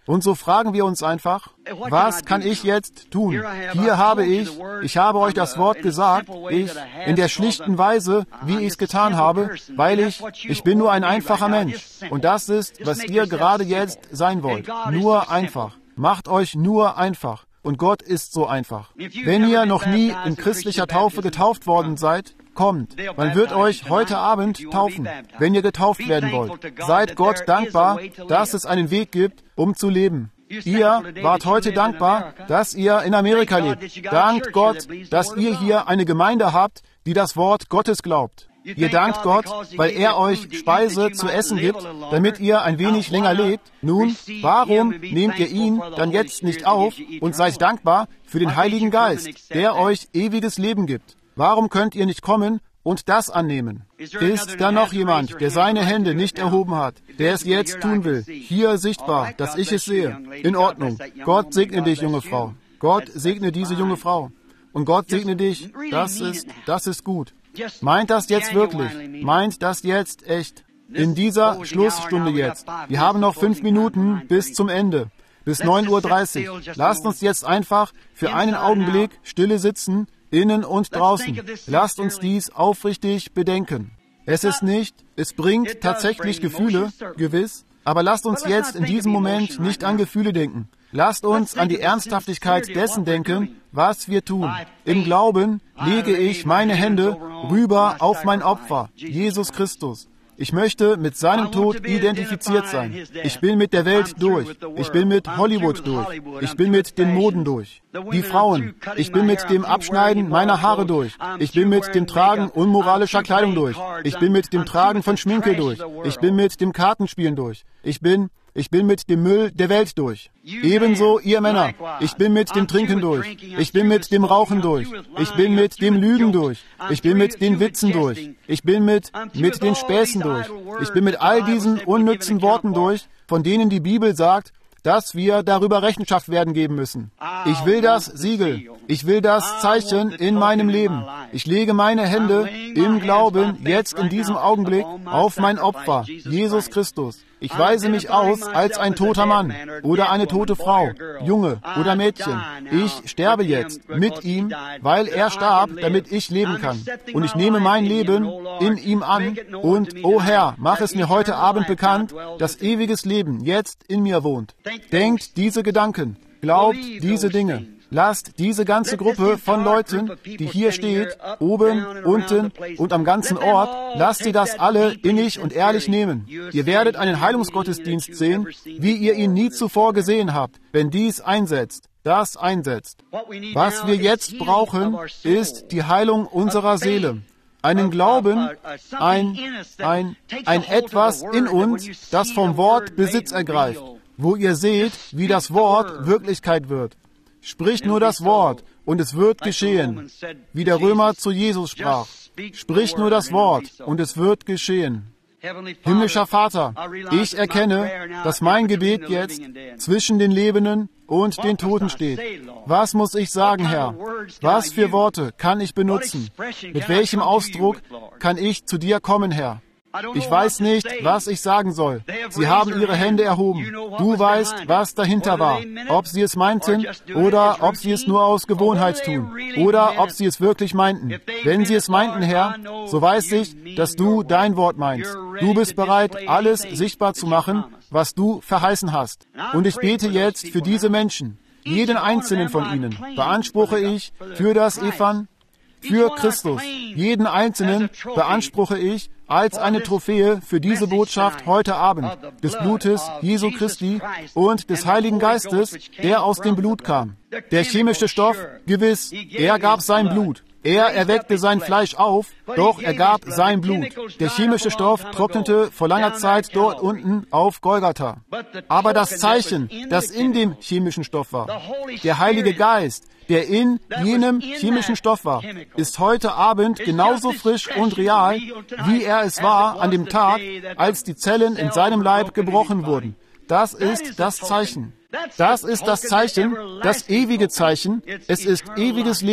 Und so fragen wir uns einfach, was kann ich jetzt tun? Hier habe ich, ich habe euch das Wort gesagt, ich, in der schlichten Weise, wie ich es getan habe, weil ich, ich bin nur ein einfacher Mensch. Und das ist, was ihr gerade jetzt sein wollt. Nur einfach. Macht euch nur einfach. Und Gott ist so einfach. Wenn ihr noch nie in christlicher Taufe getauft worden seid, kommt. Man wird euch heute Abend taufen, wenn ihr getauft werden wollt. Seid Gott dankbar, dass es einen Weg gibt, um zu leben. Ihr wart heute dankbar, dass ihr in Amerika lebt. Dankt Gott, dass ihr hier eine Gemeinde habt, die das Wort Gottes glaubt. Ihr dankt Gott, weil er euch Speise zu essen gibt, damit ihr ein wenig länger lebt. Nun, warum nehmt ihr ihn dann jetzt nicht auf und seid dankbar für den Heiligen Geist, der euch ewiges Leben gibt? Warum könnt ihr nicht kommen und das annehmen? Ist da noch jemand, der seine Hände nicht erhoben hat, der es jetzt tun will? Hier sichtbar, dass ich es sehe. In Ordnung. Gott segne dich, junge Frau. Gott segne diese junge Frau. Und Gott segne dich. Das ist, das ist gut. Meint das jetzt wirklich? Meint das jetzt echt? In dieser Schlussstunde jetzt. Wir haben noch fünf Minuten bis zum Ende. Bis neun Uhr dreißig. Lasst uns jetzt einfach für einen Augenblick stille sitzen, innen und draußen. Lasst uns dies aufrichtig bedenken. Es ist nicht, es bringt tatsächlich Gefühle, gewiss, aber lasst uns jetzt in diesem Moment nicht an Gefühle denken. Lasst uns an die Ernsthaftigkeit dessen denken, was wir tun. Im Glauben lege ich meine Hände rüber auf mein Opfer, Jesus Christus. Ich möchte mit seinem Tod identifiziert sein. Ich bin mit der Welt durch. Ich bin mit Hollywood durch. Ich bin mit den Moden durch. Die Frauen. Ich bin mit dem Abschneiden meiner Haare durch. Ich bin mit dem Tragen unmoralischer Kleidung durch. Ich bin mit dem Tragen von Schminke durch. Ich bin mit dem Kartenspielen durch. Ich bin... Ich bin mit dem Müll der Welt durch. Ebenso ihr Männer. Ich bin mit dem Trinken durch. Ich bin mit dem Rauchen durch. Ich bin mit dem Lügen durch. Ich bin mit den Witzen durch. Ich bin mit, mit den Späßen durch. Ich bin mit all diesen unnützen Worten durch, von denen die Bibel sagt, dass wir darüber Rechenschaft werden geben müssen. Ich will das Siegel. Ich will das Zeichen in meinem Leben. Ich lege meine Hände im Glauben jetzt in diesem Augenblick auf mein Opfer, Jesus Christus. Ich weise mich aus als ein toter Mann oder eine tote Frau, Junge oder Mädchen. Ich sterbe jetzt mit ihm, weil er starb, damit ich leben kann. Und ich nehme mein Leben in ihm an und, o Herr, mach es mir heute Abend bekannt, dass ewiges Leben jetzt in mir wohnt. Denkt diese Gedanken, glaubt diese Dinge. Lasst diese ganze Gruppe von Leuten, die hier steht, oben, unten und am ganzen Ort, lasst sie das alle innig und ehrlich nehmen. Ihr werdet einen Heilungsgottesdienst sehen, wie ihr ihn nie zuvor gesehen habt, wenn dies einsetzt, das einsetzt. Was wir jetzt brauchen, ist die Heilung unserer Seele. Einen Glauben, ein, ein, ein Etwas in uns, das vom Wort Besitz ergreift, wo ihr seht, wie das Wort Wirklichkeit wird. Sprich nur das Wort, und es wird geschehen. Wie der Römer zu Jesus sprach. Sprich nur das Wort, und es wird geschehen. Himmlischer Vater, ich erkenne, dass mein Gebet jetzt zwischen den Lebenden und den Toten steht. Was muss ich sagen, Herr? Was für Worte kann ich benutzen? Mit welchem Ausdruck kann ich zu dir kommen, Herr? Ich weiß nicht, was ich sagen soll. Sie haben ihre Hände erhoben. Du weißt, was dahinter war. Ob sie es meinten oder ob sie es nur aus Gewohnheit tun. Oder ob sie es wirklich meinten. Wenn sie es meinten, Herr, so weiß ich, dass du dein Wort meinst. Du bist bereit, alles sichtbar zu machen, was du verheißen hast. Und ich bete jetzt für diese Menschen. Jeden einzelnen von ihnen beanspruche ich für das Evan, für Christus. Jeden einzelnen beanspruche ich als eine Trophäe für diese Botschaft heute Abend, des Blutes Jesu Christi und des Heiligen Geistes, der aus dem Blut kam. Der chemische Stoff, gewiss, er gab sein Blut. Er erweckte sein Fleisch auf, doch er gab sein Blut. Der chemische Stoff trocknete vor langer Zeit dort unten auf Golgatha. Aber das Zeichen, das in dem chemischen Stoff war, der Heilige Geist, der in jenem chemischen Stoff war, ist heute Abend genauso frisch und real, wie er es war an dem Tag, als die Zellen in seinem Leib gebrochen wurden. Das ist das Zeichen. Das ist das Zeichen, das ewige Zeichen. Es ist ewiges Leben.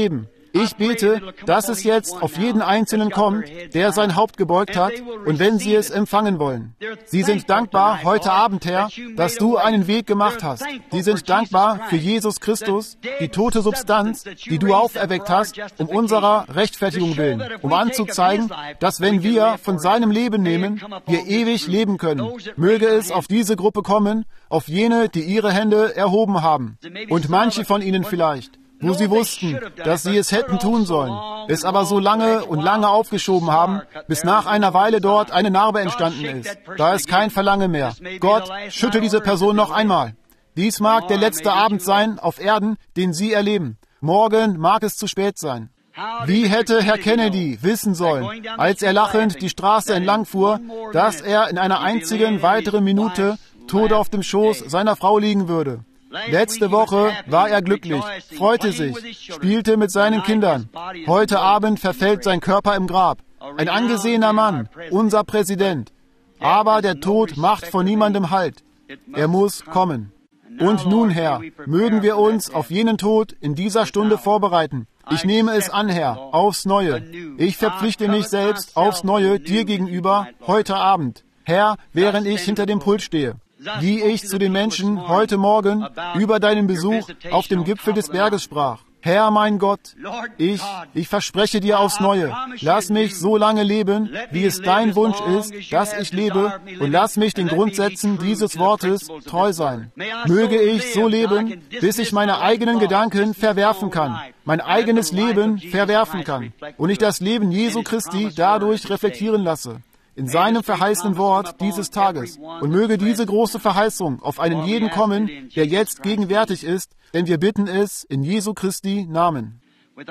Ich bete, dass es jetzt auf jeden Einzelnen kommt, der sein Haupt gebeugt hat, und wenn sie es empfangen wollen. Sie sind dankbar heute Abend, Herr, dass du einen Weg gemacht hast. Sie sind dankbar für Jesus Christus, die tote Substanz, die du auferweckt hast, um unserer Rechtfertigung willen, um anzuzeigen, dass wenn wir von seinem Leben nehmen, wir ewig leben können. Möge es auf diese Gruppe kommen, auf jene, die ihre Hände erhoben haben. Und manche von ihnen vielleicht, wo sie wussten, dass sie es hätten tun sollen, es aber so lange und lange aufgeschoben haben, bis nach einer Weile dort eine Narbe entstanden ist. Da ist kein Verlangen mehr. Gott, schüttel diese Person noch einmal. Dies mag der letzte Abend sein auf Erden, den sie erleben. Morgen mag es zu spät sein. Wie hätte Herr Kennedy wissen sollen, als er lachend die Straße entlang fuhr, dass er in einer einzigen weiteren Minute tot auf dem Schoß seiner Frau liegen würde? Letzte Woche war er glücklich, freute sich, spielte mit seinen Kindern. Heute Abend verfällt sein Körper im Grab. Ein angesehener Mann, unser Präsident. Aber der Tod macht vor niemandem Halt. Er muss kommen. Und nun, Herr, mögen wir uns auf jenen Tod in dieser Stunde vorbereiten. Ich nehme es an, Herr, aufs Neue. Ich verpflichte mich selbst aufs Neue dir gegenüber heute Abend. Herr, während ich hinter dem Pult stehe. Wie ich zu den Menschen heute Morgen über deinen Besuch auf dem Gipfel des Berges sprach. Herr, mein Gott, ich, ich verspreche dir aufs Neue, lass mich so lange leben, wie es dein Wunsch ist, dass ich lebe, und lass mich den Grundsätzen dieses Wortes treu sein. Möge ich so leben, bis ich meine eigenen Gedanken verwerfen kann, mein eigenes Leben verwerfen kann, und ich das Leben Jesu Christi dadurch reflektieren lasse. In seinem verheißenen Wort dieses Tages. Und möge diese große Verheißung auf einen jeden kommen, der jetzt gegenwärtig ist, denn wir bitten es in Jesu Christi Namen.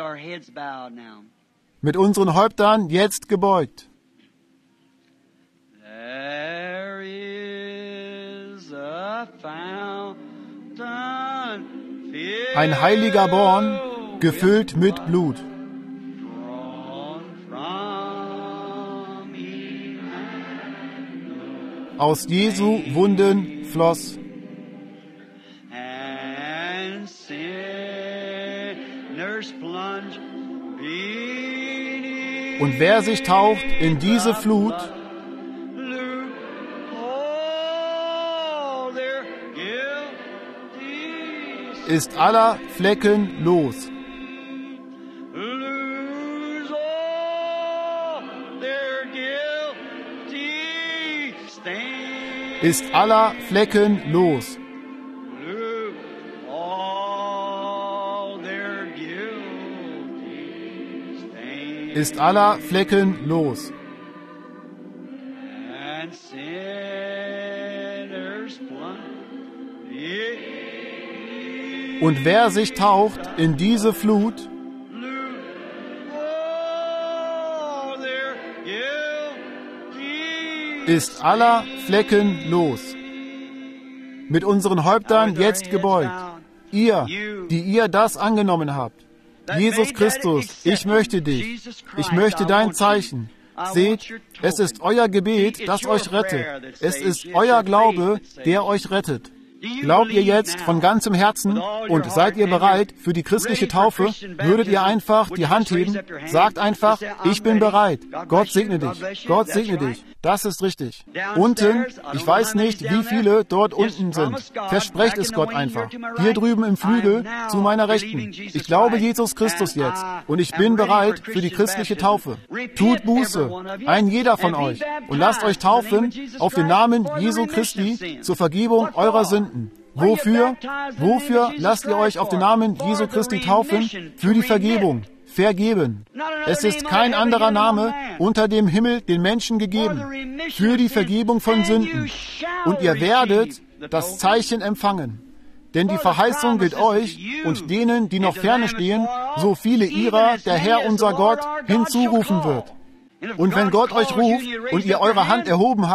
Mit unseren Häuptern jetzt gebeugt. There is a fountain Ein heiliger Born, gefüllt mit Blut. Aus Jesu Wunden floss. Und wer sich taucht in diese Flut, ist aller Flecken los. Ist aller Flecken los. Ist aller Flecken los. Und wer sich taucht in diese Flut, ist aller Flecken los. Mit unseren Häuptern jetzt gebeugt. Ihr, die ihr das angenommen habt. Jesus Christus, ich möchte dich. Ich möchte dein Zeichen. Seht, es ist euer Gebet, das euch rettet. Es ist euer Glaube, der euch rettet. Glaubt ihr jetzt von ganzem Herzen und seid ihr bereit für die christliche Taufe? Würdet ihr einfach die Hand heben? Sagt einfach, ich bin bereit. Gott segne dich. Gott segne dich. Das ist richtig. Unten, ich weiß nicht, wie viele dort unten sind. Versprecht es Gott einfach. Hier drüben im Flügel zu meiner Rechten. Ich glaube Jesus Christus jetzt und ich bin bereit für die christliche Taufe. Tut Buße, ein jeder von euch, und lasst euch taufen auf den Namen Jesu Christi zur Vergebung eurer Sünden. Wofür? Wofür lasst ihr euch auf den Namen Jesu Christi taufen? Für die Vergebung. Vergeben. Es ist kein anderer Name unter dem Himmel den Menschen gegeben. Für die Vergebung von Sünden. Und ihr werdet das Zeichen empfangen. Denn die Verheißung gilt euch und denen, die noch ferne stehen, so viele ihrer der Herr unser Gott hinzurufen wird. Und wenn Gott euch ruft und ihr eure Hand erhoben habt,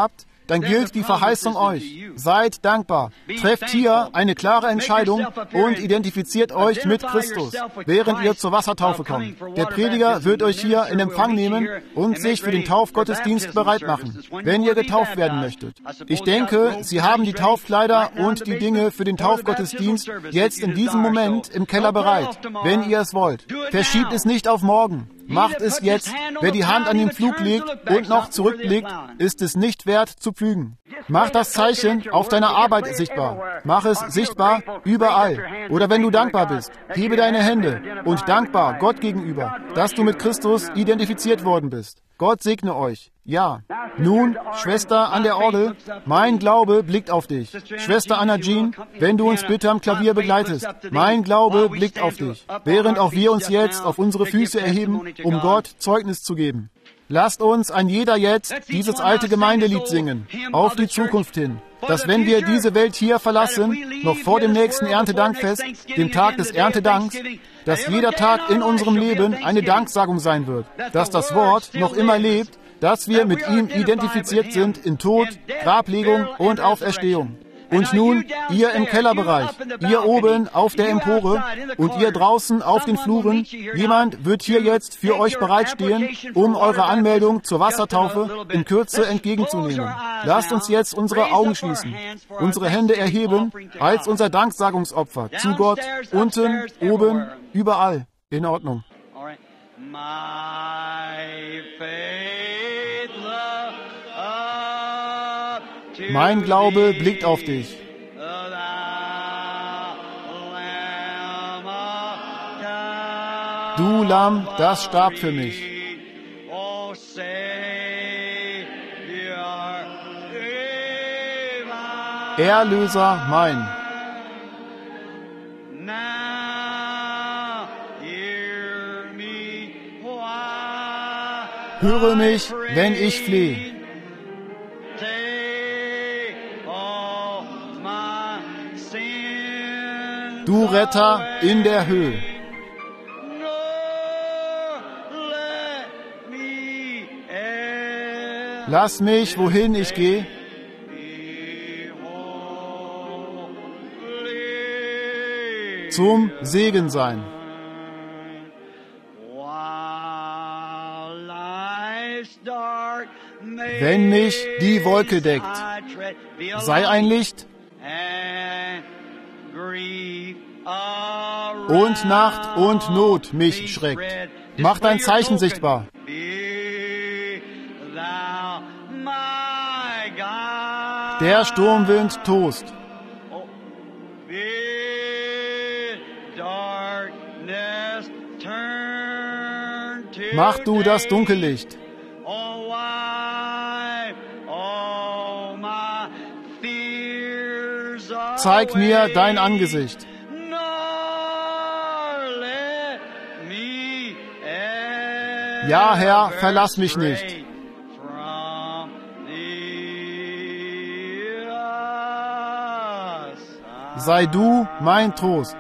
dann gilt die Verheißung euch. Seid dankbar. Trefft hier eine klare Entscheidung und identifiziert euch mit Christus, während ihr zur Wassertaufe kommt. Der Prediger wird euch hier in Empfang nehmen und sich für den Taufgottesdienst bereit machen, wenn ihr getauft werden möchtet. Ich denke, Sie haben die Taufkleider und die Dinge für den Taufgottesdienst jetzt in diesem Moment im Keller bereit, wenn ihr es wollt. Verschiebt es nicht auf morgen. Macht es jetzt. Wer die Hand an den Pflug legt und noch zurückblickt, ist es nicht wert zu pflügen. Mach das Zeichen auf deiner Arbeit sichtbar. Mach es sichtbar überall. Oder wenn du dankbar bist, hebe deine Hände und dankbar Gott gegenüber, dass du mit Christus identifiziert worden bist. Gott segne euch. Ja. Nun, Schwester an der Orgel, mein Glaube blickt auf dich. Schwester Anna Jean, wenn du uns bitte am Klavier begleitest, mein Glaube blickt auf dich, während auch wir uns jetzt auf unsere Füße erheben, um Gott Zeugnis zu geben. Lasst uns ein jeder jetzt dieses alte Gemeindelied singen, auf die Zukunft hin, dass wenn wir diese Welt hier verlassen, noch vor dem nächsten Erntedankfest, dem Tag des Erntedanks, dass jeder Tag in unserem Leben eine Danksagung sein wird, dass das Wort noch immer lebt, dass wir mit ihm identifiziert sind in Tod, Grablegung und Auferstehung. Und nun, ihr im Kellerbereich, ihr oben auf der Empore und ihr draußen auf den Fluren, jemand wird hier jetzt für euch bereitstehen, um eure Anmeldung zur Wassertaufe in Kürze entgegenzunehmen. Lasst uns jetzt unsere Augen schließen, unsere Hände erheben als unser Danksagungsopfer zu Gott, unten, oben, überall. In Ordnung. Mein Glaube blickt auf dich. Du Lamm, das starb für mich. Erlöser mein. Höre mich, wenn ich flehe. Du Retter in der Höhe. Lass mich, wohin ich gehe, zum Segen sein. Wenn mich die Wolke deckt, sei ein Licht und Nacht und Not mich schreckt. Mach dein Zeichen sichtbar. Der Sturmwind tost. Mach du das Dunkellicht. Zeig mir dein Angesicht. Ja, Herr, verlass mich nicht. Sei du mein Trost.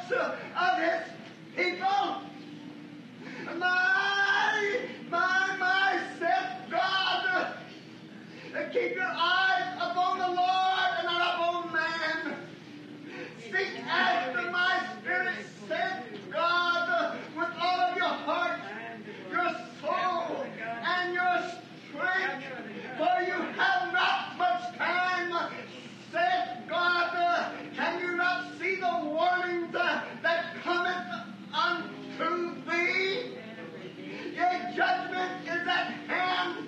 of His people. My, my, my, said God, keep your eyes upon the Lord and not upon man. Seek after my spirit, said God, with all of your heart, your soul, and your strength, for you have not much time, said God. Can you not see the warnings that cometh unto thee? Yea, judgment is at hand.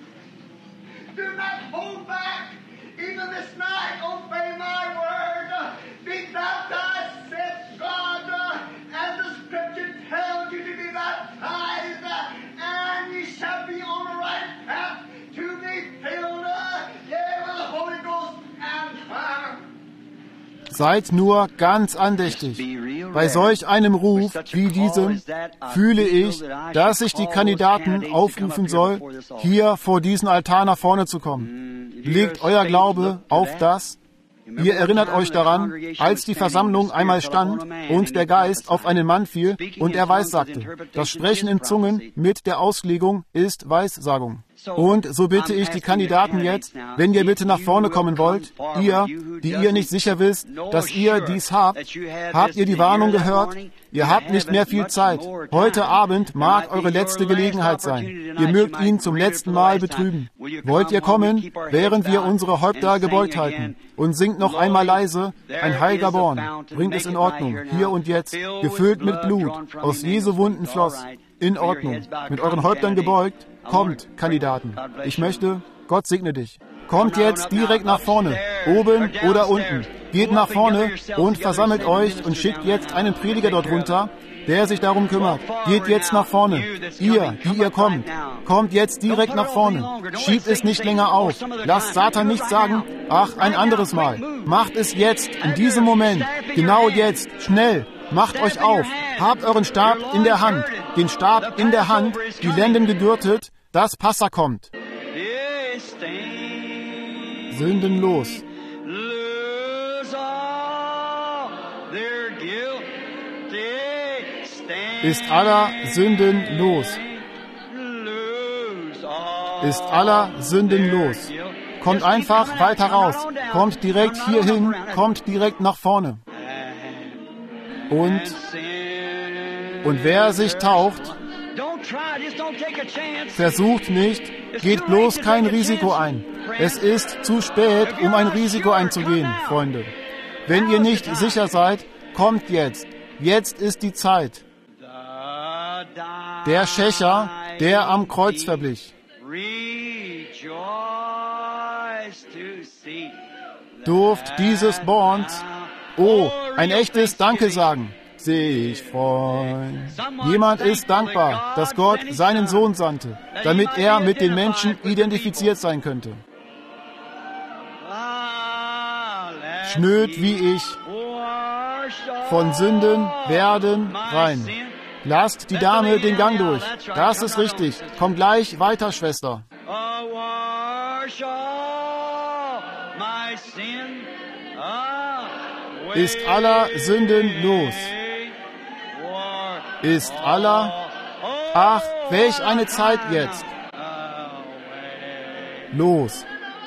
Do not hold back. Even this night, obey my word. Be baptized, said God, as the Scripture tells you to be baptized, and ye shall be on the right path to be filled, yea, with the Holy Ghost and fire. Seid nur ganz andächtig. Bei solch einem Ruf wie diesem fühle ich, dass ich die Kandidaten aufrufen soll, hier vor diesen Altar nach vorne zu kommen. Legt euer Glaube auf das. Ihr erinnert euch daran, als die Versammlung einmal stand und der Geist auf einen Mann fiel und er weissagte. Das Sprechen in Zungen mit der Auslegung ist Weissagung. Und so bitte ich die Kandidaten jetzt, wenn ihr bitte nach vorne kommen wollt, ihr, die ihr nicht sicher wisst, dass ihr dies habt, habt ihr die Warnung gehört? Ihr habt nicht mehr viel Zeit. Heute Abend mag eure letzte Gelegenheit sein. Ihr mögt ihn zum letzten Mal betrüben. Wollt ihr kommen, während wir unsere Häupter gebeugt halten? Und singt noch einmal leise, ein heiliger Born, bringt es in Ordnung, hier und jetzt, gefüllt mit Blut, aus Jesu Wunden floss. In Ordnung, mit euren Häuptern gebeugt, kommt, Kandidaten. Ich möchte, Gott segne dich. Kommt jetzt direkt nach vorne, oben oder unten. Geht nach vorne und versammelt euch und schickt jetzt einen Prediger dort runter, der sich darum kümmert. Geht jetzt nach vorne. Ihr, die ihr kommt, kommt jetzt direkt nach vorne. Schiebt es nicht länger auf. Lasst Satan nicht sagen, ach, ein anderes Mal. Macht es jetzt, in diesem Moment, genau jetzt, schnell. Macht euch auf. Habt euren Stab in der Hand. Den Stab in der Hand, die Lenden gegürtet, das Passa kommt. Sündenlos. Ist aller Sünden los. Ist aller Sünden los. Kommt einfach weiter raus. Kommt direkt hierhin. Kommt direkt nach vorne. Und, und wer sich taucht, versucht nicht, geht bloß kein Risiko ein. Es ist zu spät, um ein Risiko einzugehen, Freunde. Wenn ihr nicht sicher seid, kommt jetzt. Jetzt ist die Zeit. Der Schächer, der am Kreuz verblich. Durft dieses Borns, oh, ein echtes Danke sagen, sich freuen. Jemand ist dankbar, dass Gott seinen Sohn sandte, damit er mit den Menschen identifiziert sein könnte. Schnöd wie ich, von Sünden werden rein. Lasst die Dame den Gang durch. Das ist richtig. Komm gleich weiter, Schwester. Ist aller Sünden los. Ist aller... Ach, welch eine Zeit jetzt. Los.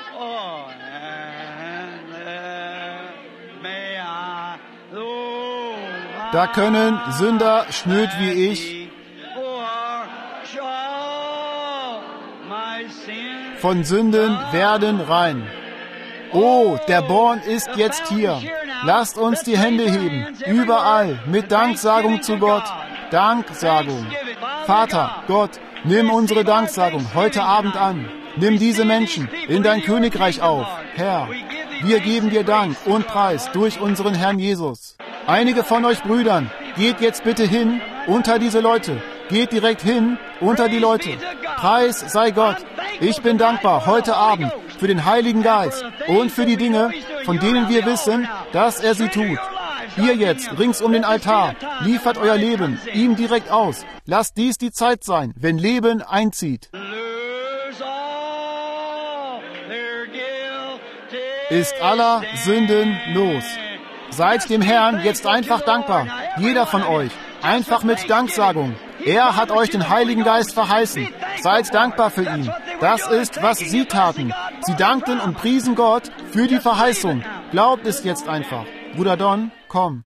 Da können Sünder schnöd wie ich von Sünden werden rein. Oh, der Born ist jetzt hier. Lasst uns die Hände heben, überall, mit Danksagung zu Gott. Danksagung. Vater, Gott, nimm unsere Danksagung heute Abend an. Nimm diese Menschen in dein Königreich auf. Herr, wir geben dir Dank und Preis durch unseren Herrn Jesus. Einige von euch Brüdern, geht jetzt bitte hin unter diese Leute. Geht direkt hin unter die Leute. Preis sei Gott. Ich bin dankbar heute Abend für den Heiligen Geist und für die Dinge, von denen wir wissen, dass er sie tut. Ihr jetzt, rings um den Altar, liefert euer Leben ihm direkt aus. Lasst dies die Zeit sein, wenn Leben einzieht. Ist aller Sünden los. Seid dem Herrn jetzt einfach dankbar. Jeder von euch. Einfach mit Danksagung. Er hat euch den Heiligen Geist verheißen. Seid dankbar für ihn. Das ist, was sie taten. Sie dankten und priesen Gott für die Verheißung. Glaubt es jetzt einfach. Bruder Don, komm.